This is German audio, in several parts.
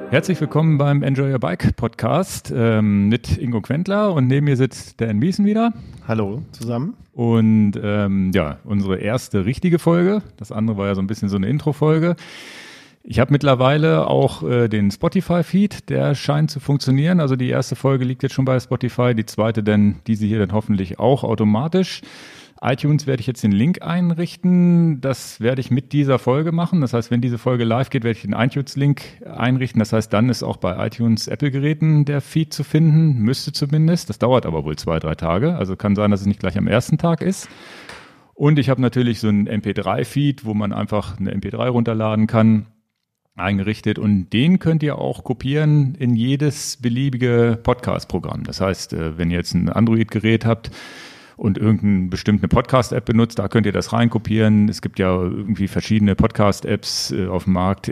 Herzlich willkommen beim Enjoy Your Bike Podcast mit Ingo Quentler und neben mir sitzt Dan Miesen wieder. Hallo zusammen. Und unsere erste richtige Folge. Das andere war ja so ein bisschen so eine Intro-Folge. Ich habe mittlerweile auch den Spotify-Feed, der scheint zu funktionieren. Also die erste Folge liegt jetzt schon bei Spotify, die zweite diese hier dann hoffentlich auch automatisch. iTunes werde ich jetzt den Link einrichten. Das werde ich mit dieser Folge machen. Das heißt, wenn diese Folge live geht, werde ich den iTunes-Link einrichten. Das heißt, dann ist auch bei iTunes Apple-Geräten der Feed zu finden. Müsste zumindest. Das dauert aber wohl 2-3 Tage. Also kann sein, dass es nicht gleich am ersten Tag ist. Und ich habe natürlich so einen MP3-Feed, wo man einfach eine MP3 runterladen kann, eingerichtet. Und den könnt ihr auch kopieren in jedes beliebige Podcast-Programm. Das heißt, wenn ihr jetzt ein Android-Gerät habt, und irgendeine bestimmte Podcast-App benutzt, da könnt ihr das reinkopieren. Es gibt ja irgendwie verschiedene Podcast-Apps auf dem Markt.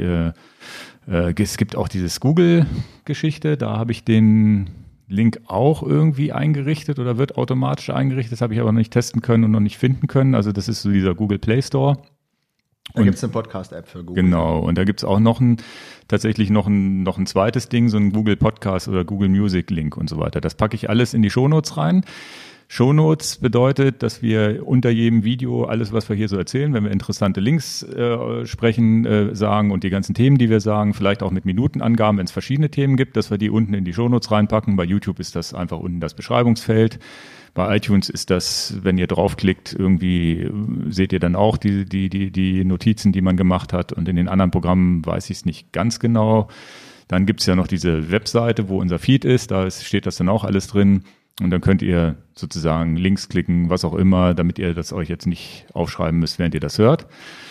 Es gibt auch dieses Google-Geschichte, da habe ich den Link auch irgendwie eingerichtet oder wird automatisch eingerichtet. Das habe ich aber noch nicht testen können und noch nicht finden können. Also das ist so dieser Google Play Store. Da gibt es eine Podcast-App für Google. Genau, und da gibt es auch tatsächlich noch ein zweites Ding, so ein Google Podcast oder Google Music Link und so weiter. Das packe ich alles in die Shownotes rein. Shownotes bedeutet, dass wir unter jedem Video alles, was wir hier so erzählen, wenn wir interessante Links sprechen, sagen und die ganzen Themen, die wir sagen, vielleicht auch mit Minutenangaben, wenn es verschiedene Themen gibt, dass wir die unten in die Shownotes reinpacken. Bei YouTube ist das einfach unten das Beschreibungsfeld. Bei iTunes ist das, wenn ihr draufklickt, irgendwie seht ihr dann auch die Notizen, die man gemacht hat. Und in den anderen Programmen weiß ich es nicht ganz genau. Dann gibt es ja noch diese Webseite, wo unser Feed ist. Da steht das dann auch alles drin. Und dann könnt ihr sozusagen Links klicken, was auch immer, damit ihr das euch jetzt nicht aufschreiben müsst, während ihr das hört.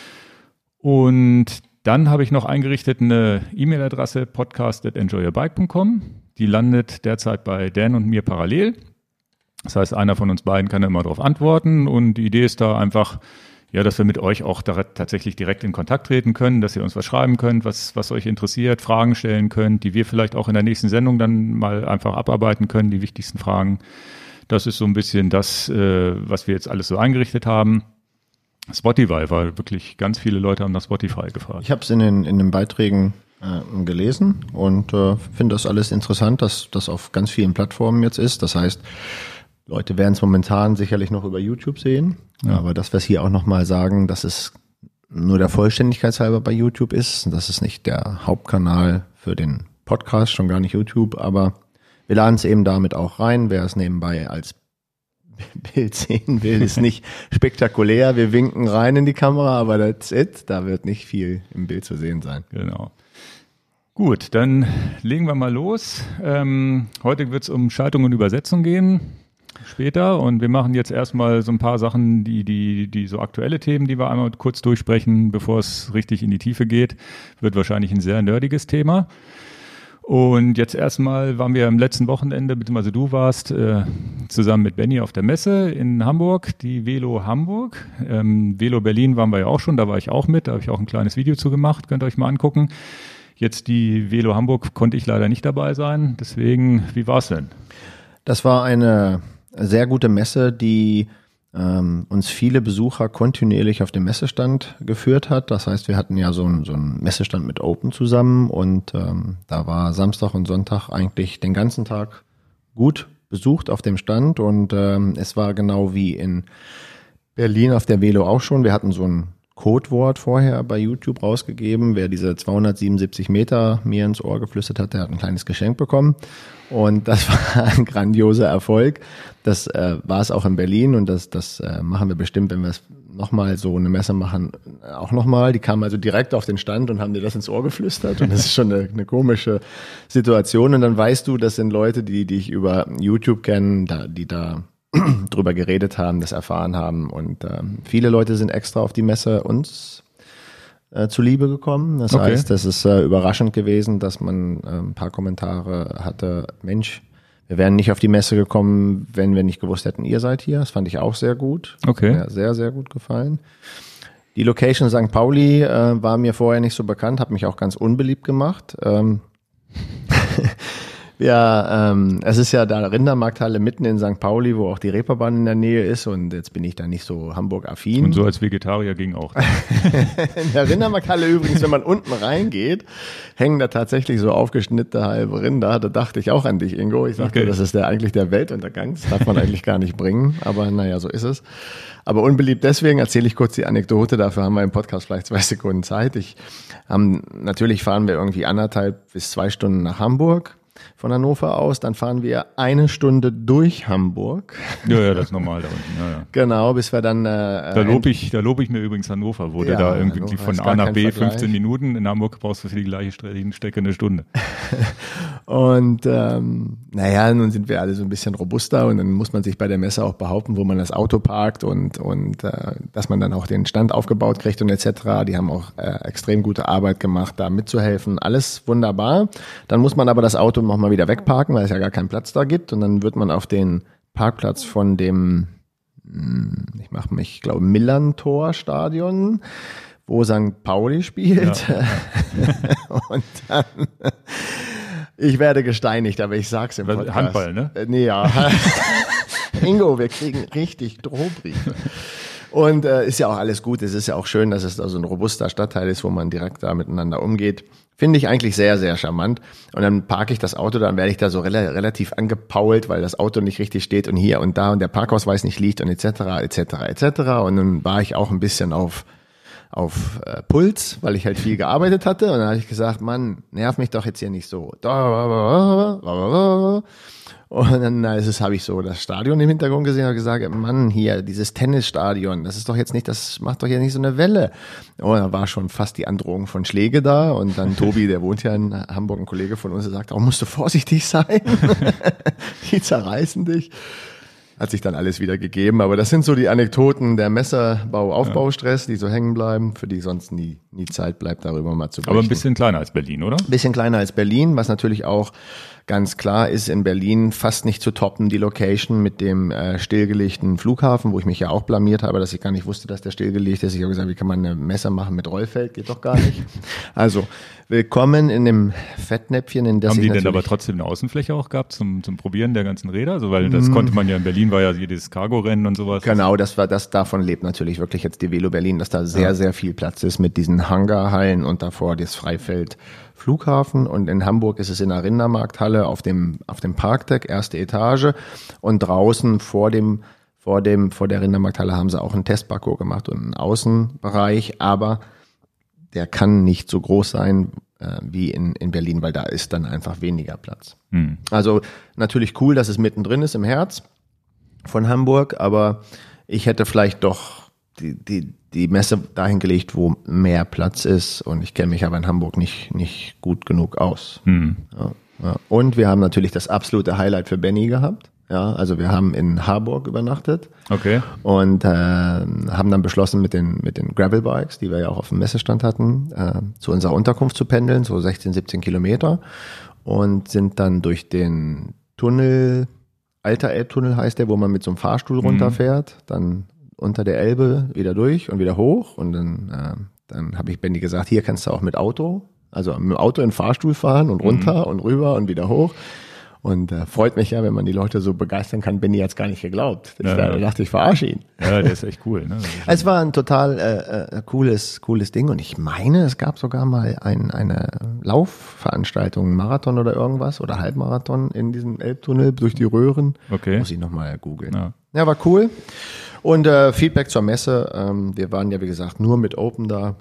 Und dann habe ich noch eingerichtet eine E-Mail-Adresse podcast@enjoyyourbike.com. Die landet derzeit bei Dan und mir parallel. Das heißt, einer von uns beiden kann immer darauf antworten. Und die Idee ist da einfach, ja, dass wir mit euch auch tatsächlich direkt in Kontakt treten können, dass ihr uns was schreiben könnt, was euch interessiert, Fragen stellen könnt, die wir vielleicht auch in der nächsten Sendung dann mal einfach abarbeiten können, die wichtigsten Fragen. Das ist so ein bisschen das, was wir jetzt alles so eingerichtet haben. Spotify war wirklich, ganz viele Leute haben nach Spotify gefragt. Ich habe es in den Beiträgen gelesen und finde das alles interessant, dass das auf ganz vielen Plattformen jetzt ist. Das heißt, Leute werden es momentan sicherlich noch über YouTube sehen, ja. Aber dass wir es hier auch nochmal sagen, dass es nur der Vollständigkeit halber bei YouTube ist, das ist nicht der Hauptkanal für den Podcast, schon gar nicht YouTube, aber wir laden es eben damit auch rein. Wer es nebenbei als Bild sehen will, ist nicht spektakulär. Wir winken rein in die Kamera, aber that's it. Da wird nicht viel im Bild zu sehen sein. Genau. Gut, dann legen wir mal los. Heute wird es um Schaltung und Übersetzung gehen. Später, und wir machen jetzt erstmal so ein paar Sachen, die so aktuelle Themen, die wir einmal kurz durchsprechen, bevor es richtig in die Tiefe geht. Wird wahrscheinlich ein sehr nerdiges Thema. Und jetzt erstmal waren wir am letzten Wochenende, beziehungsweise du warst zusammen mit Benny auf der Messe in Hamburg, die Velo Hamburg. Velo Berlin waren wir ja auch schon, da war ich auch mit, da habe ich auch ein kleines Video zu gemacht, könnt ihr euch mal angucken. Jetzt die Velo Hamburg konnte ich leider nicht dabei sein, deswegen, wie war's denn? Das war eine sehr gute Messe, die uns viele Besucher kontinuierlich auf dem Messestand geführt hat. Das heißt, wir hatten ja so einen Messestand mit Open zusammen und da war Samstag und Sonntag eigentlich den ganzen Tag gut besucht auf dem Stand und es war genau wie in Berlin auf der Velo auch schon. Wir hatten so ein Codewort vorher bei YouTube rausgegeben. Wer diese 277 Meter mir ins Ohr geflüstert hat, der hat ein kleines Geschenk bekommen. Und das war ein grandioser Erfolg. Das war es auch in Berlin und das machen wir bestimmt, wenn wir es nochmal so eine Messe machen, auch nochmal. Die kamen also direkt auf den Stand und haben dir das ins Ohr geflüstert. Und das ist schon eine komische Situation. Und dann weißt du, das sind Leute, die dich über YouTube kennen, die da drüber geredet haben, das erfahren haben und viele Leute sind extra auf die Messe uns zuliebe gekommen. Das heißt, das ist überraschend gewesen, dass man ein paar Kommentare hatte, Mensch, wir wären nicht auf die Messe gekommen, wenn wir nicht gewusst hätten, ihr seid hier. Das fand ich auch sehr gut. Okay. Ja, sehr, sehr gut gefallen. Die Location St. Pauli war mir vorher nicht so bekannt, hat mich auch ganz unbeliebt gemacht. Es ist ja da Rindermarkthalle mitten in St. Pauli, wo auch die Reeperbahn in der Nähe ist und jetzt bin ich da nicht so Hamburg-affin. Und so als Vegetarier ging auch. In der Rindermarkthalle übrigens, wenn man unten reingeht, hängen da tatsächlich so aufgeschnittene halbe Rinder. Da dachte ich auch an dich, Ingo. Ich sagte, das ist eigentlich der Weltuntergang. Das darf man eigentlich gar nicht bringen, aber naja, so ist es. Aber unbeliebt deswegen erzähle ich kurz die Anekdote. Dafür haben wir im Podcast vielleicht 2 Sekunden Zeit. Natürlich fahren wir irgendwie 1,5 bis 2 Stunden nach Hamburg von Hannover aus. Dann fahren wir 1 Stunde durch Hamburg. Ja, das ist normal da unten. Ja. Genau, bis wir dann... Da lobe ich mir übrigens Hannover. Wurde da irgendwie Hannover von A nach B 15 Minuten. In Hamburg brauchst du für die gleiche Strecke 1 Stunde. Und nun sind wir alle so ein bisschen robuster und dann muss man sich bei der Messe auch behaupten, wo man das Auto parkt und dass man dann auch den Stand aufgebaut kriegt und etc. Die haben auch extrem gute Arbeit gemacht, da mitzuhelfen. Alles wunderbar. Dann muss man aber das Auto nochmal wieder wegparken, weil es ja gar keinen Platz da gibt. Und dann wird man auf den Parkplatz von dem, ich glaube, Millern-Tor-Stadion, wo St. Pauli spielt. Ja. Und dann, ich werde gesteinigt, aber ich sag's im Podcast. Handball, ne? Nee, ja. Ingo, wir kriegen richtig Drohbriefe. Und ist ja auch alles gut. Es ist ja auch schön, dass es da so ein robuster Stadtteil ist, wo man direkt da miteinander umgeht. Finde ich eigentlich sehr, sehr charmant. Und dann parke ich das Auto, dann werde ich da so relativ angepault, weil das Auto nicht richtig steht und hier und da und der Parkausweis nicht liegt und etc. Und dann war ich auch ein bisschen auf Puls, weil ich halt viel gearbeitet hatte. Und dann habe ich gesagt, Mann, nerv mich doch jetzt hier nicht so. Und dann habe ich so das Stadion im Hintergrund gesehen und gesagt, Mann, hier, dieses Tennisstadion, das macht doch hier nicht so eine Welle. Und da war schon fast die Androhung von Schläge da. Und dann Tobi, der wohnt ja in Hamburg, ein Kollege von uns, der sagt, musst du vorsichtig sein. Die zerreißen dich. Hat sich dann alles wieder gegeben. Aber das sind so die Anekdoten der Messerbau-Aufbaustress, die so hängen bleiben, für die sonst nie Zeit bleibt, darüber mal zu berichten. Aber ein bisschen kleiner als Berlin, oder? Ein bisschen kleiner als Berlin, was natürlich auch ganz klar ist, in Berlin fast nicht zu toppen, die Location mit dem stillgelegten Flughafen, wo ich mich ja auch blamiert habe, dass ich gar nicht wusste, dass der stillgelegt ist. Ich habe gesagt, wie kann man eine Messe machen mit Rollfeld? Geht doch gar nicht. Also, willkommen in dem Fettnäpfchen, in das Haben die denn aber trotzdem eine Außenfläche auch gehabt zum Probieren der ganzen Räder? Also, weil das konnte man ja in Berlin, war ja jedes Cargo-Rennen und sowas. Genau, davon lebt natürlich wirklich jetzt die Velo Berlin, dass da sehr, sehr viel Platz ist mit diesen Hangarhallen und davor das Freifeld Flughafen. Und in Hamburg ist es in der Rindermarkthalle auf dem Parkdeck, 1. Etage. Und draußen vor der Rindermarkthalle haben sie auch einen Testparcours gemacht und einen Außenbereich. Aber der kann nicht so groß sein wie in Berlin, weil da ist dann einfach weniger Platz. Also natürlich cool, dass es mittendrin ist im Herz von Hamburg, aber ich hätte vielleicht doch die Messe dahin gelegt, wo mehr Platz ist, und ich kenne mich aber in Hamburg nicht gut genug aus. Ja. Und wir haben natürlich das absolute Highlight für Benny gehabt. Ja, also wir haben in Harburg übernachtet. Okay. Und haben dann beschlossen, mit den Gravelbikes, die wir ja auch auf dem Messestand hatten, zu unserer Unterkunft zu pendeln, so 16, 17 Kilometer, und sind dann durch den Tunnel, Alter Elbtunnel heißt der, wo man mit so einem Fahrstuhl runterfährt, dann unter der Elbe wieder durch und wieder hoch, und dann habe ich Benny gesagt, hier kannst du auch mit Auto in den Fahrstuhl fahren und runter und rüber und wieder hoch. Und freut mich ja, wenn man die Leute so begeistern kann. Benny hat's gar nicht geglaubt. Ich dachte, ich verarsche ihn. Ja, der ist echt cool. Ne? Es war ein total cooles Ding, und ich meine, es gab sogar mal eine Laufveranstaltung, einen Marathon oder irgendwas oder Halbmarathon in diesem Elbtunnel durch die Röhren. Okay. Muss ich nochmal googeln. Ja, war cool. Und Feedback zur Messe. Wir waren ja, wie gesagt, nur mit Open da.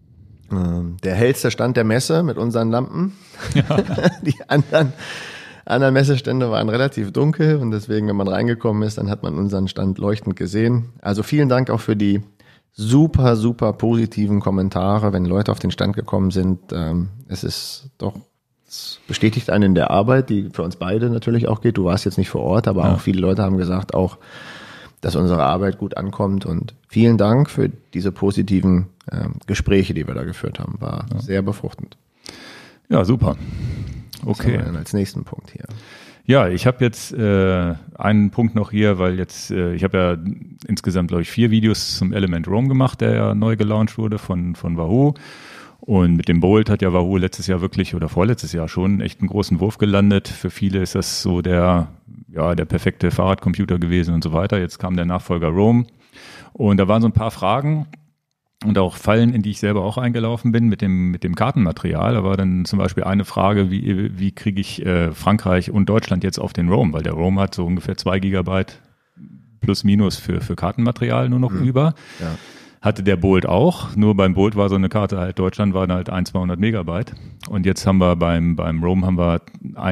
Der hellste Stand der Messe mit unseren Lampen. Ja. Die anderen Messestände waren relativ dunkel, und deswegen, wenn man reingekommen ist, dann hat man unseren Stand leuchtend gesehen. Also vielen Dank auch für die super, super positiven Kommentare, wenn Leute auf den Stand gekommen sind. Es bestätigt einen in der Arbeit, die für uns beide natürlich auch geht. Du warst jetzt nicht vor Ort, aber auch viele Leute haben gesagt, auch, dass unsere Arbeit gut ankommt, und vielen Dank für diese positiven Gespräche, die wir da geführt haben. War sehr befruchtend. Ja, super. Okay. Was haben wir denn als nächsten Punkt hier? Ja, ich habe jetzt einen Punkt noch hier, weil jetzt, ich habe ja insgesamt, glaube ich, 4 Videos zum Element Roam gemacht, der ja neu gelauncht wurde von Wahoo. Und mit dem Bolt hat ja Wahoo letztes Jahr wirklich oder vorletztes Jahr schon echt einen großen Wurf gelandet. Für viele ist das so der perfekte Fahrradcomputer gewesen und so weiter. Jetzt kam der Nachfolger Roam. Und da waren so ein paar Fragen und auch Fallen, in die ich selber auch eingelaufen bin mit dem Kartenmaterial. Da war dann zum Beispiel eine Frage, wie kriege ich Frankreich und Deutschland jetzt auf den Roam? Weil der Roam hat so ungefähr 2 Gigabyte plus minus für Kartenmaterial nur noch über. Ja. Hatte der Bolt auch, nur beim Bolt war so eine Karte halt, Deutschland waren halt 200 Megabyte. Und jetzt haben wir beim Roam haben wir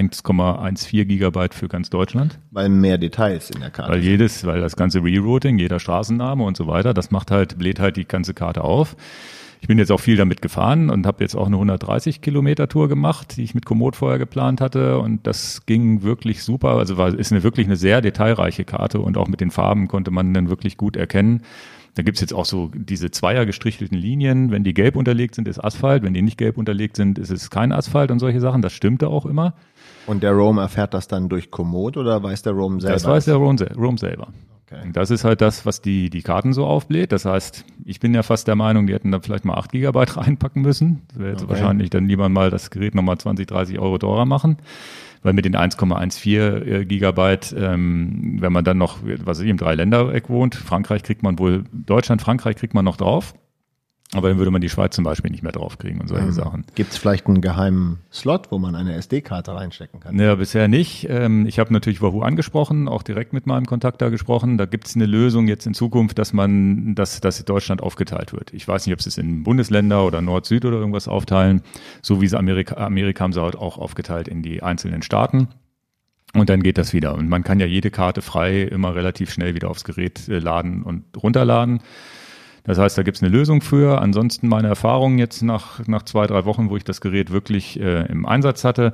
1,14 Gigabyte für ganz Deutschland. Weil mehr Details in der Karte. Weil das ganze Rerouting, jeder Straßenname und so weiter, das bläht halt die ganze Karte auf. Ich bin jetzt auch viel damit gefahren und habe jetzt auch eine 130 Kilometer Tour gemacht, die ich mit Komoot vorher geplant hatte, und das ging wirklich super. Also ist wirklich eine sehr detailreiche Karte und auch mit den Farben konnte man dann wirklich gut erkennen. Da gibt's jetzt auch so diese Zweier gestrichelten Linien. Wenn die gelb unterlegt sind, ist Asphalt. Wenn die nicht gelb unterlegt sind, ist es kein Asphalt und solche Sachen. Das stimmte auch immer. Und der Roam erfährt das dann durch Komoot oder weiß der Roam selber? Das weiß der Roam selber. Okay. Das ist halt das, was die Karten so aufbläht. Das heißt, ich bin ja fast der Meinung, die hätten da vielleicht mal 8 Gigabyte reinpacken müssen. Das wäre jetzt wahrscheinlich dann lieber mal das Gerät nochmal 20, 30 Euro teurer machen. Weil mit den 1,14 Gigabyte, wenn man dann noch, im Dreiländereck wohnt, Deutschland, Frankreich kriegt man noch drauf. Aber dann würde man die Schweiz zum Beispiel nicht mehr draufkriegen und solche Sachen. Gibt es vielleicht einen geheimen Slot, wo man eine SD-Karte reinstecken kann? Ja, bisher nicht. Ich habe natürlich Wahoo angesprochen, auch direkt mit meinem Kontakt da gesprochen. Da gibt es eine Lösung jetzt in Zukunft, dass Deutschland aufgeteilt wird. Ich weiß nicht, ob sie es in Bundesländer oder Nord-Süd oder irgendwas aufteilen. So wie sie Amerika haben sie halt auch aufgeteilt in die einzelnen Staaten. Und dann geht das wieder. Und man kann ja jede Karte frei immer relativ schnell wieder aufs Gerät laden und runterladen. Das heißt, da gibt's eine Lösung für. Ansonsten meine Erfahrung jetzt nach 2-3 Wochen, wo ich das Gerät wirklich im Einsatz hatte,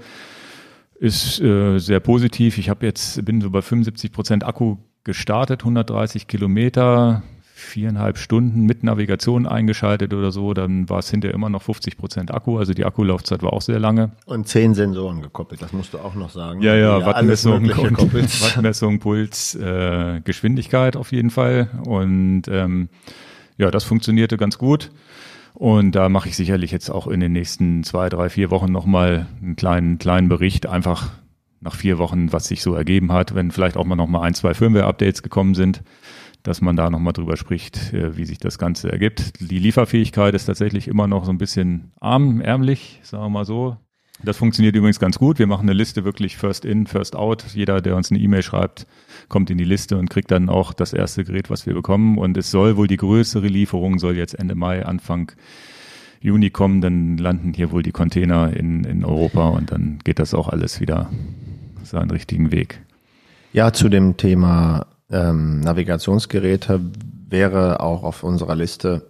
ist sehr positiv. Bin so bei 75% Akku gestartet, 130 Kilometer, 4,5 Stunden mit Navigation eingeschaltet oder so. Dann war es hinterher immer noch 50% Akku. Also die Akkulaufzeit war auch sehr lange. Und 10 Sensoren gekoppelt, das musst du auch noch sagen. Ja, Wattmessung, Puls, Geschwindigkeit auf jeden Fall. Und das funktionierte ganz gut. Und da mache ich sicherlich jetzt auch in den nächsten 2, 3, 4 Wochen nochmal einen kleinen Bericht, einfach nach 4 Wochen, was sich so ergeben hat, wenn vielleicht auch mal nochmal 1, 2 Firmware-Updates gekommen sind, dass man da nochmal drüber spricht, wie sich das Ganze ergibt. Die Lieferfähigkeit ist tatsächlich immer noch so ein bisschen ärmlich, sagen wir mal so. Das funktioniert übrigens ganz gut. Wir machen eine Liste wirklich first in, first out. Jeder, der uns eine E-Mail schreibt, kommt in die Liste und kriegt dann auch das erste Gerät, was wir bekommen. Und es soll wohl die größere Lieferung soll jetzt Ende Mai, Anfang Juni kommen. Dann landen hier wohl die Container in Europa und dann geht das auch alles wieder seinen richtigen Weg. Ja, zu dem Thema Navigationsgeräte wäre auch auf unserer Liste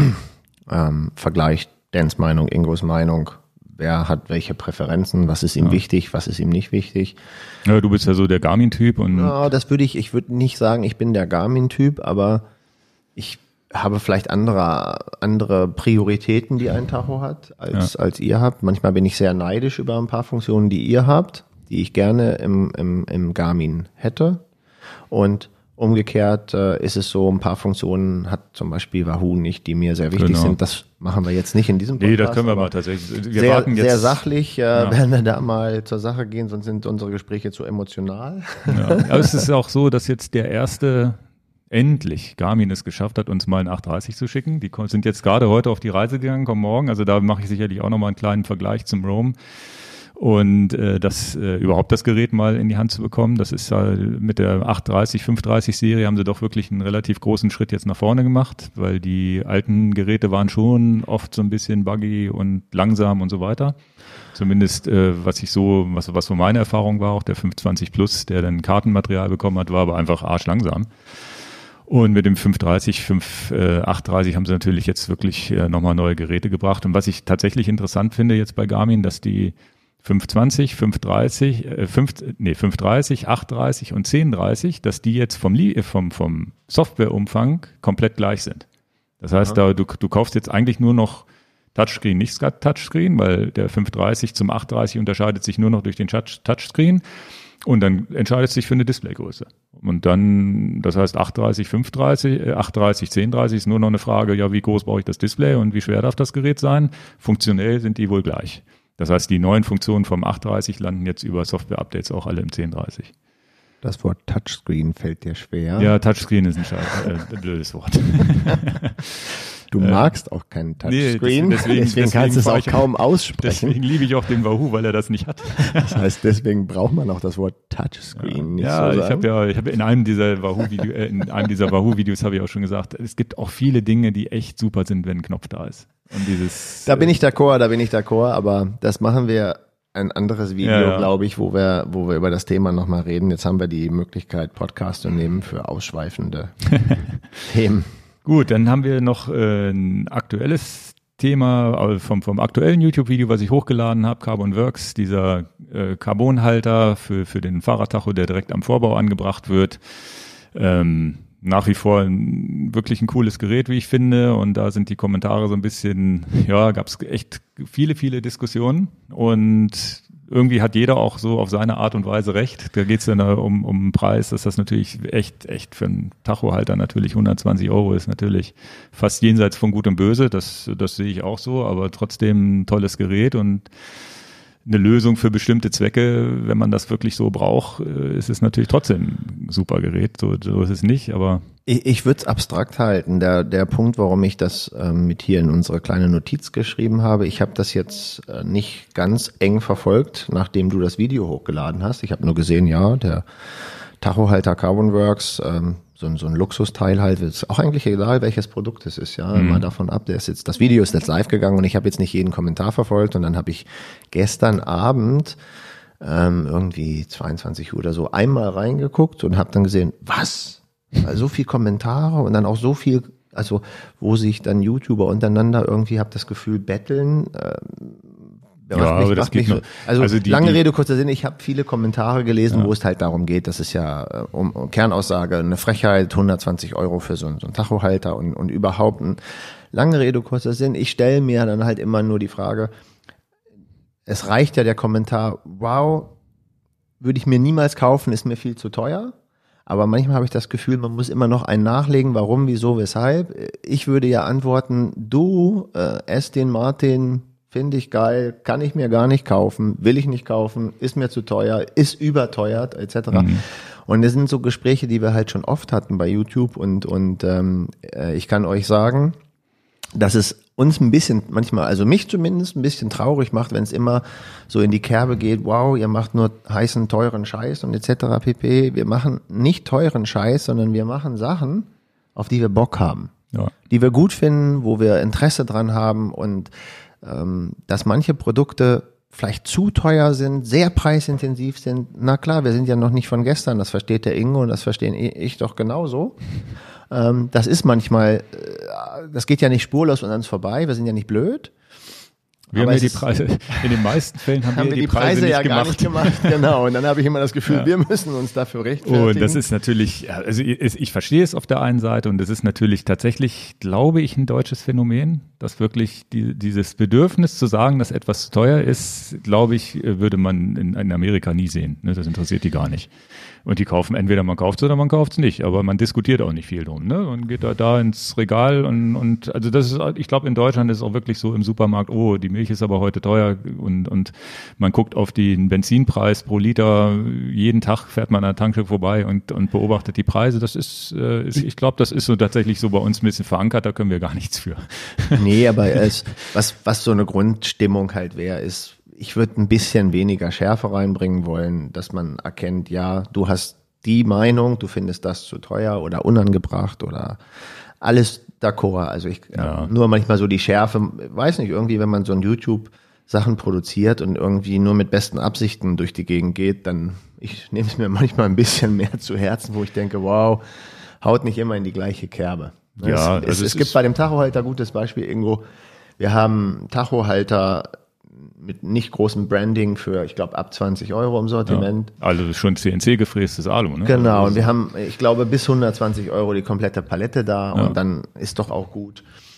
Vergleich Dans Meinung, Ingos Meinung. Wer hat welche Präferenzen, was ist ihm wichtig, was ist ihm nicht wichtig. Ja, du bist ja so der Garmin-Typ. Ich würde nicht sagen, ich bin der Garmin-Typ, aber ich habe vielleicht andere Prioritäten, die ein Tacho hat, als ihr habt. Manchmal bin ich sehr neidisch über ein paar Funktionen, die ihr habt, die ich gerne im Garmin hätte. Und umgekehrt ist es so, ein paar Funktionen hat zum Beispiel Wahoo nicht, die mir sehr wichtig sind. Das machen wir jetzt nicht in diesem Podcast. Nee, das können wir mal tatsächlich. Wir warten jetzt. Sehr sachlich werden wir da mal zur Sache gehen, sonst sind unsere Gespräche zu emotional. Ja, aber es ist auch so, dass jetzt der erste Garmin es geschafft hat, uns mal einen 830 zu schicken. Die sind jetzt gerade heute auf die Reise gegangen, kommen morgen. Also da mache ich sicherlich auch nochmal einen kleinen Vergleich zum Roam. Und überhaupt das Gerät mal in die Hand zu bekommen, das ist mit der 830, 530 Serie haben sie doch wirklich einen relativ großen Schritt jetzt nach vorne gemacht, weil die alten Geräte waren schon oft so ein bisschen buggy und langsam und so weiter. Zumindest was so meine Erfahrung war, auch der 520 Plus, der dann Kartenmaterial bekommen hat, war aber einfach arschlangsam. Und mit dem 530, 830 haben sie natürlich jetzt wirklich nochmal neue Geräte gebracht. Und was ich tatsächlich interessant finde jetzt bei Garmin, dass die 520, 530, 830 und 1030, dass die jetzt vom Softwareumfang komplett gleich sind. Das heißt, du kaufst jetzt eigentlich nur noch Touchscreen, nicht Touchscreen, weil der 530 zum 830 unterscheidet sich nur noch durch den Touchscreen. Und dann entscheidet sich für eine Displaygröße. Und dann, das heißt 830, 530, 830, 1030 ist nur noch eine Frage, ja, wie groß brauche ich das Display und wie schwer darf das Gerät sein? Funktionell sind die wohl gleich. Das heißt, die neuen Funktionen vom 830 landen jetzt über Software-Updates auch alle im 1030. Das Wort Touchscreen fällt dir schwer. Ja, Touchscreen ist ein blödes Wort. Du magst auch keinen Touchscreen, deswegen kannst du es auch kaum aussprechen. Deswegen liebe ich auch den Wahoo, weil er das nicht hat. Das heißt, deswegen braucht man auch das Wort Touchscreen nicht ja, so ich habe in einem dieser Wahoo-Videos habe ich auch schon gesagt, es gibt auch viele Dinge, die echt super sind, wenn ein Knopf da ist. Und da bin ich d'accord, aber das machen wir ein anderes Video, glaube ich, wo wir über das Thema nochmal reden. Jetzt haben wir die Möglichkeit, Podcast zu nehmen für ausschweifende Themen. Gut, dann haben wir noch ein aktuelles Thema vom aktuellen YouTube-Video, was ich hochgeladen habe, Carbon Works, dieser Carbonhalter für den Fahrradtacho, der direkt am Vorbau angebracht wird. Nach wie vor wirklich ein cooles Gerät, wie ich finde. Und da sind die Kommentare so ein bisschen, ja, gab es echt viele Diskussionen. Und irgendwie hat jeder auch so auf seine Art und Weise recht. Da geht es dann um den Preis, dass das natürlich echt für einen Tachohalter natürlich 120 € ist natürlich fast jenseits von Gut und Böse. Das sehe ich auch so, aber trotzdem ein tolles Gerät und eine Lösung für bestimmte Zwecke, wenn man das wirklich so braucht, ist es natürlich trotzdem ein super Gerät. So ist es nicht, aber ich würde es abstrakt halten. Der Punkt, warum ich das mit hier in unsere kleine Notiz geschrieben habe, ich habe das jetzt nicht ganz eng verfolgt, nachdem du das Video hochgeladen hast. Ich habe nur gesehen, ja, der Tachohalter Carbon Works, so ein Luxusteil halt, ist auch eigentlich egal, welches Produkt es ist, ja, mal davon ab, das Video ist jetzt live gegangen und ich habe jetzt nicht jeden Kommentar verfolgt und dann habe ich gestern Abend irgendwie 22 Uhr oder so einmal reingeguckt und habe dann gesehen, was? So viel Kommentare und dann auch so viel, also wo sich dann YouTuber untereinander irgendwie, habe das Gefühl, betteln. Lange Rede, kurzer Sinn, ich habe viele Kommentare gelesen, wo es halt darum geht, dass es ja um Kernaussage, eine Frechheit, 120 € für so einen Tachohalter und überhaupt lange Rede, kurzer Sinn. Ich stelle mir dann halt immer nur die Frage, es reicht ja der Kommentar, wow, würde ich mir niemals kaufen, ist mir viel zu teuer. Aber manchmal habe ich das Gefühl, man muss immer noch einen nachlegen, warum, wieso, weshalb. Ich würde ja antworten, du, Aston Martin, finde ich geil, kann ich mir gar nicht kaufen, will ich nicht kaufen, ist mir zu teuer, ist überteuert, etc. Und das sind so Gespräche, die wir halt schon oft hatten bei YouTube und ich kann euch sagen, dass es uns ein bisschen manchmal, also mich zumindest ein bisschen traurig macht, wenn es immer so in die Kerbe geht, wow, ihr macht nur heißen, teuren Scheiß und etc. pp. Wir machen nicht teuren Scheiß, sondern wir machen Sachen, auf die wir Bock haben, die wir gut finden, wo wir Interesse dran haben und dass manche Produkte vielleicht zu teuer sind, sehr preisintensiv sind. Na klar, wir sind ja noch nicht von gestern, das versteht der Ingo und das verstehe ich doch genauso. Das ist manchmal, das geht ja nicht spurlos an uns vorbei, wir sind ja nicht blöd. Wir haben ja die Preise, in den meisten Fällen haben wir die Preise ja gar nicht gemacht. Genau, und dann habe ich immer das Gefühl, wir müssen uns dafür rechtfertigen. Und das ist natürlich, also ich verstehe es auf der einen Seite und das ist natürlich tatsächlich, glaube ich, ein deutsches Phänomen, dass wirklich dieses Bedürfnis zu sagen, dass etwas zu teuer ist, glaube ich, würde man in Amerika nie sehen. Ne? Das interessiert die gar nicht. Und die kaufen, entweder man kauft es oder man kauft es nicht, aber man diskutiert auch nicht viel drum. Ne? Man geht da ins Regal und also das ist, ich glaube, in Deutschland ist es auch wirklich so im Supermarkt, oh, die Milch ist aber heute teuer und man guckt auf den Benzinpreis pro Liter, jeden Tag fährt man an der Tankstelle vorbei und beobachtet die Preise. Das ist, ich glaube, das ist so tatsächlich so bei uns ein bisschen verankert, da können wir gar nichts für. Nee, aber was so eine Grundstimmung halt wäre, ist, ich würde ein bisschen weniger Schärfe reinbringen wollen, dass man erkennt, ja, du hast die Meinung, du findest das zu teuer oder unangebracht oder alles d'accord. Also nur manchmal so die Schärfe, weiß nicht, irgendwie, wenn man so ein YouTube-Sachen produziert und irgendwie nur mit besten Absichten durch die Gegend geht, dann, ich nehme es mir manchmal ein bisschen mehr zu Herzen, wo ich denke, wow, haut nicht immer in die gleiche Kerbe. Ja, es gibt bei dem Tachohalter gutes Beispiel, Ingo. Wir haben Tachohalter mit nicht großem Branding für, ich glaube, ab 20 € im Sortiment. Ja, also schon CNC gefrästes Alu, ne? Genau, also und wir haben, ich glaube, bis 120 € die komplette Palette da und dann ist doch auch gut.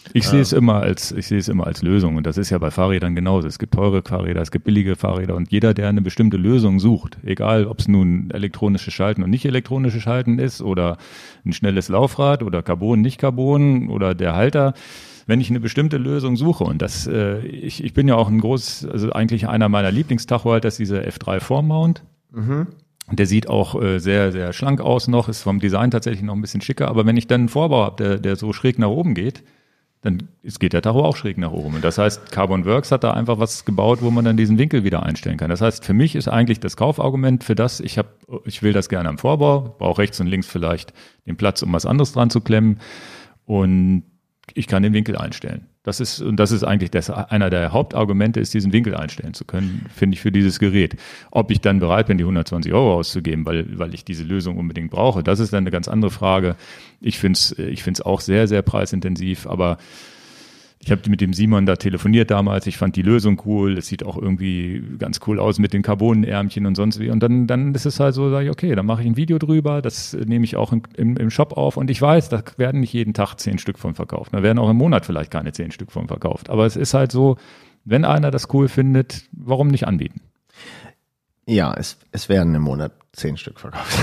Ich sehe es immer als Lösung, und das ist ja bei Fahrrädern genauso. Es gibt teure Fahrräder, es gibt billige Fahrräder, und jeder, der eine bestimmte Lösung sucht, egal ob es nun elektronisches Schalten und nicht elektronisches Schalten ist oder ein schnelles Laufrad oder Carbon, nicht Carbon oder der Halter, wenn ich eine bestimmte Lösung suche, und das, ich bin ja auch also eigentlich einer meiner Lieblingstachohalter ist dieser F3 Form-Mount. Mhm. Der sieht auch sehr, sehr schlank aus noch, ist vom Design tatsächlich noch ein bisschen schicker, aber wenn ich dann einen Vorbau habe, der so schräg nach oben geht, dann geht der Tacho auch schräg nach oben. Und das heißt, Carbon Works hat da einfach was gebaut, wo man dann diesen Winkel wieder einstellen kann. Das heißt, für mich ist eigentlich das Kaufargument für das, ich will das gerne am Vorbau, brauche rechts und links vielleicht den Platz, um was anderes dran zu klemmen, und ich kann den Winkel einstellen. Das ist eigentlich einer der Hauptargumente, ist, diesen Winkel einstellen zu können, finde ich, für dieses Gerät. Ob ich dann bereit bin, die 120 € auszugeben, weil ich diese Lösung unbedingt brauche, das ist dann eine ganz andere Frage. Ich find's auch sehr, sehr preisintensiv, aber ich habe mit dem Simon da telefoniert damals, ich fand die Lösung cool, es sieht auch irgendwie ganz cool aus mit den Carbonärmchen und sonst wie, und dann ist es halt so, sage ich, okay, dann mache ich ein Video drüber, das nehme ich auch im Shop auf, und ich weiß, da werden nicht jeden Tag 10 Stück von verkauft, da werden auch im Monat vielleicht keine 10 Stück von verkauft, aber es ist halt so, wenn einer das cool findet, warum nicht anbieten? Ja, es werden im Monat 10 Stück verkauft.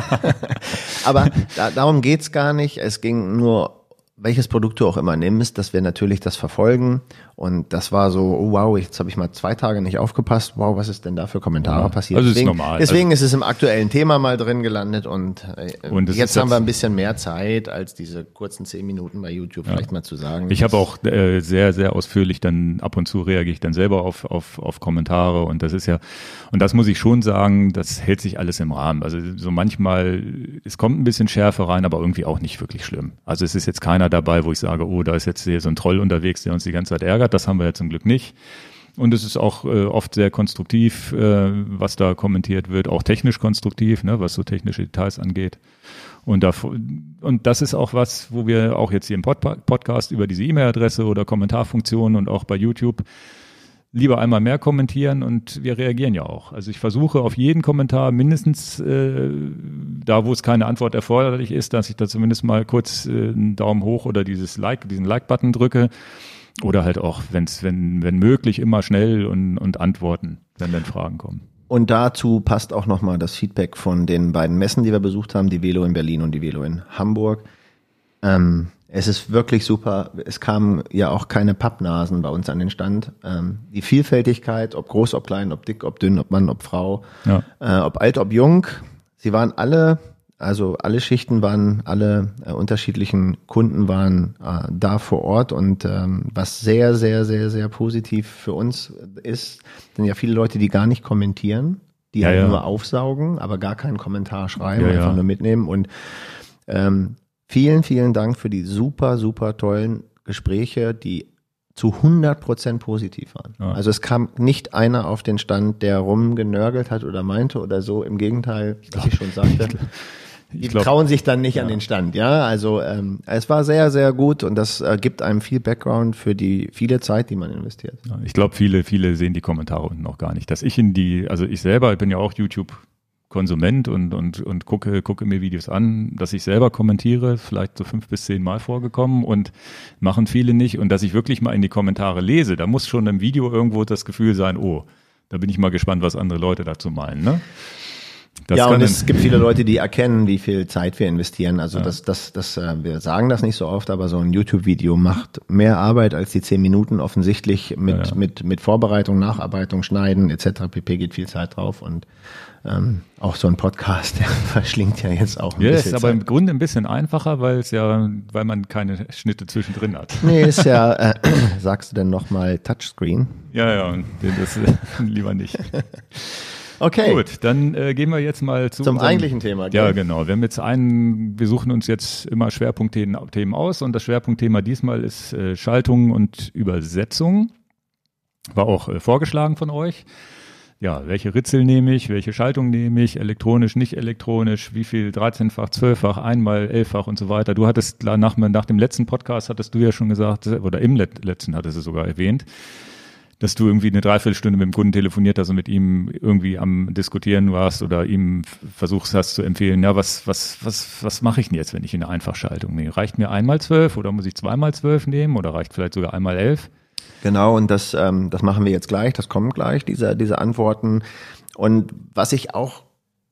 Aber darum geht's gar nicht, es ging nur, welches Produkt du auch immer nimmst, dass wir natürlich das verfolgen, und das war so, oh wow, jetzt habe ich mal 2 Tage nicht aufgepasst, wow, was ist denn da für Kommentare passiert? Also deswegen, ist normal. Deswegen ist es im aktuellen Thema mal drin gelandet, und jetzt haben wir ein bisschen mehr Zeit, als diese kurzen 10 Minuten bei YouTube vielleicht mal zu sagen. Ich habe auch sehr, sehr ausführlich dann ab und zu reagiere ich dann selber auf Kommentare, und das ist ja, und das muss ich schon sagen, das hält sich alles im Rahmen. Also so manchmal, es kommt ein bisschen Schärfe rein, aber irgendwie auch nicht wirklich schlimm. Also es ist jetzt keiner dabei, wo ich sage, oh, da ist jetzt hier so ein Troll unterwegs, der uns die ganze Zeit ärgert. Das haben wir ja zum Glück nicht. Und es ist auch oft sehr konstruktiv, was da kommentiert wird, auch technisch konstruktiv, ne, was so technische Details angeht. Und das ist auch was, wo wir auch jetzt hier im Podcast über diese E-Mail-Adresse oder Kommentarfunktion und auch bei YouTube lieber einmal mehr kommentieren, und wir reagieren ja auch. Also ich versuche auf jeden Kommentar mindestens da, wo es keine Antwort erforderlich ist, dass ich da zumindest mal kurz einen Daumen hoch oder diesen Like-Button drücke, oder halt auch, wenn möglich, immer schnell und antworten, wenn dann Fragen kommen. Und dazu passt auch nochmal das Feedback von den beiden Messen, die wir besucht haben, die Velo in Berlin und die Velo in Hamburg. Es ist wirklich super. Es kamen ja auch keine Pappnasen bei uns an den Stand. Die Vielfältigkeit, ob groß, ob klein, ob dick, ob dünn, ob Mann, ob Frau, ob alt, ob jung. Sie waren alle, also alle Schichten waren, alle unterschiedlichen Kunden waren da vor Ort, und was sehr, sehr, sehr, sehr positiv für uns ist, sind ja viele Leute, die gar nicht kommentieren, die halt nur aufsaugen, aber gar keinen Kommentar schreiben, einfach nur mitnehmen, und vielen, vielen Dank für die super, super tollen Gespräche, die zu 100% positiv waren. Ja. Also es kam nicht einer auf den Stand, der rumgenörgelt hat oder meinte oder so. Im Gegenteil, was ich schon sagte. Die trauen sich dann nicht an den Stand, ja. Also es war sehr, sehr gut, und das gibt einem viel Background für die viele Zeit, die man investiert. Ja, ich glaube, viele sehen die Kommentare unten auch gar nicht. Dass ich ich selber, ich bin ja auch YouTube-Konsument und gucke mir Videos an, dass ich selber kommentiere, vielleicht so 5 bis 10 Mal vorgekommen, und machen viele nicht. Und dass ich wirklich mal in die Kommentare lese, da muss schon im Video irgendwo das Gefühl sein, oh, da bin ich mal gespannt, was andere Leute dazu meinen, ne? Und es gibt viele Leute, die erkennen, wie viel Zeit wir investieren. Also wir sagen das nicht so oft, aber so ein YouTube-Video macht mehr Arbeit als die 10 Minuten offensichtlich mit Vorbereitung, Nacharbeitung, Schneiden etc. pp. Geht viel Zeit drauf, und auch so ein Podcast, der verschlingt ja jetzt auch ein bisschen. Ist aber im Grunde ein bisschen einfacher, weil man keine Schnitte zwischendrin hat. Nee, ist ja, sagst du denn nochmal Touchscreen? Ja, das lieber nicht. Okay. Gut, dann gehen wir jetzt mal zum eigentlichen Thema. Gell? Ja, genau. Wir suchen uns jetzt immer Schwerpunktthemen aus, und das Schwerpunktthema diesmal ist Schaltung und Übersetzung. War auch vorgeschlagen von euch. Ja, welche Ritzel nehme ich, welche Schaltung nehme ich, elektronisch, nicht elektronisch, wie viel 13-fach, 12-fach, einmal 11-fach und so weiter. Du hattest nach dem letzten Podcast hattest du ja schon gesagt, oder im letzten hattest du sogar erwähnt, dass du irgendwie eine Dreiviertelstunde mit dem Kunden telefoniert hast und mit ihm irgendwie am Diskutieren warst oder ihm versuchst hast zu empfehlen, ja, was mache ich denn jetzt, wenn ich in eine Einfachschaltung nehme? Reicht mir 1x12 oder muss ich 2x12 nehmen oder reicht vielleicht sogar 1x11? Genau, und das machen wir jetzt gleich, das kommt gleich, diese Antworten. Und was ich auch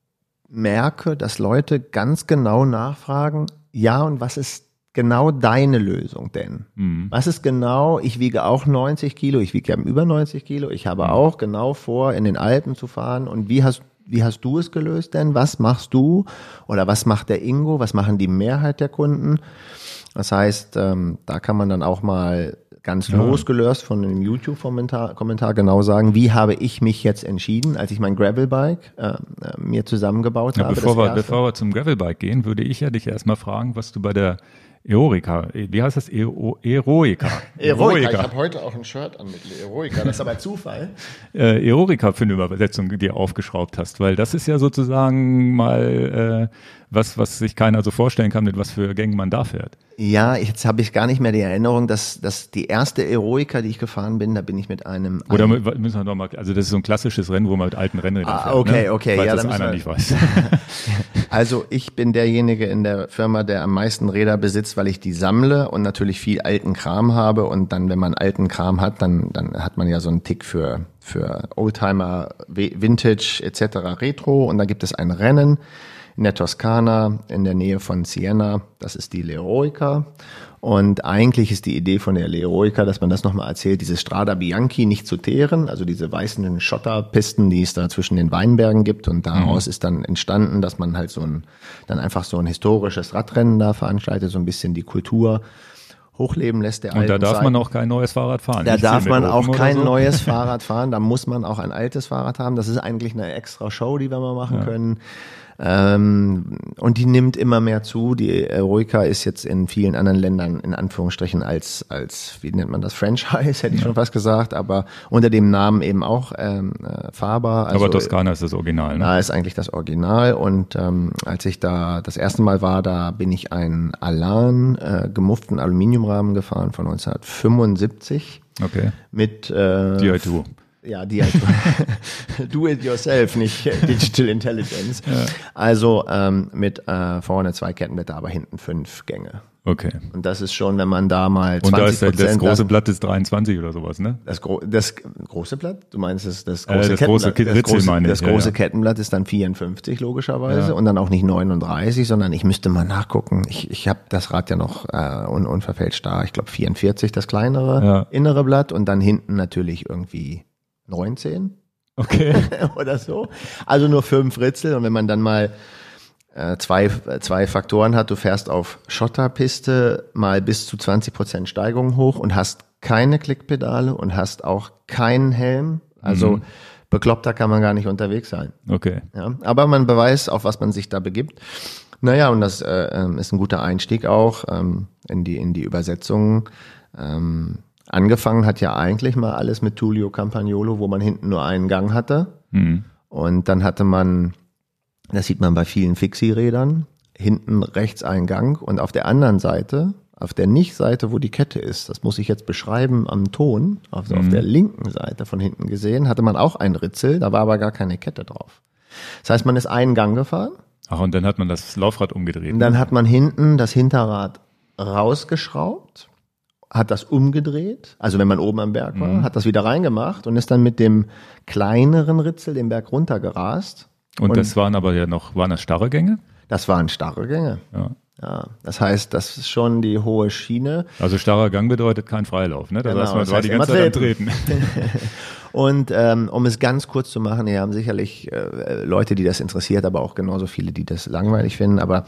merke, dass Leute ganz genau nachfragen, ja, und was ist genau deine Lösung denn? Was ist genau, ich wiege auch 90 Kilo, ich wiege ja über 90 Kilo, ich habe auch genau vor, in den Alpen zu fahren. Und wie hast du es gelöst denn? Was machst du? Oder was macht der Ingo? Was machen die Mehrheit der Kunden? Das heißt, da kann man dann auch mal ganz losgelöst von einem YouTube-Kommentar genau sagen, wie habe ich mich jetzt entschieden, als ich mein Gravelbike mir zusammengebaut habe. Bevor wir zum Gravelbike gehen, würde ich ja dich erstmal fragen, was du bei der Eroica, wie heißt das? Eroica. Ich habe heute auch ein Shirt an mit Eroica, das ist aber Zufall. Eroica für eine Übersetzung dir aufgeschraubt hast, weil das ist ja sozusagen mal was sich keiner so vorstellen kann, mit was für Gängen man da fährt. Ja, jetzt habe ich gar nicht mehr die Erinnerung, dass die erste Eroica, die ich gefahren bin, da bin ich mit einem... Oder müssen wir nochmal, also das ist so ein klassisches Rennen, wo man mit alten Rennrädern fährt. Okay. Falls ja, das einer nicht weiß. Also ich bin derjenige in der Firma, der am meisten Räder besitzt, weil ich die sammle und natürlich viel alten Kram habe. Und dann, wenn man alten Kram hat, dann hat man ja so einen Tick für Oldtimer, Vintage etc. Retro. Und da gibt es ein Rennen in der Toskana, in der Nähe von Siena. Das ist die L'Eroica. Und eigentlich ist die Idee von der L'Eroica, dass man das nochmal erzählt, diese Strada Bianchi nicht zu teeren, also diese weißen Schotterpisten, die es da zwischen den Weinbergen gibt. Und daraus ist dann entstanden, dass man halt dann einfach so ein historisches Radrennen da veranstaltet, so ein bisschen die Kultur hochleben lässt der alten Zeit. Und da darf man auch kein neues Fahrrad fahren. Da darf man auch kein neues Fahrrad fahren, da muss man auch ein altes Fahrrad haben. Das ist eigentlich eine extra Show, die wir mal machen können. Und die nimmt immer mehr zu. Die Eroica ist jetzt in vielen anderen Ländern in Anführungsstrichen als wie nennt man das, Franchise, hätte ich schon fast gesagt, aber unter dem Namen eben auch fahrbar. Also, aber Toskana ist das Original, ne? Da ist eigentlich das Original. Und als ich da das erste Mal war, da bin ich einen Alan gemufften Aluminiumrahmen gefahren von 1975. Okay. Mit DI2. Ja, do it yourself, nicht Digital Intelligence. Ja. Also mit vorne 2 Kettenblätter, aber hinten 5 Gänge. Okay. Und das ist schon, wenn man da mal 20%... Und da ist das große Blatt ist 23 oder sowas, ne? Das große Blatt? Du meinst das große Kettenblatt? Das große Kettenblatt ist dann 54 logischerweise und dann auch nicht 39, sondern ich müsste mal nachgucken. Ich habe das Rad ja noch unverfälscht da. Ich glaube 44 das kleinere innere Blatt und dann hinten natürlich irgendwie 19. Okay. Oder so. Also nur 5 Ritzel und wenn man dann mal zwei Faktoren hat, du fährst auf Schotterpiste mal bis zu 20% Steigung hoch und hast keine Klickpedale und hast auch keinen Helm. Also bekloppter kann man gar nicht unterwegs sein. Okay. Ja, aber man beweist, auf was man sich da begibt. Naja, und das ist ein guter Einstieg auch in die Übersetzung. Angefangen hat ja eigentlich mal alles mit Tullio Campagnolo, wo man hinten nur einen Gang hatte. Und dann hatte man, das sieht man bei vielen Fixie-Rädern, hinten rechts einen Gang und auf der anderen Seite, auf der Nicht-Seite, wo die Kette ist, das muss ich jetzt beschreiben am Ton, auf der linken Seite von hinten gesehen, hatte man auch einen Ritzel, da war aber gar keine Kette drauf. Das heißt, man ist einen Gang gefahren. Ach, und dann hat man das Laufrad umgedreht. Und dann hat man hinten das Hinterrad rausgeschraubt, hat das umgedreht, also wenn man oben am Berg war, hat das wieder reingemacht und ist dann mit dem kleineren Ritzel den Berg runtergerast. Und das waren das starre Gänge? Das waren starre Gänge. Ja. Das heißt, das ist schon die hohe Schiene. Also starrer Gang bedeutet kein Freilauf, ne? Das heißt die ganze Zeit am Treten. Und um es ganz kurz zu machen, hier haben sicherlich Leute, die das interessiert, aber auch genauso viele, die das langweilig finden. Aber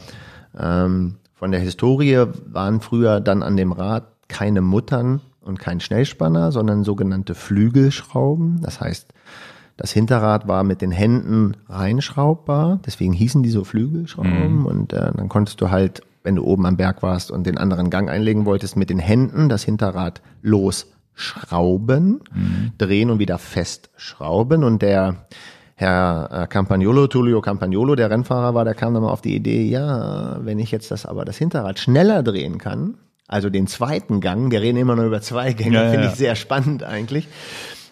von der Historie waren früher dann an dem Rad keine Muttern und kein Schnellspanner, sondern sogenannte Flügelschrauben. Das heißt, das Hinterrad war mit den Händen reinschraubbar, deswegen hießen die so Flügelschrauben und dann konntest du halt, wenn du oben am Berg warst und den anderen Gang einlegen wolltest, mit den Händen das Hinterrad losschrauben, drehen und wieder festschrauben und der Herr Tullio Campagnolo, der Rennfahrer war, der kam dann mal auf die Idee, ja, wenn ich jetzt das Hinterrad schneller drehen kann, also den zweiten Gang, wir reden immer nur über 2 Gänge, finde ich sehr spannend eigentlich,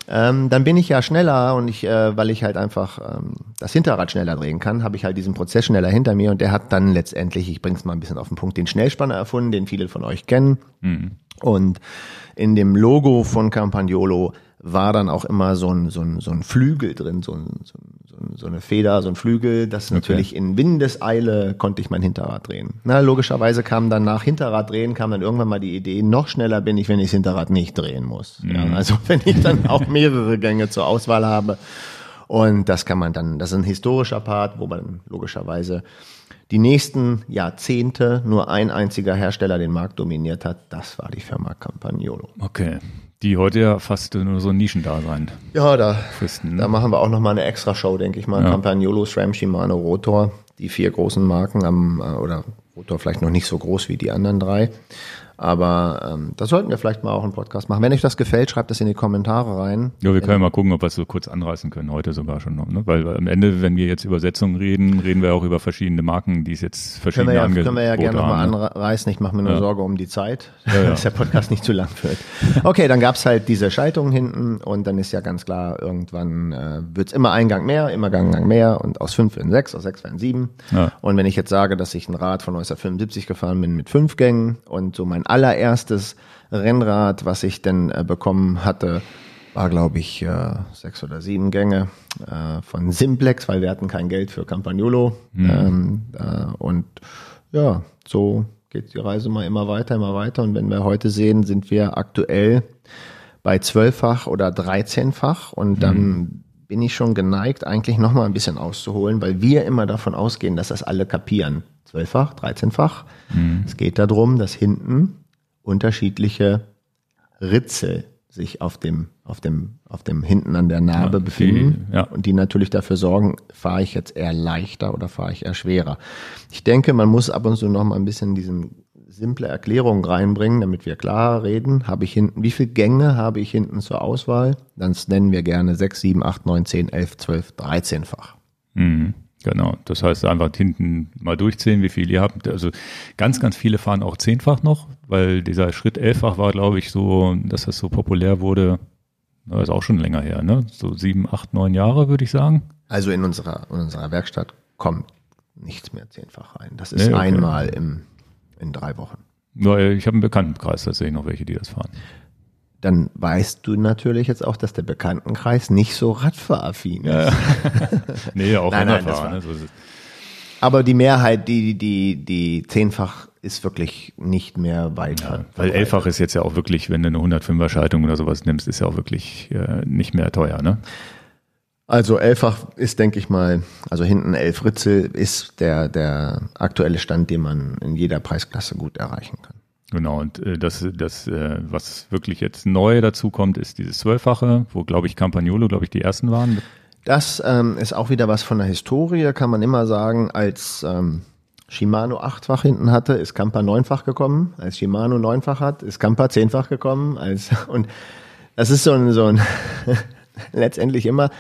dann bin ich ja schneller und weil ich halt einfach das Hinterrad schneller drehen kann, habe ich halt diesen Prozess schneller hinter mir und der hat dann letztendlich, ich bring's mal ein bisschen auf den Punkt, den Schnellspanner erfunden, den viele von euch kennen. Mhm. Und in dem Logo von Campagnolo war dann auch immer so ein Flügel drin, so eine Feder, so ein Flügel, das natürlich in Windeseile konnte ich mein Hinterrad drehen. Na, logischerweise kam dann nach Hinterraddrehen, kam dann irgendwann mal die Idee, noch schneller bin ich, wenn ich das Hinterrad nicht drehen muss. Mhm. Ja, also wenn ich dann auch mehrere Gänge zur Auswahl habe. Und das kann man dann, das ist ein historischer Part, wo man logischerweise die nächsten Jahrzehnte nur ein einziger Hersteller den Markt dominiert hat. Das war die Firma Campagnolo. Okay. Die heute ja fast nur so ein Nischendasein. Ja, da machen wir auch nochmal eine extra Show, denke ich mal. Ja. Campagnolo, SRAM, Shimano, Rotor, die 4 großen Marken oder Rotor vielleicht noch nicht so groß wie die anderen 3. Aber da sollten wir vielleicht mal auch einen Podcast machen. Wenn euch das gefällt, schreibt das in die Kommentare rein. Ja, wir können mal gucken, ob wir es so kurz anreißen können, heute sogar schon noch. Ne? Weil am Ende, wenn wir jetzt über Übersetzungen reden wir auch über verschiedene Marken, die es jetzt verschiedene Angebote haben. Können wir ja gerne nochmal anreißen. Ich mache mir nur Sorge um die Zeit, dass der Podcast nicht zu lang wird. Okay, dann gab's halt diese Schaltung hinten und dann ist ja ganz klar, irgendwann wird's immer ein Gang mehr, immer Gang mehr und aus 5 in 6, aus 6 in 7. Ja. Und wenn ich jetzt sage, dass ich ein Rad von 1975 gefahren bin mit 5 Gängen und so mein allererstes Rennrad, was ich denn bekommen hatte, war, glaube ich, 6 oder 7 Gänge von Simplex, weil wir hatten kein Geld für Campagnolo. Und ja, so geht die Reise mal immer weiter. Und wenn wir heute sehen, sind wir aktuell bei 12-fach oder 13-fach. Und dann bin ich schon geneigt, eigentlich noch mal ein bisschen auszuholen, weil wir immer davon ausgehen, dass das alle kapieren. 12-fach, 13-fach. Es geht darum, dass hinten unterschiedliche Ritzel sich auf dem hinten an der Narbe befinden und die natürlich dafür sorgen, fahre ich jetzt eher leichter oder fahre ich eher schwerer. Ich denke, man muss ab und zu noch mal ein bisschen diese simple Erklärung reinbringen, damit wir klar reden. Wie viele Gänge habe ich hinten zur Auswahl? Dann nennen wir gerne 6, 7, 8, 9, 10, 11, 12, 13-fach. Mhm. Genau, das heißt einfach hinten mal durchzählen, wie viel ihr habt. Also ganz, ganz viele fahren auch 10-fach noch, weil dieser Schritt 11-fach war, glaube ich, so, dass das so populär wurde, das ist auch schon länger her, ne? So 7, 8, 9 Jahre, würde ich sagen. Also in unserer Werkstatt kommt nichts mehr 10-fach rein. Das ist einmal in 3 Wochen. Ja, ich habe einen Bekanntenkreis, tatsächlich noch welche, die das fahren. Dann weißt du natürlich jetzt auch, dass der Bekanntenkreis nicht so radfahraffin ist. Ja. Nee, auch nein, ne? So aber die Mehrheit, die 10-fach ist wirklich nicht mehr weiter. Ja, weil 11-fach ist jetzt ja auch wirklich, wenn du eine 105er Schaltung oder sowas nimmst, ist ja auch wirklich nicht mehr teuer, ne? Also 11-fach ist, denke ich mal, also hinten 11 Ritzel ist der aktuelle Stand, den man in jeder Preisklasse gut erreichen kann. Genau, und das was wirklich jetzt neu dazu kommt, ist dieses 12-fache, wo, glaube ich, Campagnolo, die ersten waren. Das ist auch wieder was von der Historie, kann man immer sagen. Als Shimano 8-fach hinten hatte, ist Campa 9-fach gekommen. Als Shimano 9-fach hat, ist Campa 10-fach gekommen. Und das ist so ein letztendlich immer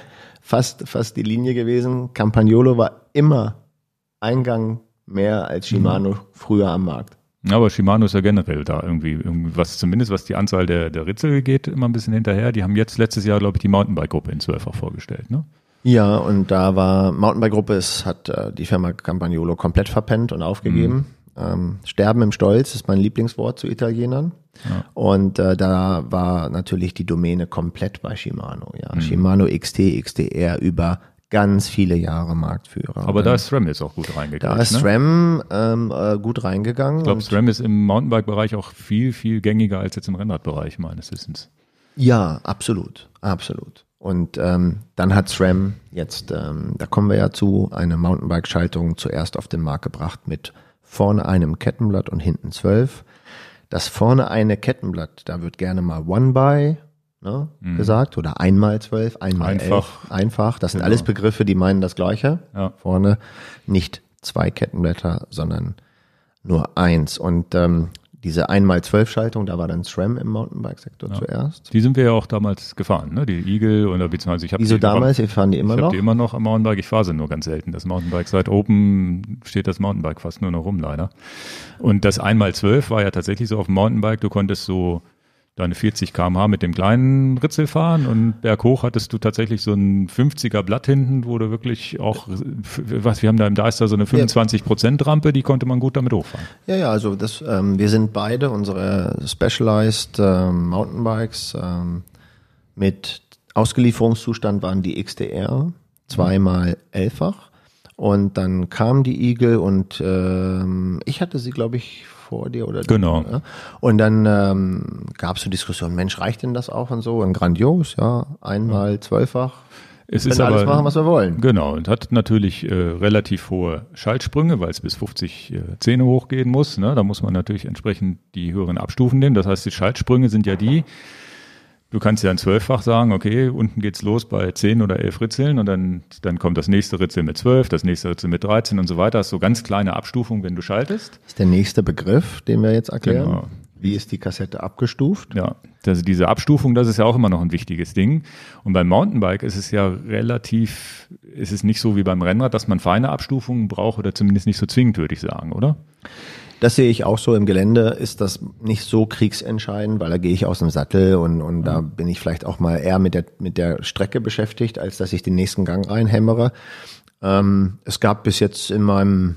fast die Linie gewesen. Campagnolo war immer ein Gang mehr als Shimano früher am Markt. Aber Shimano ist ja generell da irgendwie zumindest was die Anzahl der Ritzel geht, immer ein bisschen hinterher. Die haben jetzt letztes Jahr, glaube ich, die Mountainbike-Gruppe in 12-fach vorgestellt, ne? Ja, und da war Mountainbike-Gruppe, hat die Firma Campagnolo komplett verpennt und aufgegeben. Sterben im Stolz ist mein Lieblingswort zu Italienern. Ja. Und da war natürlich die Domäne komplett bei Shimano. Ja, Shimano XT, XTR über ganz viele Jahre Marktführer. Aber da ist SRAM jetzt auch gut reingegangen. Da ist SRAM gut reingegangen. Ich glaube, SRAM ist im Mountainbike-Bereich auch viel, viel gängiger als jetzt im Rennradbereich meines Wissens. Ja, absolut. Und dann hat SRAM jetzt, da kommen wir ja zu, eine Mountainbike-Schaltung zuerst auf den Markt gebracht mit vorne einem Kettenblatt und hinten 12. Das vorne eine Kettenblatt, da wird gerne mal One-By gesagt oder einmal 12, einmal 11. Einfach. Das sind alles Begriffe, die meinen das Gleiche. Ja. Vorne nicht 2 Kettenblätter, sondern nur 1. Und diese 1x12-Schaltung, da war dann SRAM im Mountainbike-Sektor zuerst. Die sind wir ja auch damals gefahren, ne? Die Eagle oder beziehungsweise ich habe Wieso damals? Wir fahren die immer noch? Ich habe die immer noch am Mountainbike. Ich fahre sie nur ganz selten. Das Mountainbike, seit Open steht das Mountainbike fast nur noch rum, leider. Und das 1x12 war ja tatsächlich so auf dem Mountainbike. Du konntest so deine 40 km/h mit dem kleinen Ritzel fahren und berghoch hattest du tatsächlich so ein 50er Blatt hinten, wo du wirklich auch, wir haben da im Deister so eine 25% Rampe, die konnte man gut damit hochfahren. Ja, also wir sind beide, unsere Specialized Mountainbikes mit Ausgelieferungszustand waren die XDR, 2x11-fach und dann kam die Eagle und ich hatte sie, glaube ich, vor dir oder genau. Ja. Und dann gab es so Diskussionen, Mensch, reicht denn das auch und so? Und grandios, ja, 1x12-fach. Es ist alles aber, machen, was wir wollen. Genau, und hat natürlich relativ hohe Schaltsprünge, weil es bis 50 Zähne hochgehen muss. Ne? Da muss man natürlich entsprechend die höheren Abstufen nehmen. Das heißt, die Schaltsprünge sind ja du kannst ja ein 12-fach sagen, okay, unten geht's los bei 10 oder 11 Ritzeln und dann kommt das nächste Ritzel mit 12, das nächste Ritzel mit 13 und so weiter. Das ist so ganz kleine Abstufungen, wenn du schaltest. Das ist der nächste Begriff, den wir jetzt erklären. Genau. Wie ist die Kassette abgestuft? Ja, also diese Abstufung, das ist ja auch immer noch ein wichtiges Ding. Und beim Mountainbike ist es ja ist es nicht so wie beim Rennrad, dass man feine Abstufungen braucht oder zumindest nicht so zwingend, würde ich sagen, oder? Das sehe ich auch so. Im Gelände ist das nicht so kriegsentscheidend, weil da gehe ich aus dem Sattel und da bin ich vielleicht auch mal eher mit der Strecke beschäftigt, als dass ich den nächsten Gang reinhämmere. Es gab bis jetzt in meinem,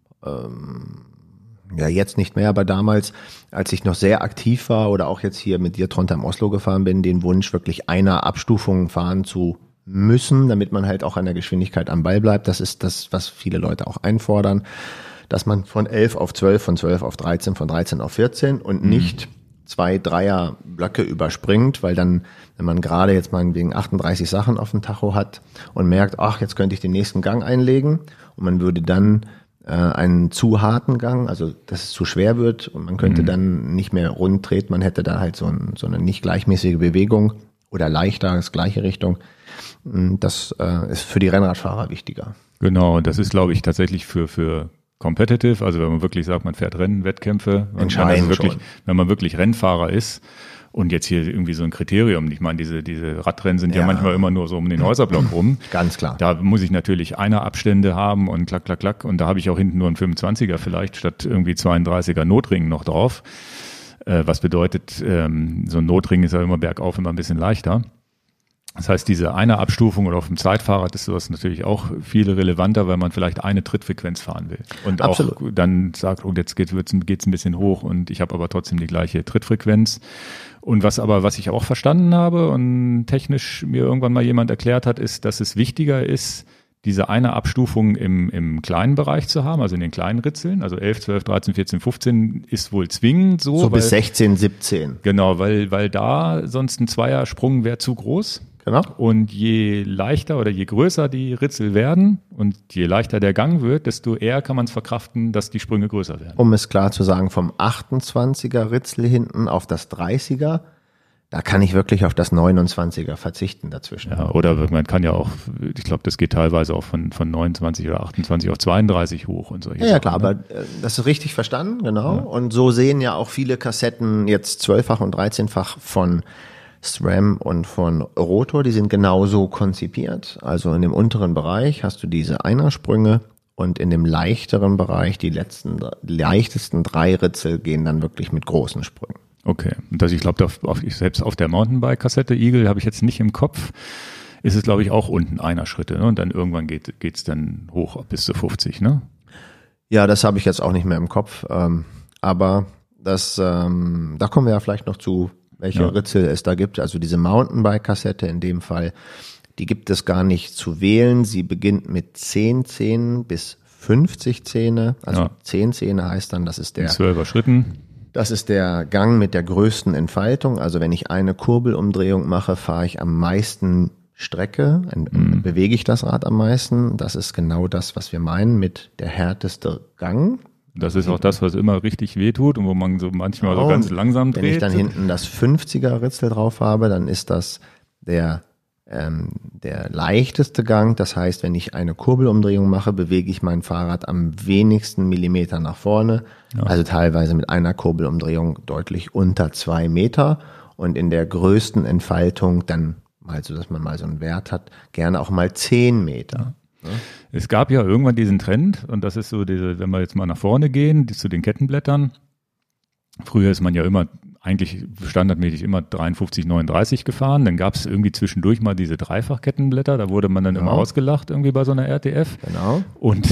jetzt nicht mehr, aber damals, als ich noch sehr aktiv war oder auch jetzt hier mit dir Trondheim Oslo gefahren bin, den Wunsch, wirklich einer Abstufung fahren zu müssen, damit man halt auch an der Geschwindigkeit am Ball bleibt. Das ist das, was viele Leute auch einfordern, dass man von 11 auf 12, von 12 auf 13, von 13 auf 14 und nicht 2 Dreier-Blöcke überspringt, weil dann, wenn man gerade jetzt mal wegen 38 Sachen auf dem Tacho hat und merkt, ach, jetzt könnte ich den nächsten Gang einlegen und man würde dann einen zu harten Gang, also dass es zu schwer wird und man könnte dann nicht mehr rund treten, man hätte da halt so eine nicht gleichmäßige Bewegung oder leichter, das gleiche Richtung. Das ist für die Rennradfahrer wichtiger. Genau, das ist, glaube ich, tatsächlich für competitive, also wenn man wirklich sagt, man fährt Rennen, Wettkämpfe, wenn man wirklich Rennfahrer ist und jetzt hier irgendwie so ein Kriterium, ich meine, diese Radrennen sind ja manchmal immer nur so um den Häuserblock rum. Ganz klar. Da muss ich natürlich Abstände haben und klack, klack, klack und da habe ich auch hinten nur einen 25er vielleicht statt irgendwie 32er Notring noch drauf. Was bedeutet, so ein Notring ist ja immer bergauf immer ein bisschen leichter. Das heißt, diese eine Abstufung oder auf dem Zeitfahrrad ist sowas natürlich auch viel relevanter, weil man vielleicht eine Trittfrequenz fahren will. Und Absolut. Auch dann sagt, oh, jetzt geht's ein bisschen hoch und ich habe aber trotzdem die gleiche Trittfrequenz. Und was ich auch verstanden habe und technisch mir irgendwann mal jemand erklärt hat, ist, dass es wichtiger ist, diese eine Abstufung im kleinen Bereich zu haben, also in den kleinen Ritzeln, also 11, 12, 13, 14, 15 ist wohl zwingend so. So bis 16, 17. Genau, weil da sonst ein Zweiersprung wäre zu groß. Genau. Und je leichter oder je größer die Ritzel werden und je leichter der Gang wird, desto eher kann man es verkraften, dass die Sprünge größer werden. Um es klar zu sagen, vom 28er Ritzel hinten auf das 30er, da kann ich wirklich auf das 29er verzichten dazwischen. Ja, oder man kann ja auch, ich glaube, das geht teilweise auch von 29 oder 28 auf 32 hoch und so. Ja, klar, aber das ist richtig verstanden, genau. Ja. Und so sehen ja auch viele Kassetten jetzt 12-fach und 13-fach von SRAM und von Rotor, die sind genauso konzipiert. Also in dem unteren Bereich hast du diese Einersprünge und in dem leichteren Bereich die leichtesten 3 Ritzel gehen dann wirklich mit großen Sprüngen. Okay, und ich glaube, selbst auf der Mountainbike-Kassette Eagle habe ich jetzt nicht im Kopf, ist es, glaube ich, auch unten einer Schritte, ne? Und dann irgendwann geht's dann hoch bis zu 50, ne? Ja, das habe ich jetzt auch nicht mehr im Kopf, aber da kommen wir ja vielleicht noch zu, welche Ritzel es da gibt. Also diese Mountainbike-Kassette in dem Fall, die gibt es gar nicht zu wählen. Sie beginnt mit 10 Zähnen bis 50 Zähne. Also 10 Zähne heißt dann, das ist der 12er Schritten. Das ist der Gang mit der größten Entfaltung. Also wenn ich eine Kurbelumdrehung mache, fahre ich am meisten Strecke, bewege ich das Rad am meisten. Das ist genau das, was wir meinen mit der härteste Gang. Das ist auch das, was immer richtig wehtut und wo man so manchmal so ganz langsam dreht. Wenn ich dann hinten das 50er Ritzel drauf habe, dann ist das der leichteste Gang. Das heißt, wenn ich eine Kurbelumdrehung mache, bewege ich mein Fahrrad am wenigsten Millimeter nach vorne. Ja. Also teilweise mit einer Kurbelumdrehung deutlich unter 2 Meter. Und in der größten Entfaltung dann mal so, dass man mal so einen Wert hat, gerne auch mal 10 Meter. Ja. Es gab ja irgendwann diesen Trend, und das ist so wenn wir jetzt mal nach vorne gehen, zu den Kettenblättern. Früher ist man ja immer eigentlich standardmäßig immer 53, 39 gefahren. Dann gab es irgendwie zwischendurch mal diese Dreifachkettenblätter, da wurde man dann immer ausgelacht irgendwie bei so einer RTF. Genau. Und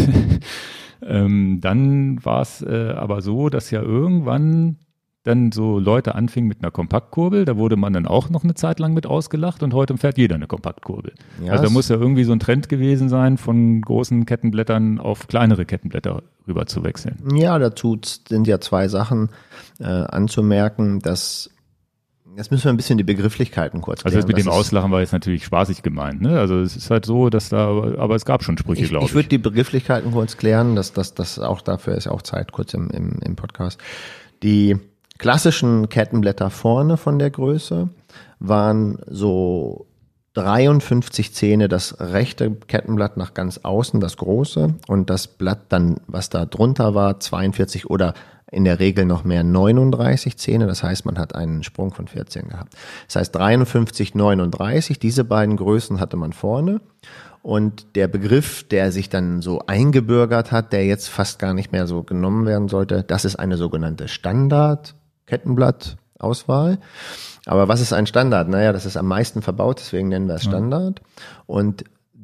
dann war es aber so, dass ja irgendwann dann so Leute anfingen mit einer Kompaktkurbel, da wurde man dann auch noch eine Zeit lang mit ausgelacht und heute fährt jeder eine Kompaktkurbel. Ja, also da muss ja irgendwie so ein Trend gewesen sein, von großen Kettenblättern auf kleinere Kettenblätter rüber zu wechseln. Ja, dazu sind ja zwei Sachen anzumerken, dass jetzt müssen wir ein bisschen die Begrifflichkeit kurz klären. Also das mit dem Auslachen war jetzt natürlich spaßig gemeint, ne? Also es ist halt so, dass aber es gab schon Sprüche, glaube ich. Ich würde die Begrifflichkeiten kurz klären, das auch dafür ist auch Zeit kurz im Podcast. Die klassischen Kettenblätter vorne von der Größe waren so 53 Zähne, das rechte Kettenblatt nach ganz außen, das große, und das Blatt dann, was da drunter war, 42 oder in der Regel noch mehr 39 Zähne. Das heißt, man hat einen Sprung von 14 gehabt. Das heißt 53, 39, diese beiden Größen hatte man vorne. Und der Begriff, der sich dann so eingebürgert hat, der jetzt fast gar nicht mehr so genommen werden sollte, das ist eine sogenannte Standard-Kettenblattauswahl. Aber was ist ein Standard? Naja, das ist am meisten verbaut, deswegen nennen wir es Standard. Und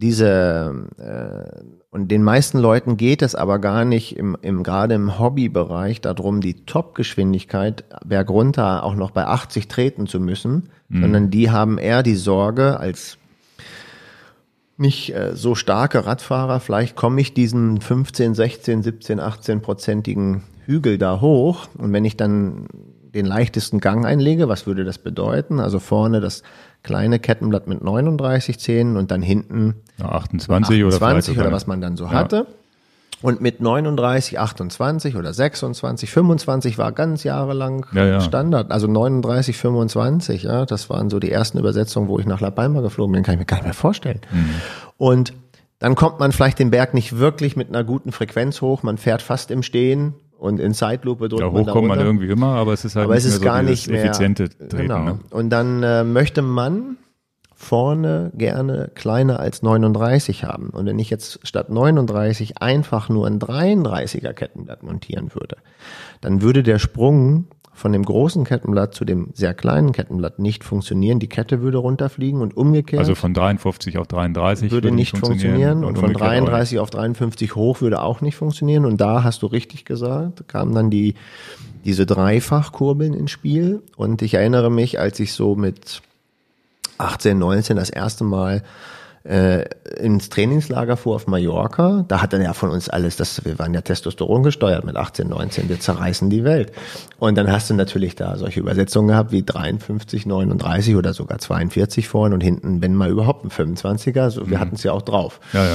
und den meisten Leuten geht es aber gar nicht gerade im Hobbybereich darum, die Topgeschwindigkeit bergunter auch noch bei 80 treten zu müssen, sondern die haben eher die Sorge als nicht so starke Radfahrer, vielleicht komme ich diesen 15, 16, 17, 18-prozentigen Hügel da hoch, und wenn ich dann den leichtesten Gang einlege, was würde das bedeuten? Also vorne das kleine Kettenblatt mit 39 Zähnen und dann hinten 28 oder was man dann so hatte. Und mit 39, 28 oder 26, 25 war ganz jahrelang Standard. Also 39, 25, ja, das waren so die ersten Übersetzungen, wo ich nach La Palma geflogen bin, kann ich mir gar nicht mehr vorstellen. Und dann kommt man vielleicht den Berg nicht wirklich mit einer guten Frequenz hoch, man fährt fast im Stehen. Und in Zeitlupe drückt man da hoch kommt man irgendwie immer, aber es ist halt nicht mehr effiziente Treten. Genau. Ne? Und dann möchte man vorne gerne kleiner als 39 haben. Und wenn ich jetzt statt 39 einfach nur ein 33er Kettenblatt montieren würde, dann würde der Sprung von dem großen Kettenblatt zu dem sehr kleinen Kettenblatt nicht funktionieren. Die Kette würde runterfliegen und umgekehrt. Also von 53 auf 33 würde nicht funktionieren. Und von 33 auf 53 hoch würde auch nicht funktionieren. Und da hast du richtig gesagt, kamen dann diese Dreifachkurbeln ins Spiel. Und ich erinnere mich, als ich so mit 18, 19 das erste Mal ins Trainingslager fuhr auf Mallorca, da hat dann ja von uns alles, wir waren ja Testosteron gesteuert mit 18, 19, wir zerreißen die Welt. Und dann hast du natürlich da solche Übersetzungen gehabt wie 53, 39 oder sogar 42 vorne und hinten, wenn mal überhaupt ein 25er, so, wir hatten es ja auch drauf. Ja.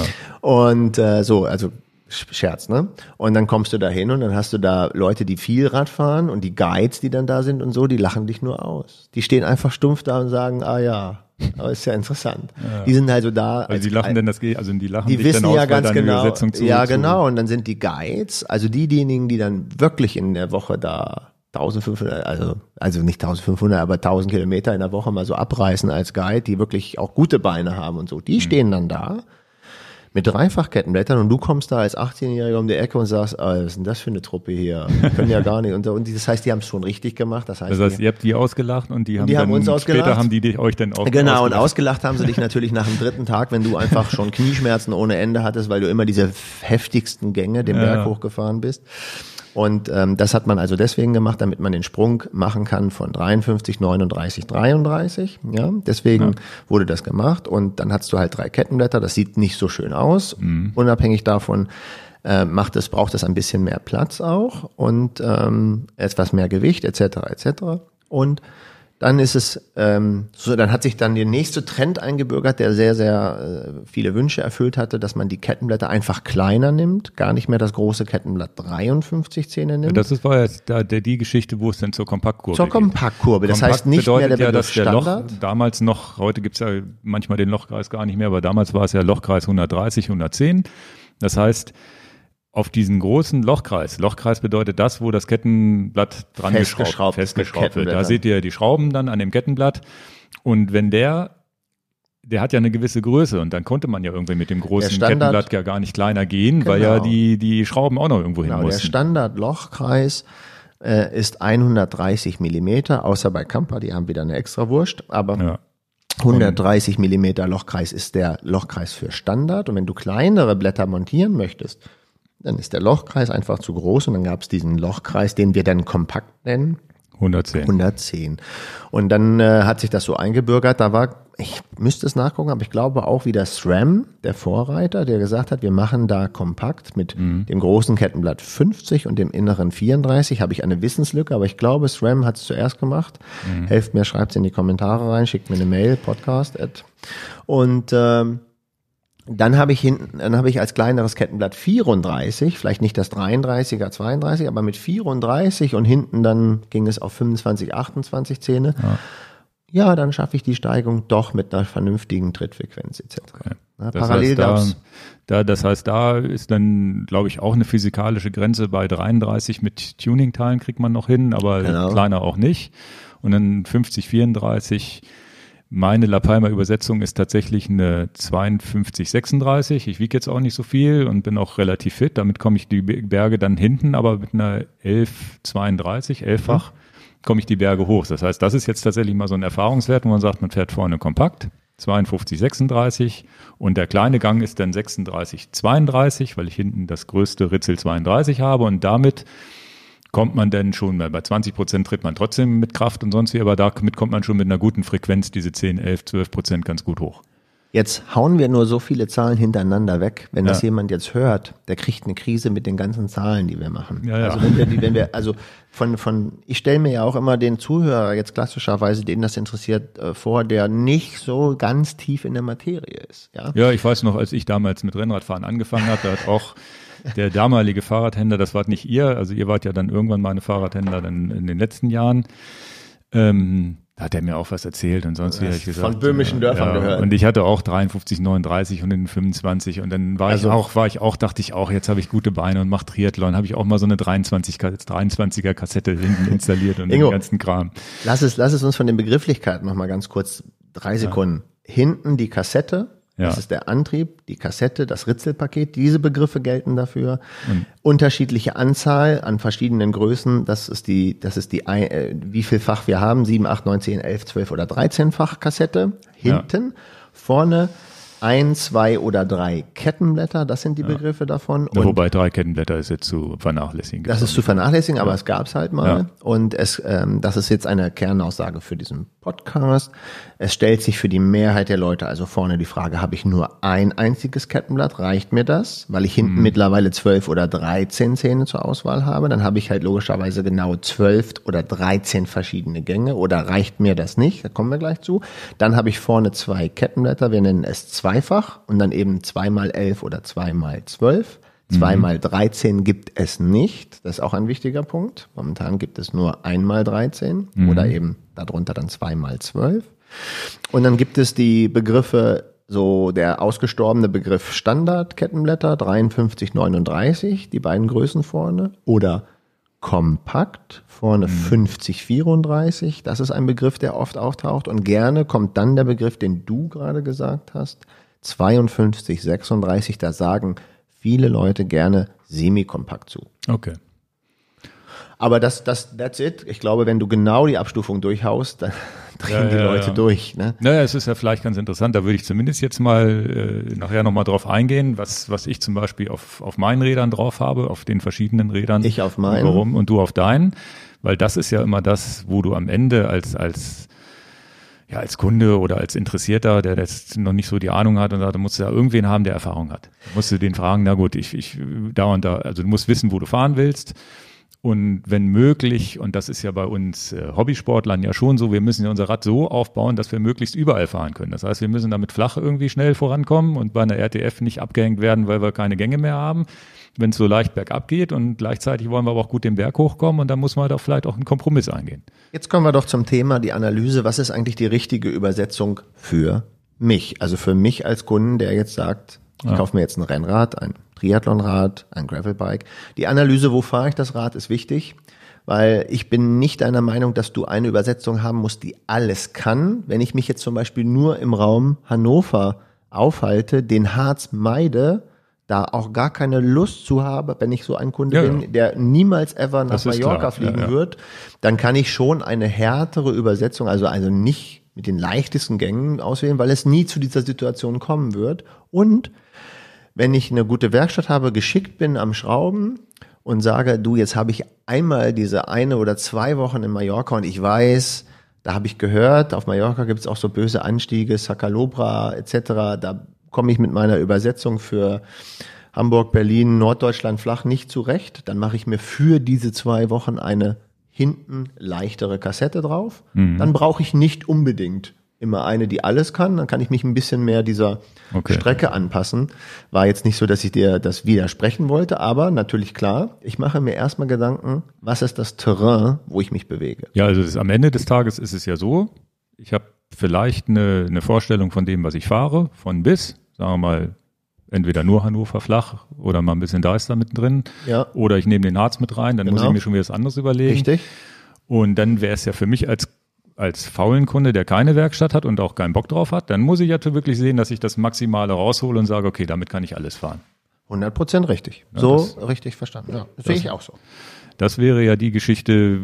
Und also Scherz, ne? Und dann kommst du da hin und dann hast du da Leute, die viel Rad fahren, und die Guides, die dann da sind und so, die lachen dich nur aus. Die stehen einfach stumpf da und sagen, aber ist ja interessant. Ja. Die sind also da. Also die lachen die wissen dann ja aus, ganz genau. Übersetzung Genau. Und dann sind die Guides, also diejenigen, die dann wirklich in der Woche da 1500, also nicht 1500, aber 1000 Kilometer in der Woche mal so abreißen als Guide, die wirklich auch gute Beine haben und so. Die stehen dann da mit Dreifachkettenblättern und du kommst da als 18-Jähriger um die Ecke und sagst, was ist denn das für eine Truppe hier? Die können ja gar nicht. Und das heißt, die haben es schon richtig gemacht. Das heißt, ihr habt die ausgelacht und die haben uns ausgelacht. Später haben die euch dann auch Genau, und ausgelacht haben sie dich natürlich nach dem dritten Tag, wenn du einfach schon Knieschmerzen ohne Ende hattest, weil du immer diese heftigsten Gänge den Berg hochgefahren bist. Und das hat man also deswegen gemacht, damit man den Sprung machen kann von 53, 39, 33. Ja, deswegen wurde das gemacht. Und dann hast du halt 3 Kettenblätter. Das sieht nicht so schön aus. Unabhängig davon braucht es ein bisschen mehr Platz auch und etwas mehr Gewicht etc. etc. Und dann ist es dann hat sich dann der nächste Trend eingebürgert, der sehr, sehr viele Wünsche erfüllt hatte, dass man die Kettenblätter einfach kleiner nimmt, gar nicht mehr das große Kettenblatt 53 Zähne nimmt. Das war jetzt die Geschichte, wo es dann zur Kompaktkurve geht. Zur Kompaktkurve. Das heißt nicht mehr der Begriff Standard. Damals noch, heute gibt's ja manchmal den Lochkreis gar nicht mehr, aber damals war es ja Lochkreis 130, 110. Das heißt, auf diesen großen Lochkreis bedeutet das, wo das Kettenblatt dran festgeschraubt wird. Da seht ihr die Schrauben dann an dem Kettenblatt. Und wenn der hat ja eine gewisse Größe und dann konnte man ja irgendwie mit dem großen Kettenblatt ja gar nicht kleiner gehen, weil ja die Schrauben auch noch irgendwo hin mussten. Der Standard-Lochkreis ist 130 Millimeter, außer bei Kampa, die haben wieder eine extra Wurst, aber Ja. 130 Millimeter Lochkreis ist der Lochkreis für Standard. Und wenn du kleinere Blätter montieren möchtest, dann ist der Lochkreis einfach zu groß. Und dann gab es diesen Lochkreis, den wir dann kompakt nennen. 110. Und dann hat sich das so eingebürgert. Da war, ich müsste es nachgucken, aber ich glaube auch wieder SRAM, der Vorreiter, der gesagt hat, wir machen da kompakt mit dem großen Kettenblatt 50 und dem inneren 34. Habe ich eineWissenslücke, aber ich glaube, SRAM hat es zuerst gemacht. Helft mir, schreibt es in die Kommentare rein, schickt mir eine Mail, podcast@. Und dann habe ich als kleineres Kettenblatt 34, vielleicht nicht das 33er, 32, aber mit 34 und hinten dann ging es auf 25, 28 Zähne. Ja, dann schaffe ich die Steigung doch mit einer vernünftigen Trittfrequenz etc. Okay. Ja, Das parallel heißt, das heißt, da ist dann, glaube ich, auch eine physikalische Grenze bei 33 mit Tuning-Teilen kriegt man noch hin, aber kleiner auch nicht. Und dann 50, 34. Meine La Palma-Übersetzung ist tatsächlich eine 52,36. Ich wiege jetzt auch nicht so viel und bin auch relativ fit. Damit komme ich die Berge dann hinten, aber mit einer 11,32, 11-fach, komme ich die Berge hoch. Das heißt, das ist jetzt tatsächlich mal so ein Erfahrungswert, wo man sagt, man fährt vorne kompakt, 52,36 und der kleine Gang ist dann 36,32, weil ich hinten das größte Ritzel 32 habe und damit kommt man denn schon, bei 20% tritt man trotzdem mit Kraft und sonst wie, aber damit kommt man schon mit einer guten Frequenz diese 10, 11, 12% ganz gut hoch. Jetzt hauen wir nur so viele Zahlen hintereinander weg. Wenn das jemand jetzt hört, der kriegt eine Krise mit den ganzen Zahlen, die wir machen. Ja, ja. Also ich stelle mir ja auch immer den Zuhörer jetzt klassischerweise, den das interessiert, vor, der nicht so ganz tief in der Materie ist. Ja, ich weiß noch, als ich damals mit Rennradfahren angefangen habe, da hat auch der damalige Fahrradhändler, das wart nicht ihr, also ihr wart ja dann irgendwann meine Fahrradhändler dann in den letzten Jahren, da hat er mir auch was erzählt und sonst wie habe ich gesagt. Von böhmischen Dörfern gehört. Und ich hatte auch 53,39 und in 25 und dann dachte ich auch, jetzt habe ich gute Beine und mache Triathlon, habe ich auch mal so eine 23er Kassette hinten installiert und Ingo, den ganzen Kram. Lass es uns von den Begrifflichkeiten noch mal ganz kurz 3 Sekunden. Hinten die Kassette. Das ist der Antrieb, die Kassette, das Ritzelpaket. Diese Begriffe gelten dafür. Unterschiedliche Anzahl an verschiedenen Größen. Das ist wie viel Fach wir haben. 7, 8, 9, 10, 11, 12 oder 13-fach Kassette. Hinten, vorne 1, 2 oder 3 Kettenblätter. Das sind die Begriffe davon. Und wobei 3 Kettenblätter ist jetzt zu vernachlässigen. Das ist zu vernachlässigen, aber es gab's halt mal. Ja. Und das ist jetzt eine Kernaussage für diesen Podcast. Es stellt sich für die Mehrheit der Leute also vorne die Frage, habe ich nur ein einziges Kettenblatt? Reicht mir das? Weil ich hinten mittlerweile 12 oder 13 Zähne zur Auswahl habe. Dann habe ich halt logischerweise genau 12 oder 13 verschiedene Gänge. Oder reicht mir das nicht? Da kommen wir gleich zu. Dann habe ich vorne 2 Kettenblätter. Wir nennen es zweifach und dann eben 2x11 oder 2x12. 2x13 gibt es nicht. Das ist auch ein wichtiger Punkt. Momentan gibt es nur 1x13 oder eben darunter dann 2x12. Und dann gibt es die Begriffe, so der ausgestorbene Begriff Standard-Kettenblätter, 53, 39, die beiden Größen vorne. Oder kompakt, vorne 50, 34. Das ist ein Begriff, der oft auftaucht. Und gerne kommt dann der Begriff, den du gerade gesagt hast, 52, 36. Da sagen viele Leute gerne semi-kompakt zu. Okay. Aber that's it. Ich glaube, wenn du genau die Abstufung durchhaust, dann drehen die Leute durch. Ne? Naja, es ist ja vielleicht ganz interessant. Da würde ich zumindest jetzt mal nachher nochmal drauf eingehen, was ich zum Beispiel auf meinen Rädern drauf habe, auf den verschiedenen Rädern. Ich auf meinen. Warum und du auf deinen. Weil das ist ja immer das, wo du am Ende als Kunde oder als Interessierter, der jetzt noch nicht so die Ahnung hat und sagt, du musst ja irgendwen haben, der Erfahrung hat. Da musst du den fragen, na gut, also du musst wissen, wo du fahren willst. Und wenn möglich, und das ist ja bei uns Hobbysportlern ja schon so, wir müssen ja unser Rad so aufbauen, dass wir möglichst überall fahren können. Das heißt, wir müssen damit flach irgendwie schnell vorankommen und bei einer RTF nicht abgehängt werden, weil wir keine Gänge mehr haben, wenn es so leicht bergab geht. Und gleichzeitig wollen wir aber auch gut den Berg hochkommen und dann muss man halt auch vielleicht auch einen Kompromiss eingehen. Jetzt kommen wir doch zum Thema, die Analyse. Was ist eigentlich die richtige Übersetzung für mich? Also für mich als Kunden, der jetzt sagt, ich kaufe mir jetzt ein Rennrad, ein Triathlonrad, ein Gravelbike. Die Analyse, wo fahre ich das Rad, ist wichtig, weil ich bin nicht deiner Meinung, dass du eine Übersetzung haben musst, die alles kann. Wenn ich mich jetzt zum Beispiel nur im Raum Hannover aufhalte, den Harz meide, da auch gar keine Lust zu habe, wenn ich so ein Kunde bin, der niemals ever nach Mallorca fliegen wird, dann kann ich schon eine härtere Übersetzung, also nicht mit den leichtesten Gängen auswählen, weil es nie zu dieser Situation kommen wird. Und wenn ich eine gute Werkstatt habe, geschickt bin am Schrauben und sage, du, jetzt habe ich einmal diese 1 oder 2 Wochen in Mallorca und ich weiß, da habe ich gehört, auf Mallorca gibt es auch so böse Anstiege, Sacalobra etc., da komme ich mit meiner Übersetzung für Hamburg, Berlin, Norddeutschland flach nicht zurecht, dann mache ich mir für diese 2 Wochen eine hinten leichtere Kassette drauf. Dann brauche ich nicht unbedingt immer eine, die alles kann. Dann kann ich mich ein bisschen mehr dieser Strecke anpassen. War jetzt nicht so, dass ich dir das widersprechen wollte, aber natürlich klar, ich mache mir erstmal Gedanken, was ist das Terrain, wo ich mich bewege. Ja, also am Ende des Tages ist es ja so, ich habe vielleicht eine Vorstellung von dem, was ich fahre, von bis, sagen wir mal, entweder nur Hannover flach oder mal ein bisschen Deister mittendrin. Ja. Oder ich nehme den Harz mit rein, dann muss ich mir schon wieder was anderes überlegen. Richtig. Und dann wäre es ja für mich als faulen Kunde, der keine Werkstatt hat und auch keinen Bock drauf hat, dann muss ich ja wirklich sehen, dass ich das Maximale raushole und sage, okay, damit kann ich alles fahren. 100% richtig. Ja, so richtig verstanden. Ja, das sehe ich auch so. Das wäre ja die Geschichte,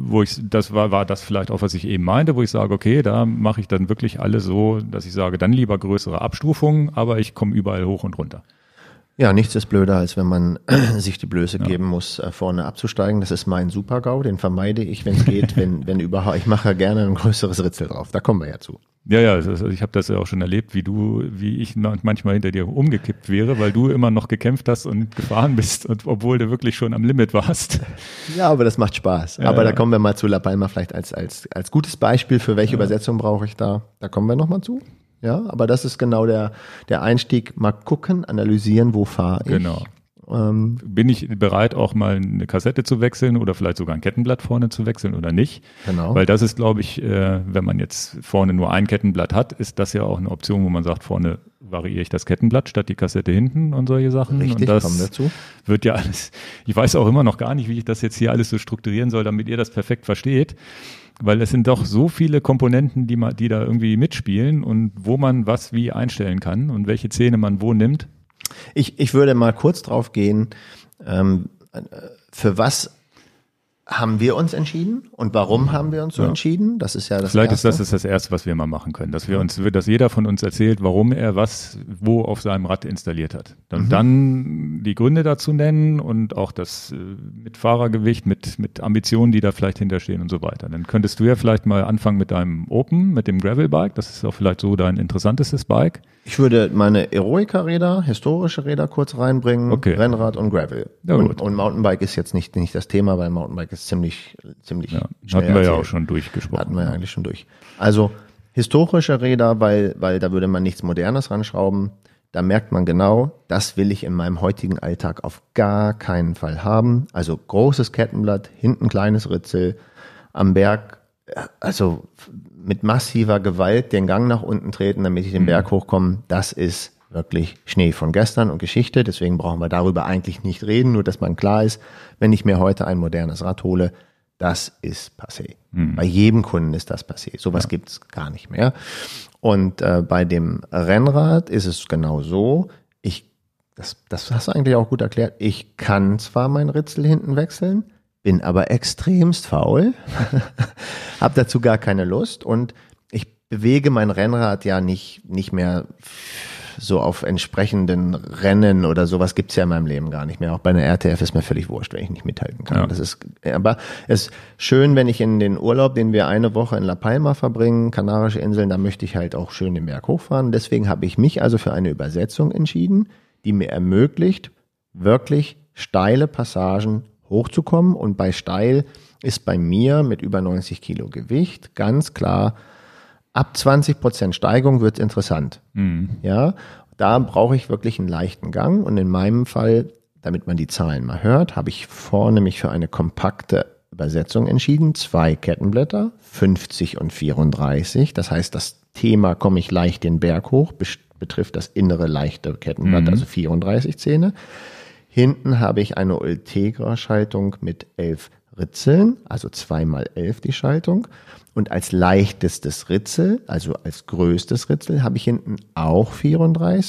das war das vielleicht auch, was ich eben meinte, wo ich sage, okay, da mache ich dann wirklich alles so, dass ich sage, dann lieber größere Abstufungen, aber ich komme überall hoch und runter. Ja, nichts ist blöder, als wenn man sich die Blöße geben muss, vorne abzusteigen. Das ist mein Super-GAU, den vermeide ich, wenn es geht, wenn überhaupt. Ich mache gerne ein größeres Ritzel drauf, da kommen wir ja zu. Ja, also ich habe das ja auch schon erlebt, wie ich manchmal hinter dir umgekippt wäre, weil du immer noch gekämpft hast und gefahren bist, obwohl du wirklich schon am Limit warst. Ja, aber das macht Spaß. Ja, aber da kommen wir mal zu La Palma vielleicht als gutes Beispiel, für welche Übersetzung brauche ich da. Da kommen wir nochmal zu. Ja, aber das ist genau der Einstieg. Mal gucken, analysieren, wo fahre ich. Genau. Bin ich bereit, auch mal eine Kassette zu wechseln oder vielleicht sogar ein Kettenblatt vorne zu wechseln oder nicht? Genau. Weil das ist, glaube ich, wenn man jetzt vorne nur ein Kettenblatt hat, ist das ja auch eine Option, wo man sagt, vorne variiere ich das Kettenblatt statt die Kassette hinten und solche Sachen. Richtig, und das kommen wir zu. Wird ja alles, ich weiß auch immer noch gar nicht, wie ich das jetzt hier alles so strukturieren soll, damit ihr das perfekt versteht. Weil es sind doch so viele Komponenten, die da irgendwie mitspielen und wo man was wie einstellen kann und welche Zähne man wo nimmt. Ich würde mal kurz drauf gehen, für was haben wir uns entschieden und warum haben wir uns so entschieden? Das ist ja das Vielleicht Erste. ist das Erste, was wir mal machen können, dass jeder von uns erzählt, warum er was wo auf seinem Rad installiert hat. Und dann die Gründe dazu nennen und auch das mit Fahrergewicht, mit Ambitionen, die da vielleicht hinterstehen und so weiter. Dann könntest du ja vielleicht mal anfangen mit deinem Open, mit dem Gravel-Bike. Das ist auch vielleicht so dein interessantestes Bike. Ich würde meine Eroica-Räder, historische Räder kurz reinbringen, Rennrad und Gravel. Ja, und Mountainbike ist jetzt nicht das Thema, weil Mountainbike ist ziemlich schnell hatten wir ja auch schon durchgesprochen. Hatten wir ja eigentlich schon durch. Also historische Räder, weil da würde man nichts Modernes ranschrauben. Da merkt man genau, das will ich in meinem heutigen Alltag auf gar keinen Fall haben. Also großes Kettenblatt, hinten kleines Ritzel, am Berg, also mit massiver Gewalt den Gang nach unten treten, damit ich den Berg hochkomme, das ist wirklich Schnee von gestern und Geschichte. Deswegen brauchen wir darüber eigentlich nicht reden, nur dass man klar ist, wenn ich mir heute ein modernes Rad hole, das ist passé. Bei jedem Kunden ist das passé. Sowas gibt's gar nicht mehr. Und bei dem Rennrad ist es genau so, das hast du eigentlich auch gut erklärt, ich kann zwar mein Ritzel hinten wechseln, bin aber extremst faul, habe dazu gar keine Lust und ich bewege mein Rennrad ja nicht mehr so auf entsprechenden Rennen oder sowas gibt's ja in meinem Leben gar nicht mehr. Auch bei einer RTF ist mir völlig wurscht, wenn ich nicht mithalten kann. Ja. Aber es ist schön, wenn ich in den Urlaub, den wir eine Woche in La Palma verbringen, Kanarische Inseln, da möchte ich halt auch schön den Berg hochfahren. Deswegen habe ich mich also für eine Übersetzung entschieden, die mir ermöglicht, wirklich steile Passagen hochzukommen. Und bei steil ist bei mir mit über 90 Kilo Gewicht ganz klar, ab 20% Steigung wird es interessant. Ja, da brauche ich wirklich einen leichten Gang. Und in meinem Fall, damit man die Zahlen mal hört, habe ich vorne mich für eine kompakte Übersetzung entschieden. 2 Kettenblätter, 50 und 34. Das heißt, das Thema komme ich leicht den Berg hoch, betrifft das innere leichte Kettenblatt, also 34 Zähne. Hinten habe ich eine Ultegra-Schaltung mit 11 Ritzeln, also 2x11 die Schaltung. Und als leichtestes Ritzel, also als größtes Ritzel, habe ich hinten auch 34.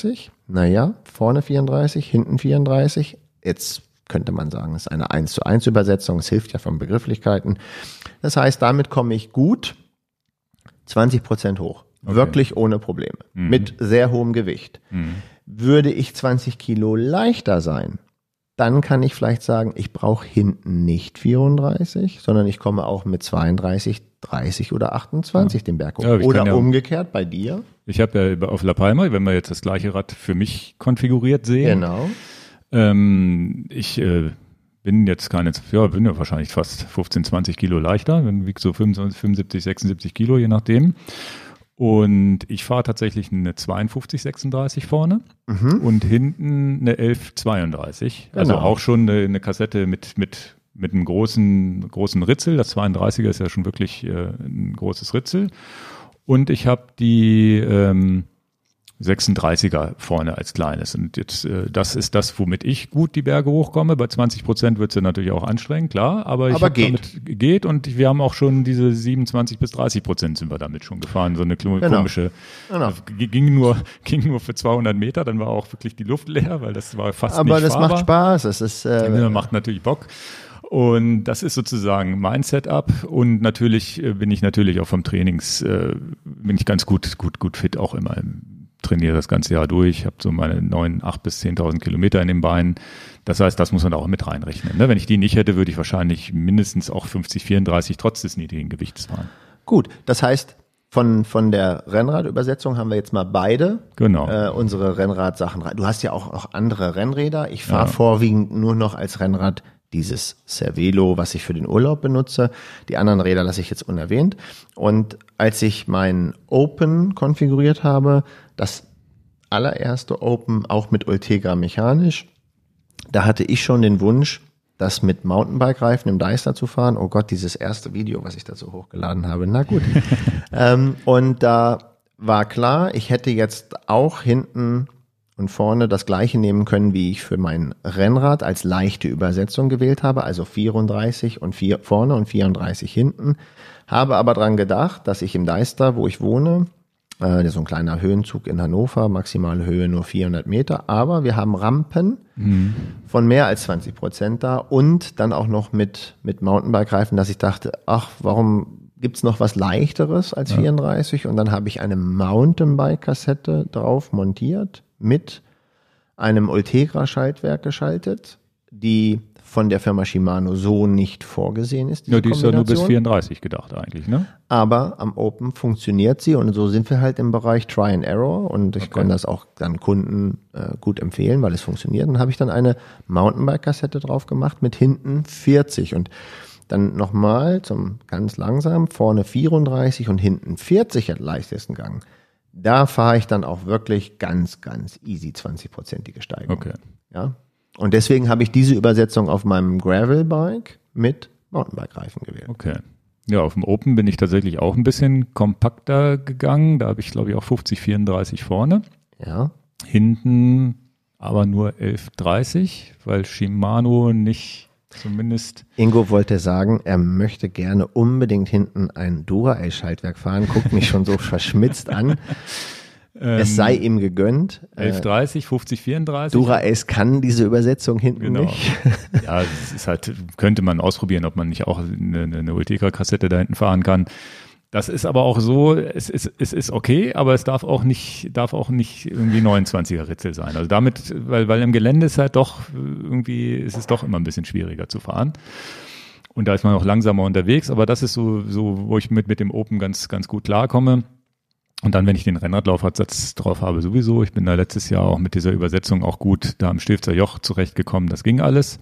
vorne 34, hinten 34. Jetzt könnte man sagen, es ist eine 1:1 Übersetzung. Es hilft ja von Begrifflichkeiten. Das heißt, damit komme ich gut 20% hoch. Okay. Wirklich ohne Probleme. Mit sehr hohem Gewicht. Würde ich 20 Kilo leichter sein, dann kann ich vielleicht sagen, ich brauche hinten nicht 34, sondern ich komme auch mit 32, 30 oder 28 den Berg hoch. Ja, oder umgekehrt bei dir. Ich habe ja auf La Palma, wenn wir jetzt das gleiche Rad für mich konfiguriert sehen. Genau. Ich bin jetzt bin ja wahrscheinlich fast 15, 20 Kilo leichter. Dann wiegt so 75, 76 Kilo, je nachdem. Und ich fahre tatsächlich eine 52,36 vorne und hinten eine 11,32. Genau. Also auch schon eine Kassette mit einem großen Ritzel. Das 32er ist ja schon wirklich ein großes Ritzel. Und ich habe die 36er vorne als kleines. Und jetzt, das ist das, womit ich gut die Berge hochkomme. Bei 20% wird es ja natürlich auch anstrengend, klar. Aber geht und wir haben auch schon diese 27-30% sind wir damit schon gefahren. So eine komische, ging nur für 200 Meter, dann war auch wirklich die Luft leer, weil das war fast nicht fahrbar. Aber das macht Spaß. Es ist, macht natürlich Bock. Und das ist sozusagen mein Setup und natürlich bin ich auch vom Trainings, bin ich ganz gut fit auch immer. Trainiere das ganze Jahr durch, ich habe so meine 8.000 bis 10.000 Kilometer in den Beinen. Das heißt, das muss man auch mit reinrechnen. Ne? Wenn ich die nicht hätte, würde ich wahrscheinlich mindestens auch 50-34 trotz des niedrigen Gewichts fahren. Gut, das heißt, von der Rennradübersetzung haben wir jetzt mal beide unsere Rennradsachen rein. Du hast ja auch andere Rennräder. Ich fahre vorwiegend nur noch als Rennrad dieses Cervelo, was ich für den Urlaub benutze. Die anderen Räder lasse ich jetzt unerwähnt. Und als ich mein Open konfiguriert habe, das allererste Open auch mit Ultegra mechanisch, da hatte ich schon den Wunsch, das mit Mountainbike-Reifen im Deister zu fahren. Oh Gott, dieses erste Video, was ich dazu hochgeladen habe. Na gut. Und da war klar, ich hätte jetzt auch hinten und vorne das gleiche nehmen können, wie ich für mein Rennrad als leichte Übersetzung gewählt habe, also 34 und 4 vorne und 34 hinten. Habe aber dran gedacht, dass ich im Deister, wo ich wohne, so ein kleiner Höhenzug in Hannover, maximale Höhe nur 400 Meter, aber wir haben Rampen von mehr als 20% da und dann auch noch mit Mountainbike-Reifen, dass ich dachte, ach, warum gibt's noch was Leichteres als 34? Und dann habe ich eine Mountainbike-Kassette drauf montiert, mit einem Ultegra-Schaltwerk geschaltet, die von der Firma Shimano so nicht vorgesehen ist. Ja, die ist ja nur bis 34 gedacht eigentlich, ne? Aber am Open funktioniert sie und so sind wir halt im Bereich Try and Error und ich kann das auch dann Kunden gut empfehlen, weil es funktioniert. Und habe ich dann eine Mountainbike-Kassette drauf gemacht mit hinten 40 und dann nochmal zum ganz langsam, vorne 34 und hinten 40 at leichtesten Gang. Da fahre ich dann auch wirklich ganz, ganz easy 20%ige Steigung. Okay. Ja. Und deswegen habe ich diese Übersetzung auf meinem Gravelbike mit Mountainbike-Reifen gewählt. Okay. Ja, auf dem Open bin ich tatsächlich auch ein bisschen kompakter gegangen. Da habe ich, glaube ich, auch 50-34 vorne. Ja. Hinten aber nur 11-30, weil Shimano nicht zumindest. Ingo wollte sagen, er möchte gerne unbedingt hinten ein Dura-Ace-Schaltwerk fahren, guckt mich schon so verschmitzt an. Es sei ihm gegönnt. 11:30, 50:34. Dura-Ace kann diese Übersetzung hinten nicht. Ja, es ist halt, könnte man ausprobieren, ob man nicht auch eine Ultegra-Kassette da hinten fahren kann. Das ist aber auch so, es ist okay, aber es darf auch nicht irgendwie 29er Ritzel sein. Also damit, weil im Gelände ist halt doch irgendwie, ist es doch immer ein bisschen schwieriger zu fahren. Und da ist man auch langsamer unterwegs, aber das ist so wo ich mit dem Open ganz, ganz gut klarkomme. Und dann, wenn ich den Rennradlaufradsatz drauf habe, sowieso. Ich bin da letztes Jahr auch mit dieser Übersetzung auch gut da am Stilfzer Joch zurechtgekommen. Das ging alles.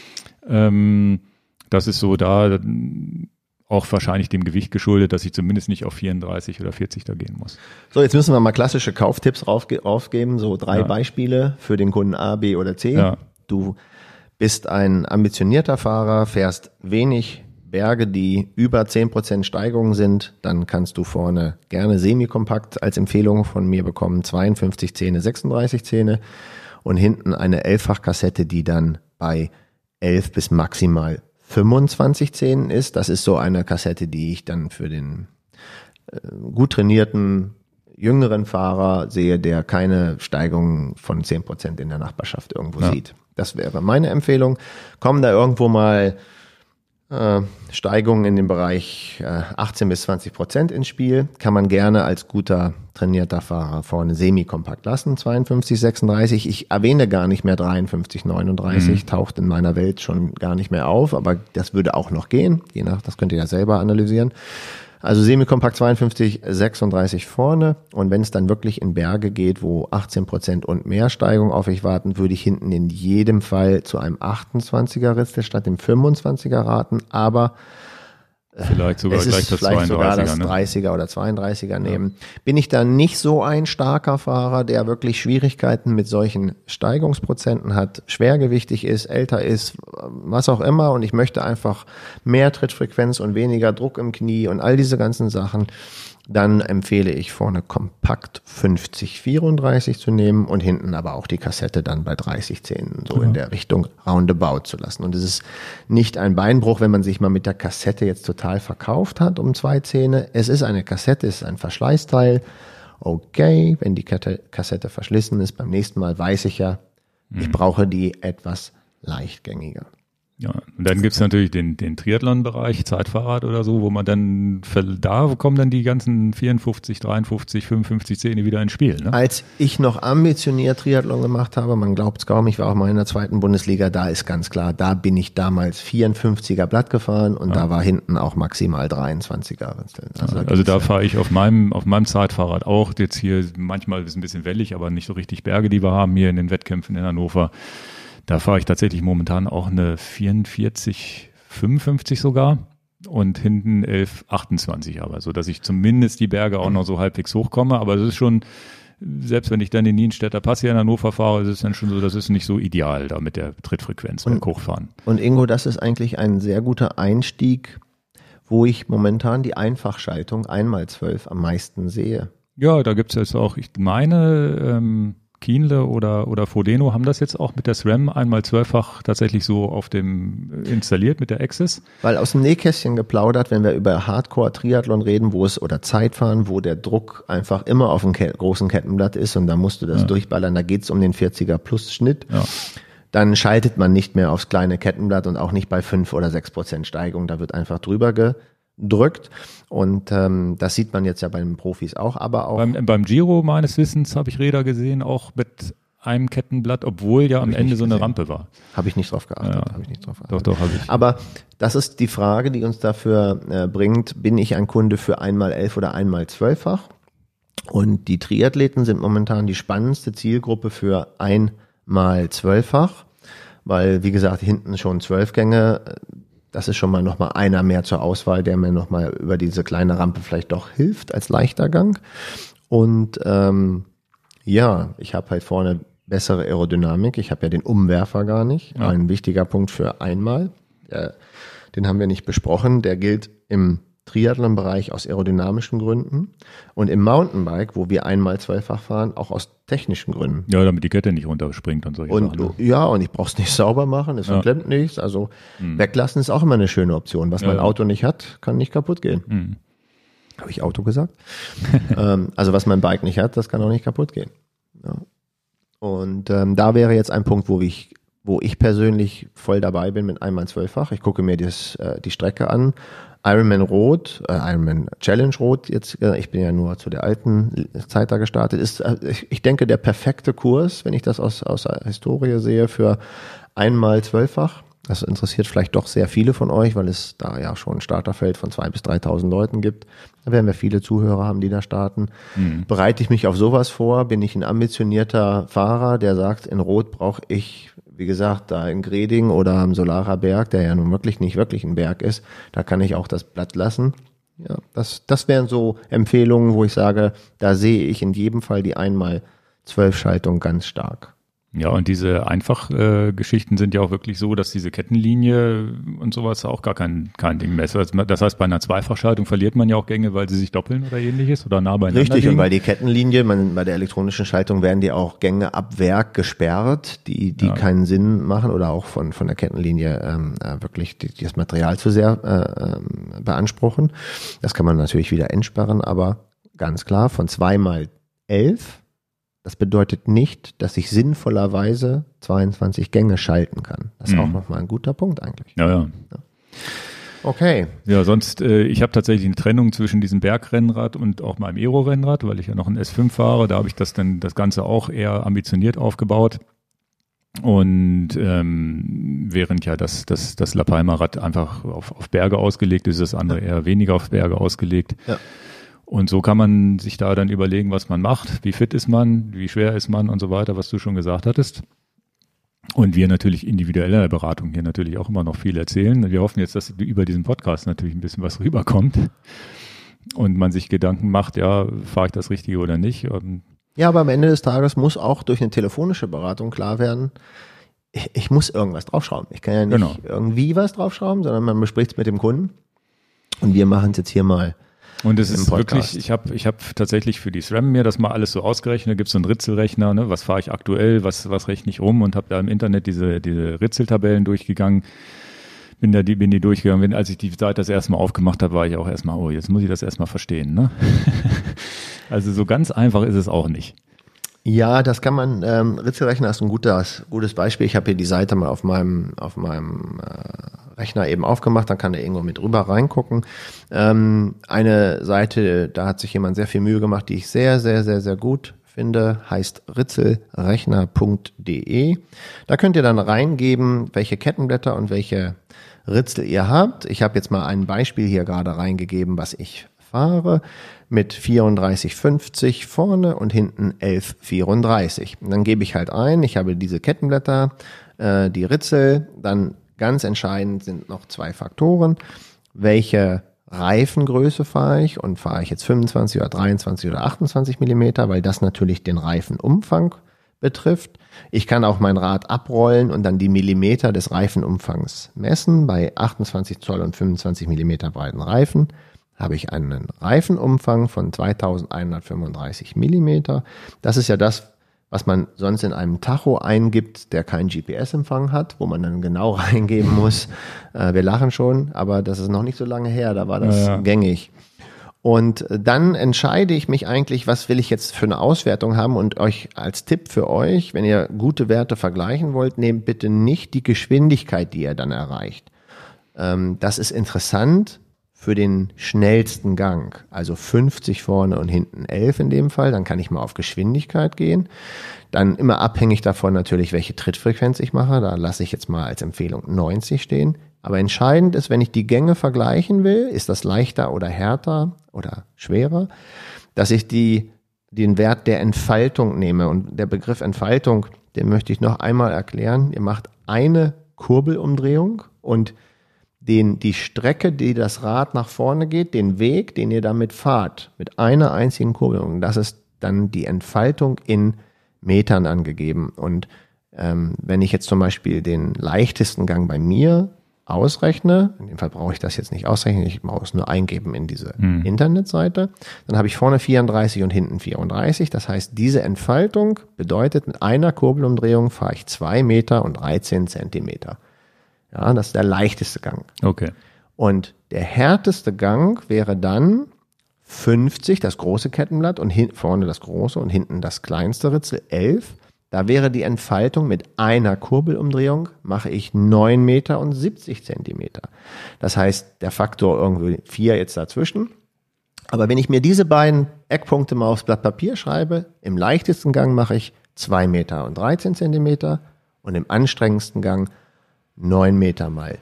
Das ist so da auch wahrscheinlich dem Gewicht geschuldet, dass ich zumindest nicht auf 34 oder 40 da gehen muss. So, jetzt müssen wir mal klassische Kauftipps aufgeben. So 3 Beispiele für den Kunden A, B oder C. Ja. Du bist ein ambitionierter Fahrer, fährst wenig Berge, die über 10% Steigung sind, dann kannst du vorne gerne semi-kompakt als Empfehlung von mir bekommen, 52 Zähne, 36 Zähne und hinten eine 11-fach-Kassette, die dann bei 11 bis maximal 25 Zähnen ist. Das ist so eine Kassette, die ich dann für den gut trainierten jüngeren Fahrer sehe, der keine Steigung von 10% in der Nachbarschaft irgendwo sieht. Das wäre meine Empfehlung. Kommen da irgendwo mal Steigungen in dem Bereich 18 bis 20% ins Spiel, kann man gerne als guter trainierter Fahrer vorne semi-kompakt lassen, 52, 36. Ich erwähne gar nicht mehr 53, 39, taucht in meiner Welt schon gar nicht mehr auf, aber das würde auch noch gehen, das könnt ihr ja selber analysieren. Also semi-kompakt 52, 36 vorne, und wenn es dann wirklich in Berge geht, wo 18% und mehr Steigung auf euch warten, würde ich hinten in jedem Fall zu einem 28er Ritzel statt dem 25er raten, aber vielleicht sogar es gleich ist das vielleicht 32er, sogar das ne? 30er oder 32er nehmen. Bin ich da nicht so ein starker Fahrer, der wirklich Schwierigkeiten mit solchen Steigungsprozenten hat, schwergewichtig ist, älter ist, was auch immer, und ich möchte einfach mehr Trittfrequenz und weniger Druck im Knie und all diese ganzen Sachen, dann empfehle ich vorne kompakt 50, 34 zu nehmen und hinten aber auch die Kassette dann bei 30 Zähnen so in der Richtung roundabout zu lassen. Und es ist nicht ein Beinbruch, wenn man sich mal mit der Kassette jetzt total verkauft hat um 2 Zähne. Es ist eine Kassette, es ist ein Verschleißteil. Okay, wenn die Kassette verschlissen ist, beim nächsten Mal weiß ich ja, ich brauche die etwas leichtgängiger. Ja, und dann gibt's natürlich den Triathlon-Bereich, Zeitfahrrad oder so, wo man dann, da kommen dann die ganzen 54, 53, 55 Zähne wieder ins Spiel. Ne? Als ich noch ambitioniert Triathlon gemacht habe, man glaubt es kaum, ich war auch mal in der 2. Bundesliga, da ist ganz klar, da bin ich damals 54er Blatt gefahren und da war hinten auch maximal 23er. Also da fahre ich auf meinem Zeitfahrrad auch, jetzt hier manchmal ist es ein bisschen wellig, aber nicht so richtig Berge, die wir haben hier in den Wettkämpfen in Hannover. Da fahre ich tatsächlich momentan auch eine 44, 55 sogar und hinten 11, 28 aber, so dass ich zumindest die Berge auch noch so halbwegs hochkomme. Aber es ist schon, selbst wenn ich dann den Nienstädter Pass hier in Hannover fahre, ist es dann schon so, das ist nicht so ideal da mit der Trittfrequenz beim Hochfahren. Und Ingo, das ist eigentlich ein sehr guter Einstieg, wo ich momentan die Einfachschaltung 1x12 am meisten sehe. Ja, da gibt's jetzt auch, ich meine, Kienle oder Frodeno haben das jetzt auch mit der SRAM 1x12-fach tatsächlich so auf dem installiert mit der Axis. Weil aus dem Nähkästchen geplaudert, wenn wir über Hardcore-Triathlon reden, oder Zeitfahren, wo der Druck einfach immer auf dem großen Kettenblatt ist und da musst du das durchballern, da geht's um den 40er plus Schnitt. Ja. Dann schaltet man nicht mehr aufs kleine Kettenblatt und auch nicht bei 5 oder 6% Steigung, da wird einfach drüber gedrückt. Und das sieht man jetzt ja bei den Profis auch, aber auch beim Giro meines Wissens habe ich Räder gesehen, auch mit einem Kettenblatt, obwohl ja am Ende so eine Rampe war. Habe ich nicht drauf geachtet. Doch, habe ich. Aber das ist die Frage, die uns dafür bringt, bin ich ein Kunde für 1x11 oder 1x12-fach? Und die Triathleten sind momentan die spannendste Zielgruppe für 1x12-fach, weil, wie gesagt, hinten schon 12 Gänge. Das ist schon mal nochmal einer mehr zur Auswahl, der mir nochmal über diese kleine Rampe vielleicht doch hilft als leichter Gang. Und ich habe halt vorne bessere Aerodynamik. Ich habe ja den Umwerfer gar nicht. Ja. Ein wichtiger Punkt für einmal. Den haben wir nicht besprochen. Der gilt im Triathlon-Bereich aus aerodynamischen Gründen und im Mountainbike, wo wir 1x12-fach fahren, auch aus technischen Gründen. Ja, damit die Kette nicht runterspringt und solche Sachen. Ja, und ich brauche es nicht sauber machen, es verklemmt nichts. Also weglassen ist auch immer eine schöne Option. Was mein Auto nicht hat, kann nicht kaputt gehen. Habe ich Auto gesagt? Also was mein Bike nicht hat, das kann auch nicht kaputt gehen. Ja. Und da wäre jetzt ein Punkt, wo ich persönlich voll dabei bin mit 1x12-fach. Ich gucke mir die Strecke an. Ironman Challenge Rot jetzt, ich bin ja nur zu der alten Zeit da gestartet, ist, ich denke, der perfekte Kurs, wenn ich das aus der Historie sehe, für 1x12-fach. Das interessiert vielleicht doch sehr viele von euch, weil es da ja schon ein Starterfeld von 2.000 bis 3.000 Leuten gibt. Da werden wir viele Zuhörer haben, die da starten. Bereite ich mich auf sowas vor? Bin ich ein ambitionierter Fahrer, der sagt, in Rot brauche ich, wie gesagt, da in Greding oder am Solarer Berg, der ja nun nicht wirklich ein Berg ist, da kann ich auch das Blatt lassen. Ja, das wären so Empfehlungen, wo ich sage, da sehe ich in jedem Fall die 1x12-Schaltung ganz stark. Ja, und diese Geschichten sind ja auch wirklich so, dass diese Kettenlinie und sowas auch gar kein Ding mehr ist. Das heißt, bei einer Zweifachschaltung verliert man ja auch Gänge, weil sie sich doppeln oder ähnliches oder nah beieinander Richtig, liegen. Und weil die Kettenlinie, bei der elektronischen Schaltung werden die auch Gänge ab Werk gesperrt, die keinen Sinn machen oder auch von der Kettenlinie wirklich das Material zu sehr beanspruchen. Das kann man natürlich wieder entsperren, aber ganz klar von 2 mal 11. Das bedeutet nicht, dass ich sinnvollerweise 22 Gänge schalten kann. Das ist auch nochmal ein guter Punkt eigentlich. Ja. Okay. Ja, sonst, ich habe tatsächlich eine Trennung zwischen diesem Bergrennrad und auch meinem Aero-Rennrad, weil ich ja noch ein S5 fahre. Da habe ich das Ganze auch eher ambitioniert aufgebaut. Und während ja das La Palma-Rad einfach auf Berge ausgelegt ist, das andere eher weniger auf Berge ausgelegt. Ja. Und so kann man sich da dann überlegen, was man macht, wie fit ist man, wie schwer ist man und so weiter, was du schon gesagt hattest. Und wir natürlich individuell in der Beratung hier natürlich auch immer noch viel erzählen. Wir hoffen jetzt, dass über diesen Podcast natürlich ein bisschen was rüberkommt und man sich Gedanken macht, ja, fahre ich das Richtige oder nicht. Ja, aber am Ende des Tages muss auch durch eine telefonische Beratung klar werden, ich muss irgendwas draufschrauben. Ich kann ja nicht irgendwie was draufschrauben, sondern man bespricht es mit dem Kunden. Und wir machen es jetzt hier mal. Und es ist wirklich, ich hab tatsächlich für die SRAM mir das mal alles so ausgerechnet. Da gibt es so einen Ritzelrechner, ne? Was fahre ich aktuell, was rechne ich um, und habe da im Internet diese Ritzeltabellen durchgegangen. Bin die durchgegangen. Als ich die Seite das erste Mal aufgemacht habe, war ich auch erstmal, jetzt muss ich das erstmal verstehen. Ne? Also so ganz einfach ist es auch nicht. Ja, das kann man, Ritzelrechner ist ein gutes Beispiel. Ich habe hier die Seite mal auf meinem Rechner eben aufgemacht, dann kann der irgendwo mit rüber reingucken. Eine Seite, da hat sich jemand sehr viel Mühe gemacht, die ich sehr, sehr, sehr, sehr gut finde, heißt ritzelrechner.de. Da könnt ihr dann reingeben, welche Kettenblätter und welche Ritzel ihr habt. Ich habe jetzt mal ein Beispiel hier gerade reingegeben, was ich fahre, mit 34,50 vorne und hinten 11,34. Und dann gebe ich halt ein, ich habe diese Kettenblätter, die Ritzel, dann ganz entscheidend sind noch 2 Faktoren. Welche Reifengröße fahre ich, und fahre ich jetzt 25 oder 23 oder 28 Millimeter, weil das natürlich den Reifenumfang betrifft. Ich kann auch mein Rad abrollen und dann die Millimeter des Reifenumfangs messen. Bei 28 Zoll und 25 Millimeter breiten Reifen habe ich einen Reifenumfang von 2135 Millimeter. Das ist ja das, was man sonst in einem Tacho eingibt, der keinen GPS-Empfang hat, wo man dann genau reingeben muss. Wir lachen schon, aber das ist noch nicht so lange her, da war das gängig. Und dann entscheide ich mich eigentlich, was will ich jetzt für eine Auswertung haben, und euch als Tipp für euch, wenn ihr gute Werte vergleichen wollt, nehmt bitte nicht die Geschwindigkeit, die ihr dann erreicht. Das ist interessant für den schnellsten Gang, also 50 vorne und hinten 11 in dem Fall, dann kann ich mal auf Geschwindigkeit gehen. Dann immer abhängig davon natürlich, welche Trittfrequenz ich mache, da lasse ich jetzt mal als Empfehlung 90 stehen. Aber entscheidend ist, wenn ich die Gänge vergleichen will, ist das leichter oder härter oder schwerer, dass ich den Wert der Entfaltung nehme. Und der Begriff Entfaltung, den möchte ich noch einmal erklären. Ihr macht eine Kurbelumdrehung und die Strecke, die das Rad nach vorne geht, den Weg, den ihr damit fahrt, mit einer einzigen Kurbelung, das ist dann die Entfaltung in Metern angegeben. Und wenn ich jetzt zum Beispiel den leichtesten Gang bei mir ausrechne, in dem Fall brauche ich das jetzt nicht ausrechnen, ich brauche es nur eingeben in diese Internetseite, dann habe ich vorne 34 und hinten 34. Das heißt, diese Entfaltung bedeutet, mit einer Kurbelumdrehung fahre ich 2 Meter und 13 Zentimeter. Ja, das ist der leichteste Gang. Okay. Und der härteste Gang wäre dann 50, das große Kettenblatt, und vorne das große und hinten das kleinste Ritzel, 11. Da wäre die Entfaltung mit einer Kurbelumdrehung, mache ich 9 Meter und 70 Zentimeter. Das heißt, der Faktor irgendwie 4 jetzt dazwischen. Aber wenn ich mir diese beiden Eckpunkte mal aufs Blatt Papier schreibe, im leichtesten Gang mache ich 2 Meter und 13 Zentimeter und im anstrengendsten Gang 9 Meter mal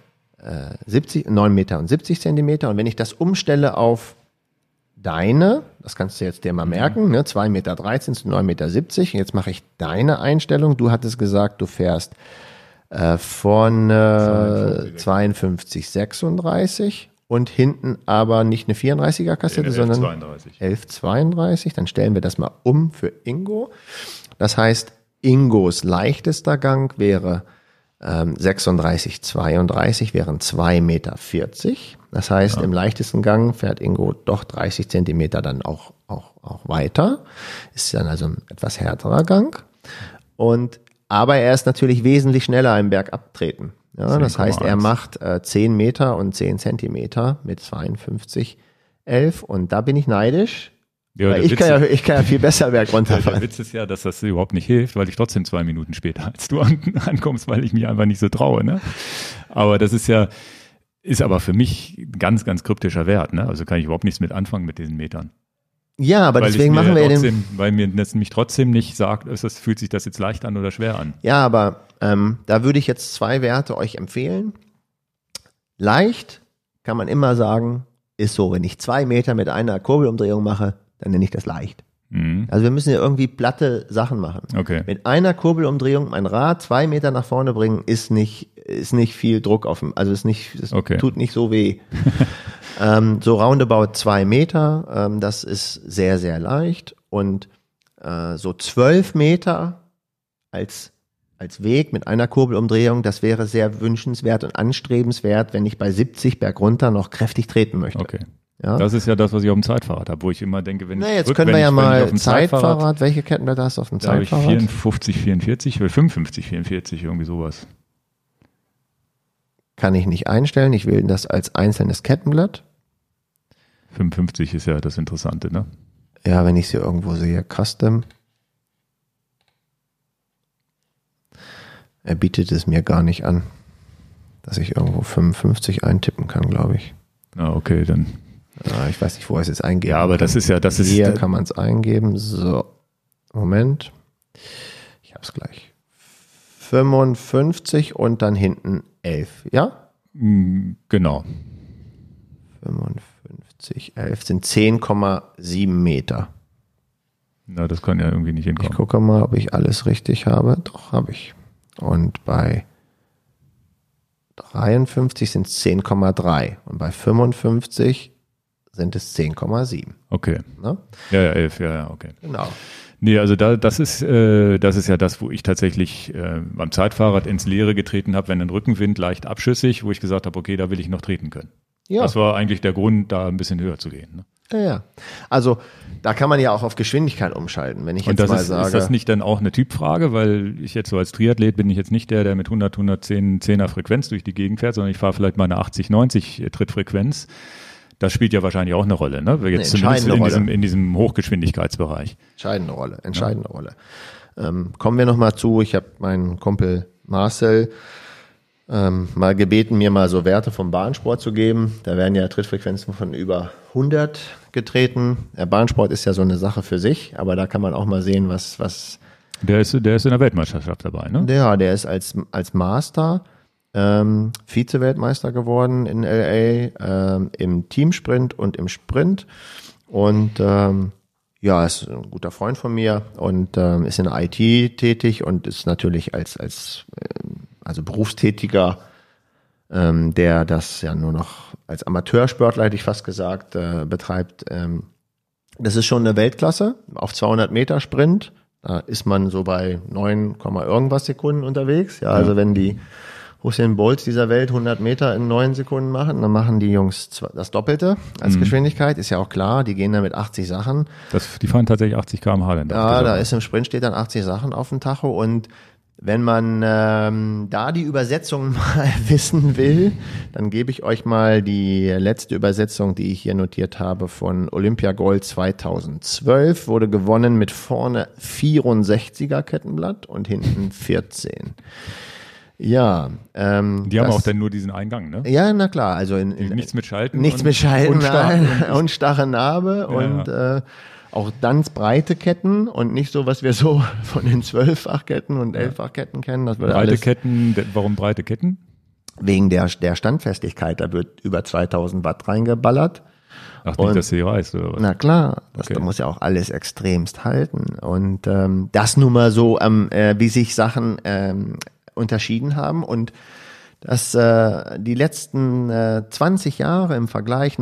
9 Meter und 70 Zentimeter. Und wenn ich das umstelle auf deine, das kannst du jetzt dir mal merken, ne, 2 Meter 13 zu 9 Meter 70. Und jetzt mache ich deine Einstellung. Du hattest gesagt, du fährst von 52, 36 und hinten aber nicht eine 34er Kassette, sondern 1132. Dann stellen wir das mal um für Ingo. Das heißt, Ingos leichtester Gang wäre 36, 32 wären 2,40 Meter. Das heißt, im leichtesten Gang fährt Ingo doch 30 Zentimeter dann auch weiter. Ist dann also ein etwas härterer Gang. Aber er ist natürlich wesentlich schneller im Bergabtreten. Ja, das heißt, er macht 10 Meter und 10 Zentimeter mit 52,11. Und da bin ich neidisch Ja, Weil ich kann ja viel besser Berg der runterfahren. Witz ist ja, dass das überhaupt nicht hilft, weil ich trotzdem 2 Minuten später als du ankommst, weil ich mich einfach nicht so traue. Ne? Aber das ist aber für mich ein ganz, ganz kryptischer Wert. Ne? Also kann ich überhaupt nichts mit anfangen mit diesen Metern. Ja, aber deswegen machen wir den. Weil mir das nämlich trotzdem nicht sagt, fühlt sich das jetzt leicht an oder schwer an. Ja, aber da würde ich jetzt 2 Werte euch empfehlen. Leicht kann man immer sagen, ist so, wenn ich 2 Meter mit einer Kurbelumdrehung mache, dann nenne ich das leicht. Mhm. Also wir müssen ja irgendwie platte Sachen machen. Okay. Mit einer Kurbelumdrehung mein Rad 2 Meter nach vorne bringen, ist nicht viel Druck auf dem, also tut nicht so weh. So roundabout 2 Meter, das ist sehr, sehr leicht. Und so 12 Meter als Weg mit einer Kurbelumdrehung, das wäre sehr wünschenswert und anstrebenswert, wenn ich bei 70 bergunter noch kräftig treten möchte. Okay. Ja? Das ist ja das, was ich auf dem Zeitfahrrad habe, wo ich immer denke, jetzt können wir ja mal Zeitfahrrad, welche Kettenblätter hast du auf dem Zeitfahrrad? Da habe ich 54, 44 oder 55, 44, irgendwie sowas. Kann ich nicht einstellen, ich wähle das als einzelnes Kettenblatt. 55 ist ja das Interessante, ne? Ja, wenn ich sie irgendwo sehe, Custom. Er bietet es mir gar nicht an, dass ich irgendwo 55 eintippen kann, glaube ich. Ah, okay, dann. Ich weiß nicht, wo er es jetzt eingeben Ja, aber kann. Hier kann man es eingeben. So, Moment. Ich habe es gleich. 55 und dann hinten 11, ja? Genau. 55, 11 sind 10,7 Meter. Na, das kann ja irgendwie nicht hinkommen. Ich gucke mal, ob ich alles richtig habe. Doch, habe ich. Und bei 53 sind es 10,3 und bei 55 sind es 10,7. Okay. Ne? Ja, 11, ja, okay. Genau. Nee, also das ist ja das, wo ich tatsächlich beim Zeitfahrrad ins Leere getreten habe, wenn ein Rückenwind leicht abschüssig, wo ich gesagt habe, okay, da will ich noch treten können. Ja. Das war eigentlich der Grund, da ein bisschen höher zu gehen. Ne? Ja. Also da kann man ja auch auf Geschwindigkeit umschalten, wenn ich jetzt mal sage. Ist das nicht dann auch eine Typfrage, weil ich jetzt so als Triathlet bin ich jetzt nicht der mit 100, 110, 10er Frequenz durch die Gegend fährt, sondern ich fahre vielleicht mal eine 80, 90 Trittfrequenz. Das spielt ja wahrscheinlich auch eine Rolle, ne? Jetzt zumindest in diesem Hochgeschwindigkeitsbereich. Entscheidende Rolle. Kommen wir nochmal zu, ich habe meinen Kumpel Marcel mal gebeten, mir mal so Werte vom Bahnsport zu geben. Da werden ja Trittfrequenzen von über 100 getreten. Der Bahnsport ist ja so eine Sache für sich, aber da kann man auch mal sehen, was Der ist in der Weltmeisterschaft dabei, ne? Ja, der ist als Master Vize-Weltmeister geworden in LA, im Teamsprint und im Sprint. Und ist ein guter Freund von mir und ist in der IT tätig und ist natürlich als Berufstätiger, der das ja nur noch als Amateursportler, hätte ich fast gesagt, betreibt. Das ist schon eine Weltklasse auf 200 Meter Sprint. Da ist man so bei 9, irgendwas Sekunden unterwegs. Ja, also wenn die Usain Bolt dieser Welt 100 Meter in 9 Sekunden machen, dann machen die Jungs das Doppelte als Geschwindigkeit. Ist ja auch klar, die gehen da mit 80 Sachen. Die fahren tatsächlich 80 km/h. Ja, da ist im Sprint steht dann 80 Sachen auf dem Tacho und wenn man da die Übersetzung mal wissen will, dann gebe ich euch mal die letzte Übersetzung, die ich hier notiert habe, von Olympia Gold 2012. Wurde gewonnen mit vorne 64er Kettenblatt und hinten 14. Ja. Die haben auch dann nur diesen Eingang, ne? Ja, na klar. Also nichts mit Schalten. Nichts mit Schalten, und starre Narbe und auch ganz breite Ketten und nicht so, was wir so von den 12-fach-Ketten und 11-fach-Ketten kennen. Das würde breite Ketten, warum breite Ketten? Wegen der Standfestigkeit, da wird über 2000 Watt reingeballert. Ach, nicht, dass sie reißt, oder was? Na klar, da muss ja auch alles extremst halten. Und das nun mal so, wie sich Sachen unterschieden haben und dass die letzten 20 Jahre im Vergleich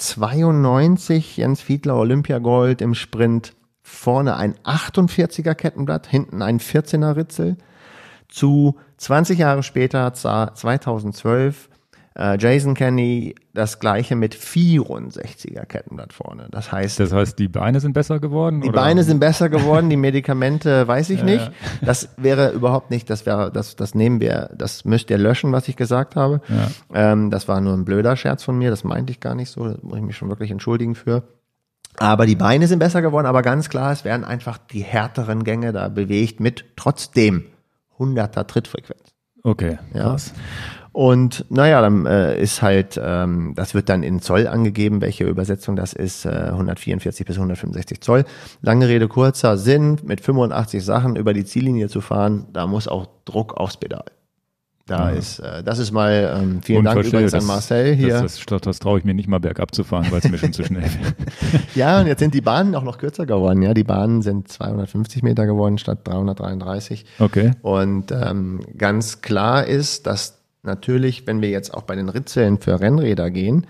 1992 Jens Fiedler Olympiagold im Sprint vorne ein 48er Kettenblatt, hinten ein 14er Ritzel, zu 20 Jahre später 2012 Jason Kenny das gleiche mit 64er Kettenblatt vorne. Das heißt, die Beine sind besser geworden? Die Beine sind besser geworden, die Medikamente weiß ich nicht. Das wäre überhaupt nicht, das nehmen wir, das müsst ihr löschen, was ich gesagt habe. Ja. Das war nur ein blöder Scherz von mir, das meinte ich gar nicht so, da muss ich mich schon wirklich entschuldigen für. Aber die Beine sind besser geworden, aber ganz klar, es werden einfach die härteren Gänge da bewegt mit trotzdem 100er Trittfrequenz. Okay, krass. Ja. Und naja, dann ist halt, das wird dann in Zoll angegeben, welche Übersetzung das ist, 144 bis 165 Zoll. Lange Rede, kurzer Sinn, mit 85 Sachen über die Ziellinie zu fahren, da muss auch Druck aufs Pedal. Das ist mal, vielen Dank übrigens an Marcel hier. Das traue ich mir nicht mal bergab zu fahren, weil es mir schon zu schnell wird. Ja, und jetzt sind die Bahnen auch noch kürzer geworden. Ja, die Bahnen sind 250 Meter geworden statt 333. Okay. Und ganz klar ist, dass natürlich, wenn wir jetzt auch bei den Ritzeln für Rennräder gehen,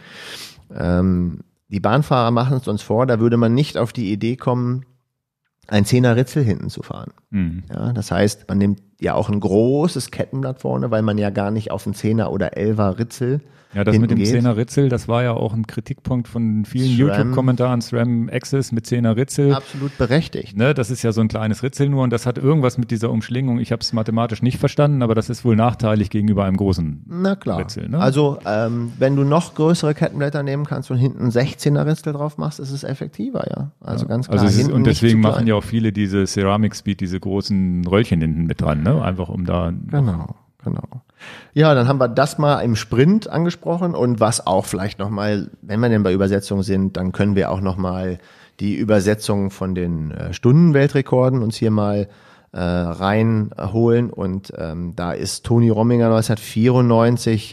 die Bahnfahrer machen es uns vor, da würde man nicht auf die Idee kommen, ein 10er Ritzel hinten zu fahren. Mhm. Ja, das heißt, man nimmt ja auch ein großes Kettenblatt vorne, weil man ja gar nicht auf ein 10er oder 11er Ritzel Ja, das mit dem 10er Ritzel, das war ja auch ein Kritikpunkt von vielen YouTube-Kommentaren. SRAM Access mit 10er Ritzel. Absolut berechtigt. Ne, das ist ja so ein kleines Ritzel nur und das hat irgendwas mit dieser Umschlingung. Ich habe es mathematisch nicht verstanden, aber das ist wohl nachteilig gegenüber einem großen Ritzel. Ne? Also wenn du noch größere Kettenblätter nehmen kannst und hinten 16er Ritzel drauf machst, ist es effektiver, ja. Also ja, ganz klar. Also und deswegen machen ja auch viele diese Ceramic Speed, diese großen Röllchen hinten mit dran, ne? Einfach um da. Genau. Ja, dann haben wir das mal im Sprint angesprochen und was auch vielleicht nochmal, wenn wir denn bei Übersetzungen sind, dann können wir auch nochmal die Übersetzung von den Stundenweltrekorden uns hier mal reinholen und da ist Toni Rominger 1994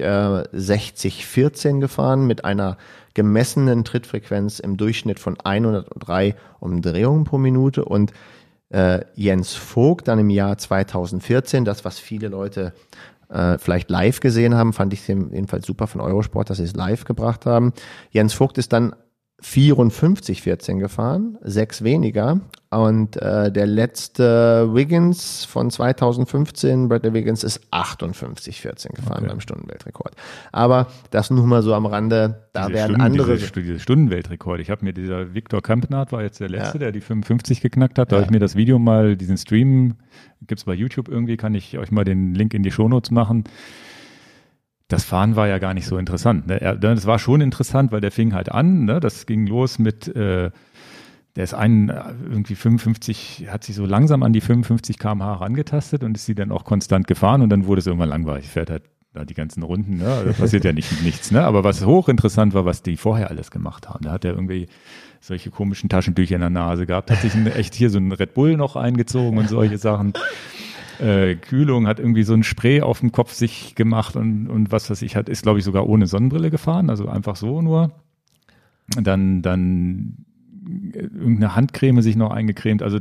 60-14 gefahren mit einer gemessenen Trittfrequenz im Durchschnitt von 103 Umdrehungen pro Minute und Jens Vogt dann im Jahr 2014, das was viele Leute vielleicht live gesehen haben, fand ich jedenfalls super von Eurosport, dass sie es live gebracht haben. Jens Vogt ist dann 54-14 gefahren, 6 weniger und der letzte Wiggins von 2015, Bradley Wiggins, ist 58-14 gefahren beim Stundenweltrekord. Aber das nur mal so am Rande, da werden andere... Diese Stundenweltrekord, ich habe mir dieser Viktor Kampenardt war jetzt der Letzte, der die 55 geknackt hat, da habe ich mir das Video mal, diesen Stream, gibt's bei YouTube irgendwie, kann ich euch mal den Link in die Shownotes machen. Das Fahren war ja gar nicht so interessant. Ne? Das war schon interessant, weil der fing halt an. Ne? Das ging los mit, der ist irgendwie 55, hat sich so langsam an die 55 km/h herangetastet und ist sie dann auch konstant gefahren und dann wurde es irgendwann langweilig. Fährt halt da die ganzen Runden. Ne? Da passiert ja nichts. Ne? Aber was hochinteressant war, was die vorher alles gemacht haben. Da hat er irgendwie solche komischen Taschentücher in der Nase gehabt, hat sich echt hier so einen Red Bull noch eingezogen und solche Sachen. Kühlung, hat irgendwie so ein Spray auf dem Kopf sich gemacht und was weiß ich, ist glaube ich sogar ohne Sonnenbrille gefahren, also einfach so nur. Dann irgendeine Handcreme sich noch eingecremt, also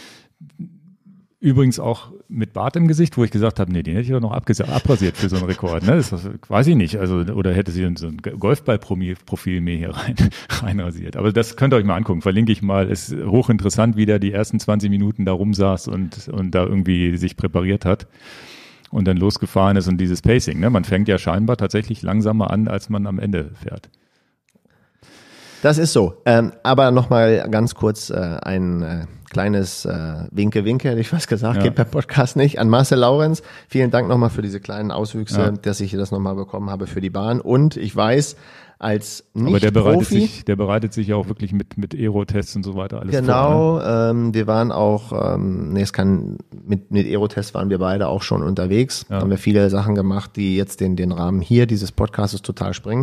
übrigens auch mit Bart im Gesicht, wo ich gesagt habe, nee, den hätte ich doch noch abrasiert für so einen Rekord, ne? Das weiß ich nicht, also oder hätte sie so ein Golfball-Profil mehr hier reinrasiert. Aber das könnt ihr euch mal angucken, verlinke ich mal. Ist hochinteressant, wie der die ersten 20 Minuten da rumsaß und da irgendwie sich präpariert hat und dann losgefahren ist und dieses Pacing, ne? Man fängt ja scheinbar tatsächlich langsamer an, als man am Ende fährt. Das ist so. Aber nochmal ganz kurz ein kleines Winke, hätte ich fast gesagt, geht beim Podcast nicht. An Marcel Laurenz, vielen Dank nochmal für diese kleinen Auswüchse, dass ich das nochmal bekommen habe für die Bahn. Und ich weiß, als Nicht-Profi... Aber der bereitet sich ja auch wirklich mit Aerotests und so weiter alles vor. Genau, ne? Wir waren auch, mit Aerotests waren wir beide auch schon unterwegs. Da haben wir viele Sachen gemacht, die jetzt den Rahmen hier dieses Podcasts total sprengen.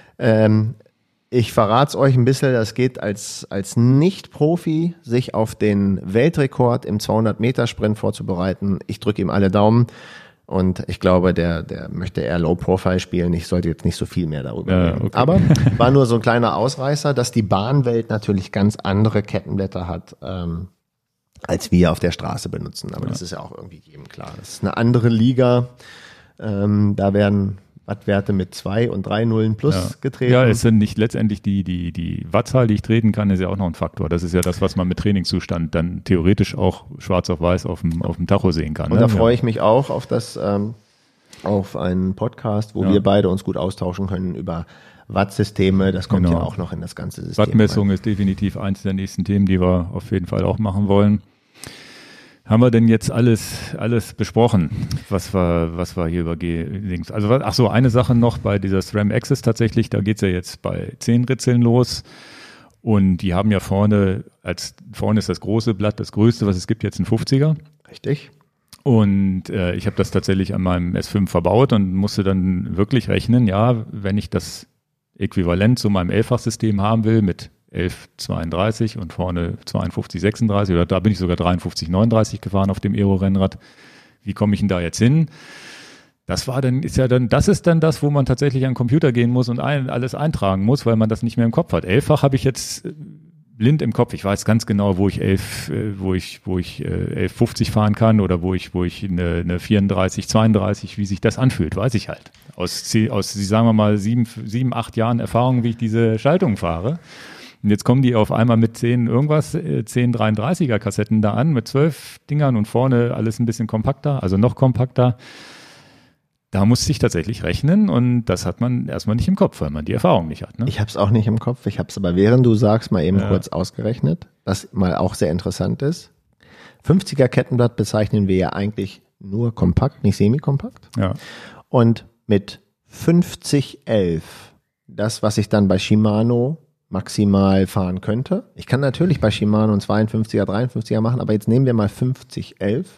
Ich verrat's euch ein bisschen, das geht als Nicht-Profi, sich auf den Weltrekord im 200-Meter-Sprint vorzubereiten. Ich drücke ihm alle Daumen und ich glaube, der möchte eher Low-Profile spielen. Ich sollte jetzt nicht so viel mehr darüber reden. Okay. Aber war nur so ein kleiner Ausreißer, dass die Bahnwelt natürlich ganz andere Kettenblätter hat, als wir auf der Straße benutzen. Aber das ist ja auch irgendwie jedem klar. Das ist eine andere Liga. Da werden Wattwerte mit 2 und 3 Nullen plus getreten. Ja, es sind nicht letztendlich die Wattzahl, die ich treten kann, ist ja auch noch ein Faktor. Das ist ja das, was man mit Trainingszustand dann theoretisch auch schwarz auf weiß auf dem Tacho sehen kann. Und da freue ich mich auch auf auf einen Podcast, wo wir beide uns gut austauschen können über Wattsysteme. Das kommt ja auch noch in das ganze System. Wattmessung ist definitiv eins der nächsten Themen, die wir auf jeden Fall auch machen wollen. Haben wir denn jetzt alles besprochen, was wir hier über Links? Also eine Sache noch bei dieser SRAM Access tatsächlich, da geht's ja jetzt bei 10 Ritzeln los Und die haben ja vorne ist das große Blatt, das größte, was es gibt, jetzt ein 50er. Richtig. Und ich habe das tatsächlich an meinem S5 verbaut und musste dann wirklich rechnen, ja, wenn ich das Äquivalent zu meinem 11-fach-System haben will mit 11,32 und vorne 52,36 oder da bin ich sogar 53,39 gefahren auf dem Aero-Rennrad. Wie komme ich denn da jetzt hin? Das ist dann das, wo man tatsächlich an den Computer gehen muss und alles eintragen muss, weil man das nicht mehr im Kopf hat. 11-fach habe ich jetzt blind im Kopf. Ich weiß ganz genau, wo ich 11,50 fahren kann oder wo ich eine 34,32, wie sich das anfühlt, weiß ich halt. Aus sagen wir mal, 7, 8 Jahren Erfahrung, wie ich diese Schaltung fahre. Und jetzt kommen die auf einmal mit 10 33er Kassetten da an, mit 12 Dingern und vorne alles ein bisschen kompakter, also noch kompakter. Da musste ich tatsächlich rechnen und das hat man erstmal nicht im Kopf, weil man die Erfahrung nicht hat. Ne? Ich habe es auch nicht im Kopf, ich habe es aber während du sagst mal eben kurz ausgerechnet, was mal auch sehr interessant ist. 50er Kettenblatt bezeichnen wir ja eigentlich nur kompakt, nicht semi-kompakt. Ja. Und mit 5011, das was ich dann bei Shimano maximal fahren könnte. Ich kann natürlich bei Shimano einen 52er, 53er machen, aber jetzt nehmen wir mal 5011.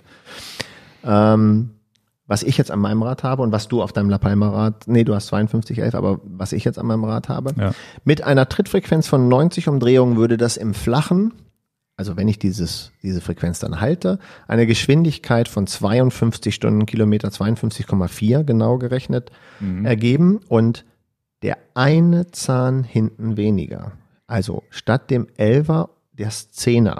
Was ich jetzt an meinem Rad habe und was du auf deinem La Palma Rad, du hast 5211, aber was ich jetzt an meinem Rad habe, mit einer Trittfrequenz von 90 Umdrehungen würde das im Flachen, also wenn ich diese Frequenz dann halte, eine Geschwindigkeit von 52 Stundenkilometer, 52,4 genau gerechnet, ergeben und der eine Zahn hinten weniger. Also statt dem 11er, das 10er,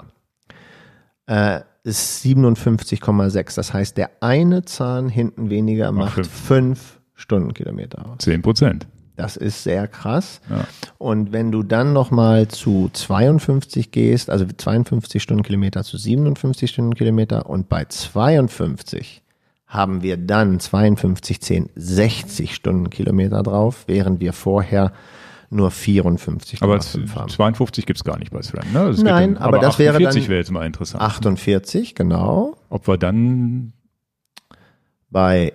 ist 57,6. Das heißt, der eine Zahn hinten weniger macht 5 Stundenkilometer aus. 10%. Das ist sehr krass. Ja. Und wenn du dann nochmal zu 52 gehst, also 52 Stundenkilometer zu 57 Stundenkilometer und bei 52 haben wir dann 52,10 60 Stundenkilometer drauf, während wir vorher nur 54,5 aber haben. 52 gibt's gar nicht bei SRAM, ne? Das Nein, aber das wäre dann 48 wäre jetzt mal interessant. 48, genau. Ob wir dann Bei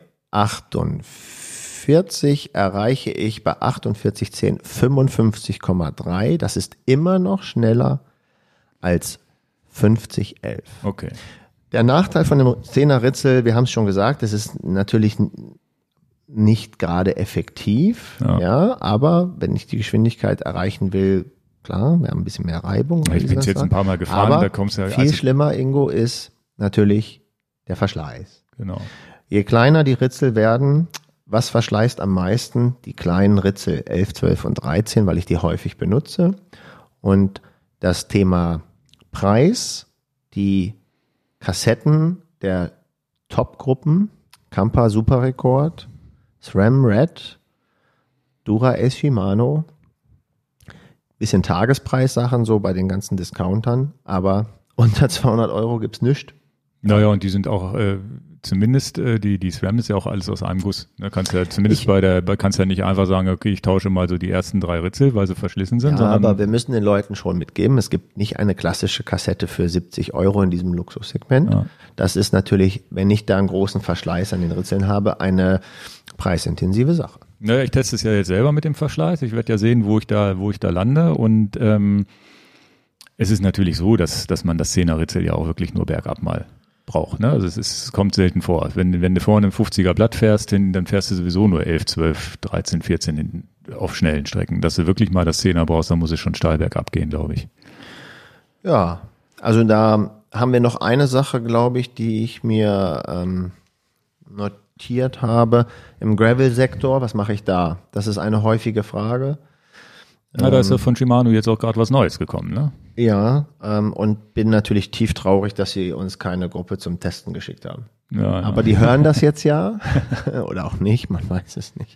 48 erreiche ich bei 48,10 55,3. Das ist immer noch schneller als 50,11. Okay. Der Nachteil von dem 10er Ritzel, wir haben es schon gesagt, es ist natürlich nicht gerade effektiv, ja, aber wenn ich die Geschwindigkeit erreichen will, klar, wir haben ein bisschen mehr Reibung. Ich bin jetzt ein paar Mal gefahren, aber da kommst du ja. Viel schlimmer, Ingo, ist natürlich der Verschleiß. Genau. Je kleiner die Ritzel werden, was verschleißt am meisten? Die kleinen Ritzel 11, 12 und 13, weil ich die häufig benutze. Und das Thema Preis, die Kassetten der Top-Gruppen, Kampa Super Rekord, SRAM Red, Dura S Shimano, bisschen Tagespreissachen so bei den ganzen Discountern, aber unter 200 € gibt's nichts. Naja, und die sind auch, zumindest die SRAM ist ja auch alles aus einem Guss. Da kannst du ja zumindest kannst ja nicht einfach sagen, okay, ich tausche mal so die ersten 3 Ritzel, weil sie verschlissen sind. Ja, sondern aber wir müssen den Leuten schon mitgeben, es gibt nicht eine klassische Kassette für 70 € in diesem Luxussegment. Ja. Das ist natürlich, wenn ich da einen großen Verschleiß an den Ritzeln habe, eine preisintensive Sache. Naja, ich teste es ja jetzt selber mit dem Verschleiß. Ich werde ja sehen, wo ich da lande. Und es ist natürlich so, dass man das 10er Ritzel ja auch wirklich nur bergab mal braucht. Ne? Also es kommt selten vor. Wenn du vorne im 50er Blatt fährst, dann fährst du sowieso nur 11, 12, 13, 14 auf schnellen Strecken. Dass du wirklich mal das 10er brauchst, dann muss es schon steil bergab gehen, glaube ich. Ja, also da haben wir noch eine Sache, glaube ich, die ich mir notiert habe. Im Gravel-Sektor, was mache ich da? Das ist eine häufige Frage. Ja, da ist ja von Shimano jetzt auch gerade was Neues gekommen, ne? Ja, und bin natürlich tief traurig, dass sie uns keine Gruppe zum Testen geschickt haben. Ja, aber die hören das jetzt ja oder auch nicht, man weiß es nicht.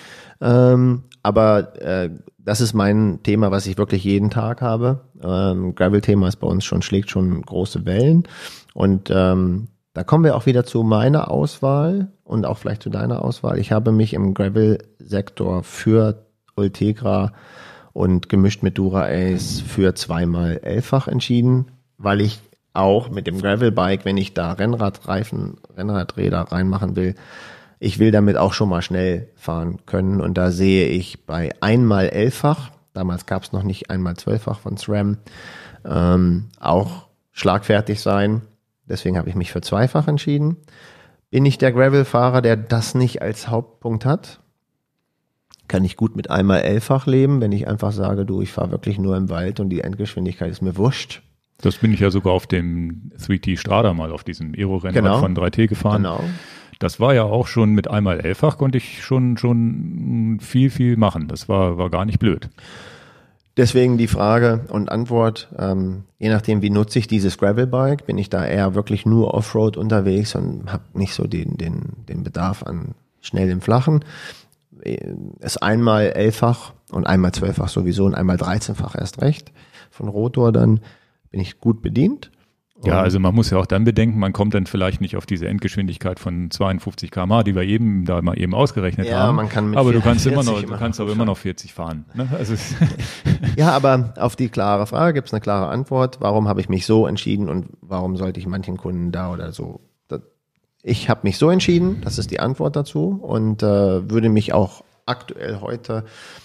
Aber das ist mein Thema, was ich wirklich jeden Tag habe. Gravel-Thema ist bei uns schlägt schon große Wellen. Und da kommen wir auch wieder zu meiner Auswahl und auch vielleicht zu deiner Auswahl. Ich habe mich im Gravel-Sektor für Ultegra und gemischt mit Dura Ace für 2x11-fach entschieden, weil ich auch mit dem Gravel-Bike, wenn ich da Rennradräder reinmachen will, ich will damit auch schon mal schnell fahren können. Und da sehe ich bei 1x11-fach damals gab es noch nicht 1x12-fach von SRAM, auch schlagfertig sein. Deswegen habe ich mich für zweifach entschieden. Bin ich der Gravel-Fahrer, der das nicht als Hauptpunkt hat? Kann ich gut mit 1x11-fach leben, wenn ich einfach sage, du, ich fahre wirklich nur im Wald und die Endgeschwindigkeit ist mir wurscht. Das bin ich ja sogar auf dem 3T Strada mal, auf diesem Aero-Rennrad von 3T gefahren. Genau. Das war ja auch schon mit 1x11-fach, konnte ich schon viel machen. Das war gar nicht blöd. Deswegen die Frage und Antwort, je nachdem, wie nutze ich dieses Gravelbike, bin ich da eher wirklich nur Offroad unterwegs und habe nicht so den Bedarf an schnell im Flachen. Es 1x11-fach und 1x12-fach sowieso und 1x13-fach erst recht. Von Rotor dann bin ich gut bedient. Ja, also man muss ja auch dann bedenken, man kommt dann vielleicht nicht auf diese Endgeschwindigkeit von 52 km/h, die wir eben ausgerechnet haben. Man kann mit aber du kannst aber immer noch 40 fahren. Ne? Also ja, aber auf die klare Frage gibt es eine klare Antwort. Warum habe ich mich so entschieden und warum sollte ich manchen Kunden da oder so? Ich habe mich so entschieden, das ist die Antwort dazu und würde mich auch aktuell heute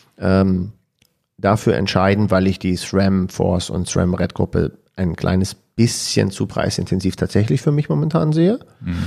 dafür entscheiden, weil ich die SRAM Force und SRAM Red Gruppe ein kleines bisschen zu preisintensiv tatsächlich für mich momentan sehe.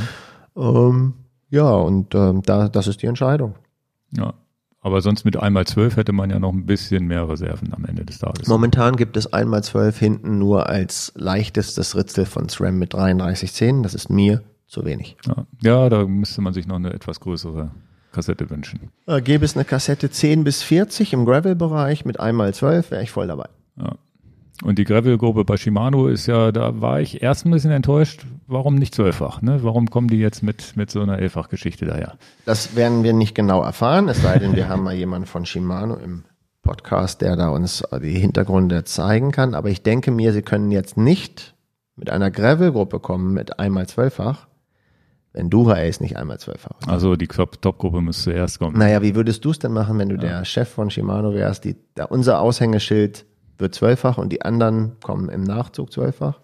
Das ist die Entscheidung. Ja, aber sonst mit 1x12 hätte man ja noch ein bisschen mehr Reserven am Ende des Tages. Momentan gibt es 1x12 hinten nur als leichtestes Ritzel von SRAM mit 33 Zähnen. Das ist mir zu wenig. Ja, da müsste man sich noch eine etwas größere Kassette wünschen. Gäbe es eine Kassette 10 bis 40 im Gravel-Bereich mit 1x12, wäre ich voll dabei. Ja. Und die Gravel-Gruppe bei Shimano ist ja, da war ich erst ein bisschen enttäuscht, warum nicht 12-fach? Ne? Warum kommen die jetzt mit so einer 11-fach-Geschichte daher? Das werden wir nicht genau erfahren, es sei denn, wir haben mal jemanden von Shimano im Podcast, der da uns die Hintergründe zeigen kann. Aber ich denke mir, sie können jetzt nicht mit einer Gravel-Gruppe kommen mit 1x12-fach, wenn Dura-Ace nicht 1x12-fach ist. Also die Top-Gruppe muss zuerst kommen. Naja, wie würdest du es denn machen, wenn du der Chef von Shimano wärst, unser Aushängeschild wird 12-fach und die anderen kommen im Nachzug 12-fach.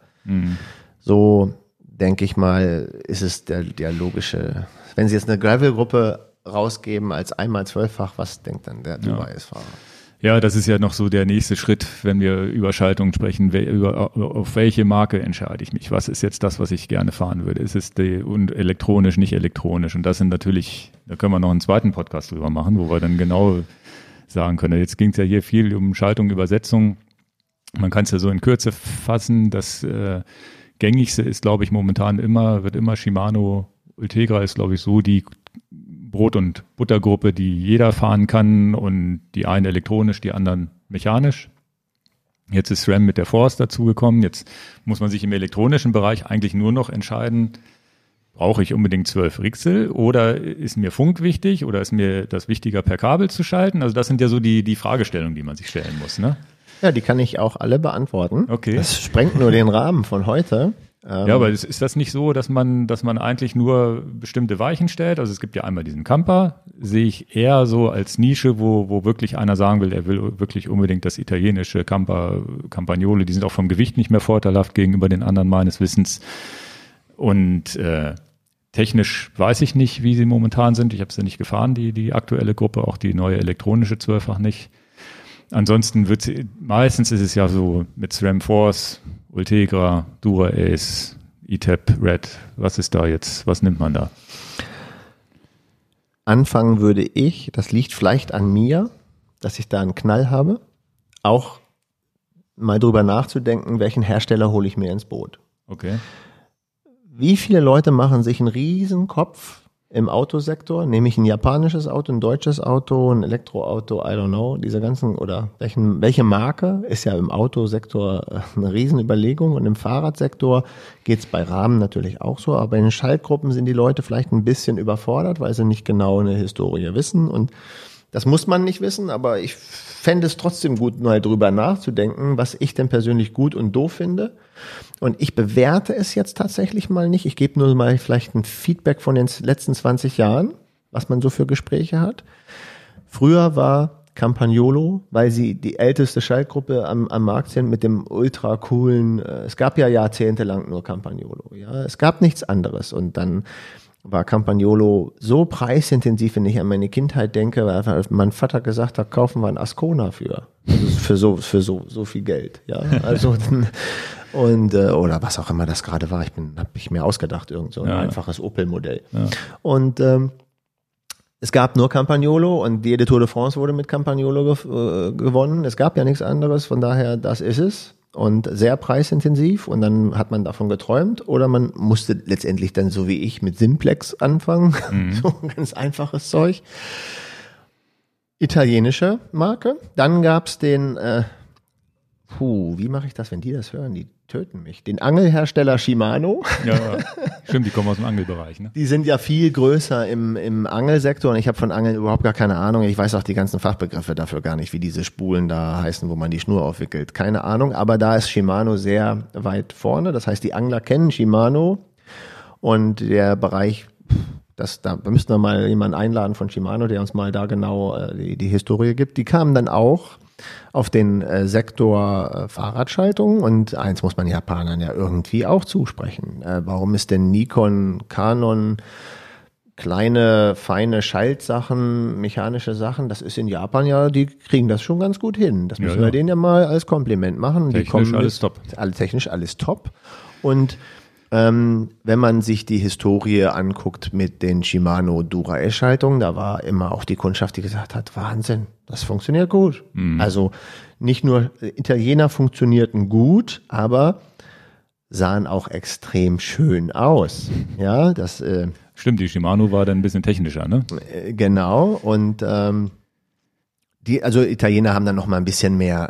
So denke ich mal, ist es der logische, wenn sie jetzt eine Gravel-Gruppe rausgeben als 1x12-fach, was denkt dann der Dura-Ace-Fahrer? Ja, das ist ja noch so der nächste Schritt, wenn wir über Schaltungen sprechen. Auf welche Marke entscheide ich mich? Was ist jetzt das, was ich gerne fahren würde? Ist es elektronisch, nicht elektronisch? Und das sind natürlich, da können wir noch einen zweiten Podcast drüber machen, wo wir dann genau sagen können. Jetzt ging es ja hier viel um Schaltung, Übersetzung. Man kann es ja so in Kürze fassen. Das Gängigste ist, glaube ich, momentan wird immer Shimano. Ultegra ist, glaube ich, so die Brot- und Buttergruppe, die jeder fahren kann und die einen elektronisch, die anderen mechanisch. Jetzt ist SRAM mit der Force dazugekommen. Jetzt muss man sich im elektronischen Bereich eigentlich nur noch entscheiden, brauche ich unbedingt 12 Rixel oder ist mir Funk wichtig oder ist mir das wichtiger per Kabel zu schalten? Also das sind ja so die Fragestellungen, die man sich stellen muss, ne? Ja, die kann ich auch alle beantworten. Okay. Das sprengt nur den Rahmen von heute. Ja, aber ist das nicht so, dass man eigentlich nur bestimmte Weichen stellt? Also es gibt ja einmal diesen Camper, sehe ich eher so als Nische, wo wirklich einer sagen will, er will wirklich unbedingt das italienische Campagnole, die sind auch vom Gewicht nicht mehr vorteilhaft gegenüber den anderen meines Wissens. Und technisch weiß ich nicht, wie sie momentan sind. Ich habe sie nicht gefahren, die aktuelle Gruppe, auch die neue elektronische 12-fach nicht. Ansonsten meistens ist es ja so mit SRAM Force, Ultegra, Dura-Ace, ETAP, Red. Was ist da jetzt? Was nimmt man da? Anfangen würde ich, das liegt vielleicht an mir, dass ich da einen Knall habe, auch mal drüber nachzudenken, welchen Hersteller hole ich mir ins Boot. Okay. Wie viele Leute machen sich einen riesen Kopf im Autosektor, nehme ich ein japanisches Auto, ein deutsches Auto, ein Elektroauto, I don't know, diese ganzen, oder welche Marke ist ja im Autosektor eine Riesenüberlegung und im Fahrradsektor geht's bei Rahmen natürlich auch so, aber in den Schaltgruppen sind die Leute vielleicht ein bisschen überfordert, weil sie nicht genau eine Historie wissen und das muss man nicht wissen, aber ich fände es trotzdem gut, mal drüber nachzudenken, was ich denn persönlich gut und doof finde. Und ich bewerte es jetzt tatsächlich mal nicht. Ich gebe nur mal vielleicht ein Feedback von den letzten 20 Jahren, was man so für Gespräche hat. Früher war Campagnolo, weil sie die älteste Schaltgruppe am Markt sind mit dem ultra coolen, es gab ja jahrzehntelang nur Campagnolo. Ja, es gab nichts anderes. Und dann war Campagnolo so preisintensiv, wenn ich an meine Kindheit denke, weil mein Vater gesagt hat, kaufen wir einen Ascona für so viel Geld, ja, also und oder was auch immer das gerade war, habe ich mir ausgedacht, irgend so ein einfaches Opel-Modell. Ja. Und es gab nur Campagnolo und jede Tour de France wurde mit Campagnolo gewonnen. Es gab ja nichts anderes, von daher, das ist es. Und sehr preisintensiv und dann hat man davon geträumt oder man musste letztendlich dann so wie ich mit Simplex anfangen, so ein ganz einfaches Zeug. Italienische Marke. Dann gab's den, wie mache ich das, wenn die das hören? Die töten mich. Den Angelhersteller Shimano. Ja, stimmt, die kommen aus dem Angelbereich. Ne? Die sind ja viel größer im Angelsektor und ich habe von Angeln überhaupt gar keine Ahnung. Ich weiß auch die ganzen Fachbegriffe dafür gar nicht, wie diese Spulen da heißen, wo man die Schnur aufwickelt. Keine Ahnung, aber da ist Shimano sehr weit vorne. Das heißt, die Angler kennen Shimano und der Bereich, da müssten wir mal jemanden einladen von Shimano, der uns mal da genau die Historie gibt. Die kamen dann auch auf den Sektor Fahrradschaltung und eins muss man Japanern ja irgendwie auch zusprechen. Warum ist denn Nikon, Canon, kleine, feine Schaltsachen, mechanische Sachen, das ist in Japan ja, die kriegen das schon ganz gut hin. Das müssen wir denen ja mal als Kompliment machen. Technisch die kommen alles top. Technisch alles top. Und wenn man sich die Historie anguckt mit den Shimano Dura-S-Schaltungen, da war immer auch die Kundschaft, die gesagt hat, Wahnsinn, das funktioniert gut. Also nicht nur Italiener funktionierten gut, aber sahen auch extrem schön aus. Ja, das stimmt, die Shimano war dann ein bisschen technischer, ne? Genau, und also Italiener haben dann noch mal ein bisschen mehr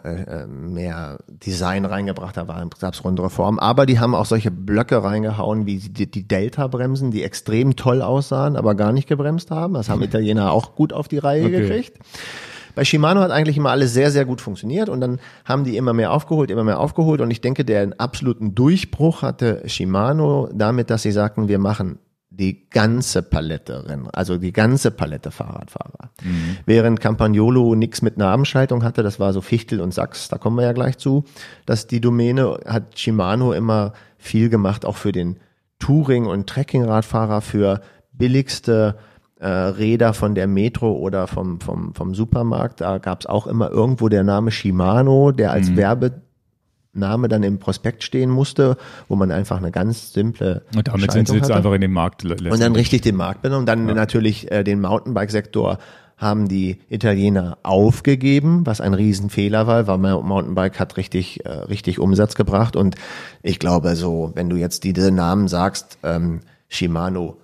Design reingebracht, da gab's rundere Formen, aber die haben auch solche Blöcke reingehauen wie die Delta-Bremsen, die extrem toll aussahen, aber gar nicht gebremst haben. Das haben Italiener auch gut auf die Reihe gekriegt. Bei Shimano hat eigentlich immer alles sehr, sehr gut funktioniert und dann haben die immer mehr aufgeholt und ich denke, den absoluten Durchbruch hatte Shimano damit, dass sie sagten, wir machen die ganze Palette Rennen, also die ganze Palette Fahrradfahrer. Während Campagnolo nichts mit Nabenschaltung hatte, das war so Fichtel und Sachs, da kommen wir ja gleich zu, dass die Domäne hat Shimano immer viel gemacht, auch für den Touring- und Trekkingradfahrer, für billigste Räder von der Metro oder vom Supermarkt. Da gab es auch immer irgendwo der Name Shimano, der als Werbename dann im Prospekt stehen musste, wo man einfach eine ganz simple und damit sind sie jetzt einfach in den Markt und dann richtig den Markt benommen. Und dann natürlich den Mountainbike-Sektor haben die Italiener aufgegeben, was ein Riesenfehler war, weil Mountainbike hat richtig Umsatz gebracht. Und ich glaube so, wenn du jetzt diese Namen sagst, Shimano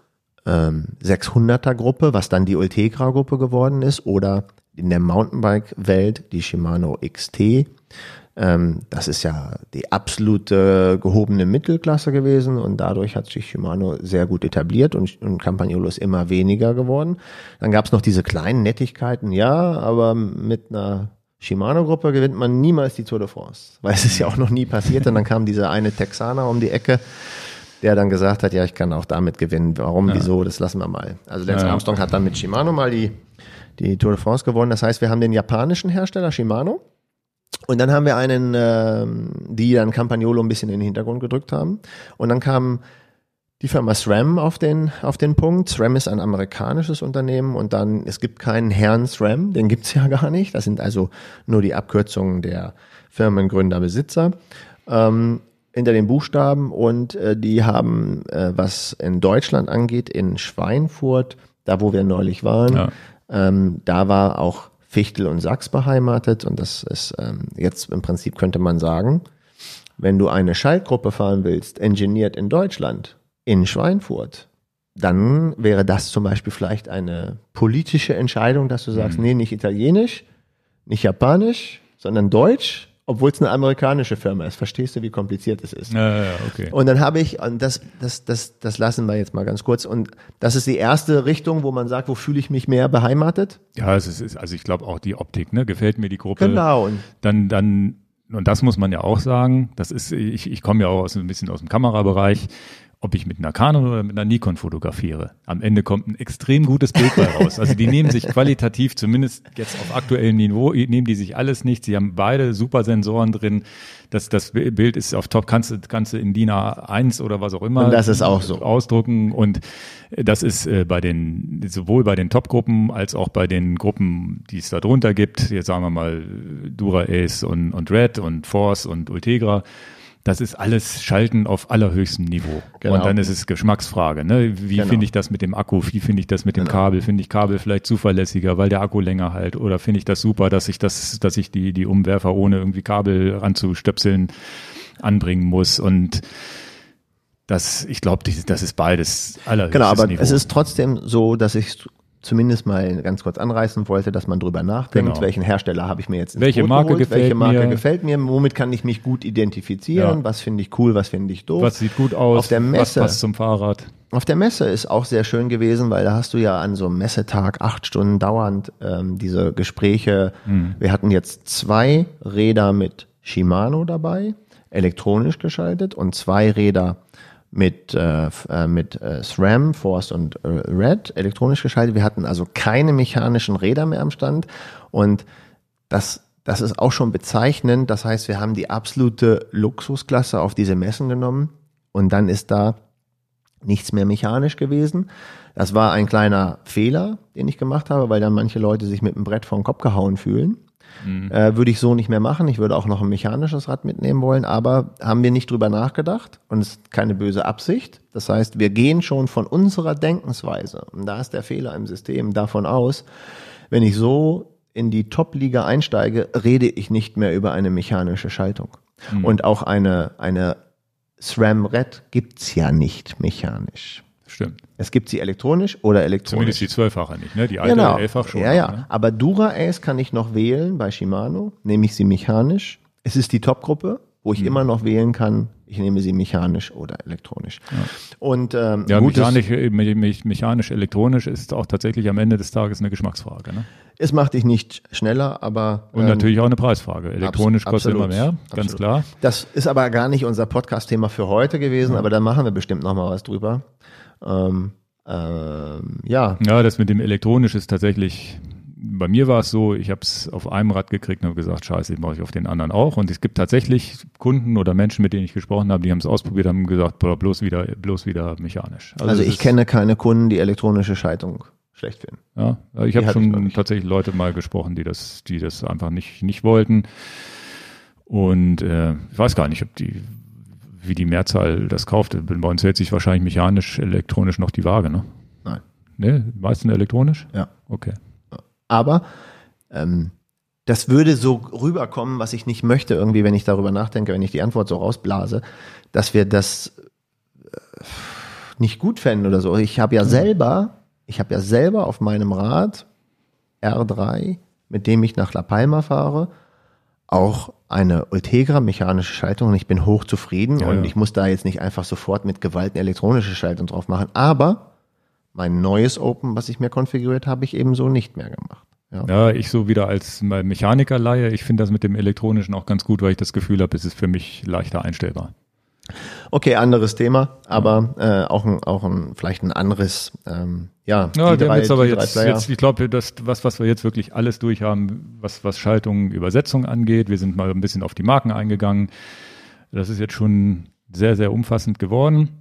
600er Gruppe, was dann die Ultegra Gruppe geworden ist, oder in der Mountainbike-Welt die Shimano XT. Das ist ja die absolute gehobene Mittelklasse gewesen und dadurch hat sich Shimano sehr gut etabliert und Campagnolo ist immer weniger geworden. Dann gab es noch diese kleinen Nettigkeiten, ja, aber mit einer Shimano-Gruppe gewinnt man niemals die Tour de France, weil es ist ja auch noch nie passiert und dann kam dieser eine Texaner um die Ecke, der dann gesagt hat, ja, ich kann auch damit gewinnen. Warum, wieso, das lassen wir mal. Also Lance Armstrong hat dann mit Shimano mal die Tour de France gewonnen. Das heißt, wir haben den japanischen Hersteller Shimano und dann haben wir einen, die dann Campagnolo ein bisschen in den Hintergrund gedrückt haben. Und dann kam die Firma SRAM auf den Punkt. SRAM ist ein amerikanisches Unternehmen und dann, es gibt keinen Herrn SRAM, den gibt's ja gar nicht. Das sind also nur die Abkürzungen der Firmengründer, Besitzer. Hinter den Buchstaben und die haben, was in Deutschland angeht, in Schweinfurt, da wo wir neulich waren, da war auch Fichtel und Sachs beheimatet und das ist jetzt im Prinzip könnte man sagen, wenn du eine Schaltgruppe fahren willst, engineert in Deutschland, in Schweinfurt, dann wäre das zum Beispiel vielleicht eine politische Entscheidung, dass du sagst, nee, nicht Italienisch, nicht Japanisch, sondern Deutsch, obwohl es eine amerikanische Firma ist. Verstehst du, wie kompliziert es ist? Ja, okay. Und dann habe ich, und das lassen wir jetzt mal ganz kurz, und das ist die erste Richtung, wo man sagt, wo fühle ich mich mehr beheimatet? Ja, es ist, also ich glaube auch die Optik, ne, gefällt mir die Gruppe. Genau. Und dann, und das muss man ja auch sagen, das ist, ich komme ja auch ein bisschen aus dem Kamerabereich ob ich mit einer Canon oder mit einer Nikon fotografiere. Am Ende kommt ein extrem gutes Bild bei raus. Also die nehmen sich qualitativ, zumindest jetzt auf aktuellem Niveau, nehmen die sich alles nicht. Sie haben beide super Sensoren drin. Das Bild ist auf top, kannst du in DIN A1 oder was auch immer. Und das ist auch so. Ausdrucken. Und das ist sowohl bei den Top-Gruppen als auch bei den Gruppen, die es da drunter gibt. Jetzt sagen wir mal Dura-Ace und Red und Force und Ultegra. Das ist alles Schalten auf allerhöchstem Niveau. Genau. Und dann ist es Geschmacksfrage. Ne? Wie finde ich das mit dem Akku? Wie finde ich das mit dem Kabel? Finde ich Kabel vielleicht zuverlässiger, weil der Akku länger halt? Oder finde ich das super, dass ich die Umwerfer ohne irgendwie Kabel ranzustöpseln anbringen muss? Und ich glaube, das ist beides allerhöchstes Genau, aber Niveau. es ist trotzdem so, dass ich zumindest mal ganz kurz anreißen wollte, dass man drüber nachdenkt, Genau. welchen Hersteller habe ich mir jetzt ins Welche Boot Marke geholt, welche Marke mir? gefällt mir, womit kann ich mich gut identifizieren, Ja. was finde ich cool, was finde ich doof. Was sieht gut aus? Auf der Was Messe. passt zum Fahrrad? Auf der Messe ist auch sehr schön gewesen, weil da hast du ja an so einem Messetag 8 Stunden dauernd diese Gespräche. Wir hatten jetzt 2 Räder mit Shimano dabei, elektronisch geschaltet, und 2 Räder mit SRAM, Force und Red, elektronisch geschaltet. Wir hatten also keine mechanischen Räder mehr am Stand, und das ist auch schon bezeichnend. Das heißt, wir haben die absolute Luxusklasse auf diese Messen genommen, und dann ist da nichts mehr mechanisch gewesen. Das war ein kleiner Fehler, den ich gemacht habe, weil dann manche Leute sich mit dem Brett vor den Kopf gehauen fühlen. Würde ich so nicht mehr machen. Ich würde auch noch ein mechanisches Rad mitnehmen wollen, aber haben wir nicht drüber nachgedacht, und es ist keine böse Absicht. Das heißt, wir gehen schon von unserer Denkensweise, und da ist der Fehler im System, davon aus, wenn ich so in die Top-Liga einsteige, rede ich nicht mehr über eine mechanische Schaltung. Und auch eine SRAM Red gibt's ja nicht mechanisch. Stimmt. Es gibt sie elektronisch oder elektronisch. Zumindest die 12-fache nicht, ne? Die alte Genau. 11-fach schon. Ja, ja. Ne? Aber Dura-Ace kann ich noch wählen bei Shimano. Nehme ich sie mechanisch. Es ist die Top-Gruppe, wo ich immer noch wählen kann, ich nehme sie mechanisch oder elektronisch. Ja. Und ja, mechanisch, elektronisch ist auch tatsächlich am Ende des Tages eine Geschmacksfrage. Ne? Es macht dich nicht schneller, aber und natürlich auch eine Preisfrage. Elektronisch kostet immer mehr, ganz klar. Das ist aber gar nicht unser Podcast-Thema für heute gewesen, aber da machen wir bestimmt noch mal was drüber. Ja, das mit dem elektronisch ist tatsächlich, bei mir war es so, ich habe es auf einem Rad gekriegt und habe gesagt, scheiße, den mache ich auf den anderen auch. Und es gibt tatsächlich Kunden oder Menschen, mit denen ich gesprochen habe, die haben es ausprobiert, haben gesagt, bloß wieder mechanisch. Also ich kenne keine Kunden, die elektronische Schaltung schlecht finden. Ja, ich habe schon tatsächlich Leute mal gesprochen, die das einfach nicht wollten. Und ich weiß gar nicht, wie die Mehrzahl das kauft. Bei uns hält sich wahrscheinlich mechanisch, elektronisch noch die Waage, ne? Nein. Ne? Meistens elektronisch? Ja. Okay. Aber das würde so rüberkommen, was ich nicht möchte, irgendwie, wenn ich darüber nachdenke, wenn ich die Antwort so rausblase, dass wir das nicht gut fänden oder so. Ich habe ja selber auf meinem Rad R3, mit dem ich nach La Palma fahre, auch eine Ultegra mechanische Schaltung, und ich bin hochzufrieden und ich muss da jetzt nicht einfach sofort mit Gewalt eine elektronische Schaltung drauf machen, aber mein neues Open, was ich mir konfiguriert habe, ich eben so nicht mehr gemacht. Ja, ich so wieder als Mechanikerleihe, ich finde das mit dem Elektronischen auch ganz gut, weil ich das Gefühl habe, es ist für mich leichter einstellbar. Okay, anderes Thema, aber auch vielleicht ein anderes, ich glaube, das was wir jetzt wirklich alles durch haben, was Schaltung, Übersetzung angeht, wir sind mal ein bisschen auf die Marken eingegangen. Das ist jetzt schon sehr, sehr umfassend geworden.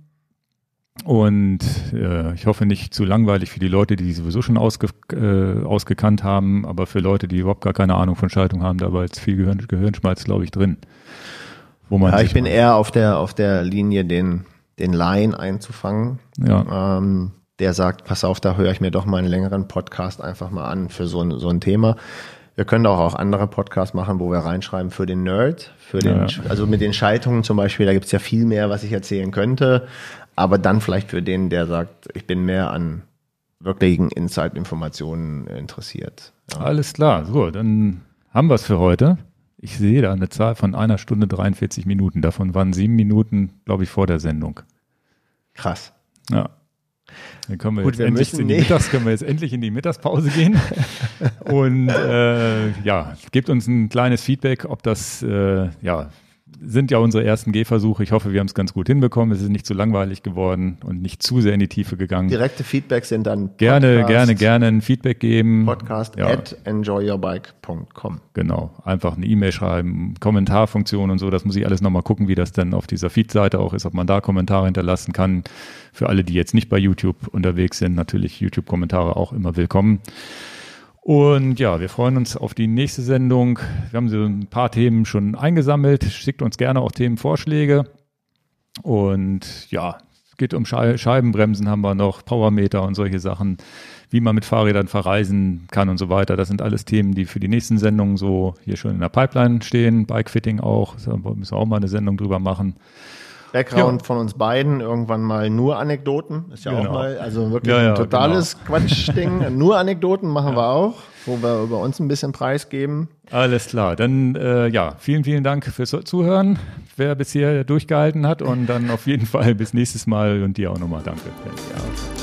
Und ich hoffe nicht zu langweilig für die Leute, die sowieso schon ausgekannt haben, aber für Leute, die überhaupt gar keine Ahnung von Schaltung haben, da war jetzt viel Gehirnschmalz, glaube ich, drin. Ich bin eher auf der Linie, den Laien einzufangen. Ja. Der sagt, pass auf, da höre ich mir doch mal einen längeren Podcast einfach mal an für so ein Thema. Wir können auch andere Podcasts machen, wo wir reinschreiben für den Nerd, also mit den Schaltungen zum Beispiel, da gibt's ja viel mehr, was ich erzählen könnte, aber dann vielleicht für den, der sagt, ich bin mehr an wirklichen Insight-Informationen interessiert. Ja. Alles klar, so, dann haben wir es für heute. Ich sehe da eine Zahl von 1 Stunde 43 Minuten. Davon waren 7 Minuten, glaube ich, vor der Sendung. Krass. Ja. Dann können wir jetzt endlich in die Mittagspause gehen. Und gebt uns ein kleines Feedback, ob das sind ja unsere ersten Gehversuche. Ich hoffe, wir haben es ganz gut hinbekommen. Es ist nicht zu langweilig geworden und nicht zu sehr in die Tiefe gegangen. Direkte Feedbacks sind dann gerne ein Feedback geben. podcast@enjoyyourbike.com. Genau, einfach eine E-Mail schreiben, Kommentarfunktion und so. Das muss ich alles nochmal gucken, wie das dann auf dieser Feed-Seite auch ist, ob man da Kommentare hinterlassen kann. Für alle, die jetzt nicht bei YouTube unterwegs sind, natürlich YouTube-Kommentare auch immer willkommen. Und ja, wir freuen uns auf die nächste Sendung. Wir haben so ein paar Themen schon eingesammelt. Schickt uns gerne auch Themenvorschläge. Und ja, es geht um Scheibenbremsen haben wir noch, Powermeter und solche Sachen, wie man mit Fahrrädern verreisen kann und so weiter. Das sind alles Themen, die für die nächsten Sendungen so hier schon in der Pipeline stehen. Bikefitting auch, da müssen wir auch mal eine Sendung drüber machen. Background von uns beiden, irgendwann mal nur Anekdoten, ist ja auch mal, also wirklich ein totales Quatschding. Nur Anekdoten machen wir auch, wo wir über uns ein bisschen preisgeben. Alles klar, dann vielen, vielen Dank fürs Zuhören, wer bis hier durchgehalten hat und dann auf jeden Fall bis nächstes Mal und dir auch nochmal danke. Ja.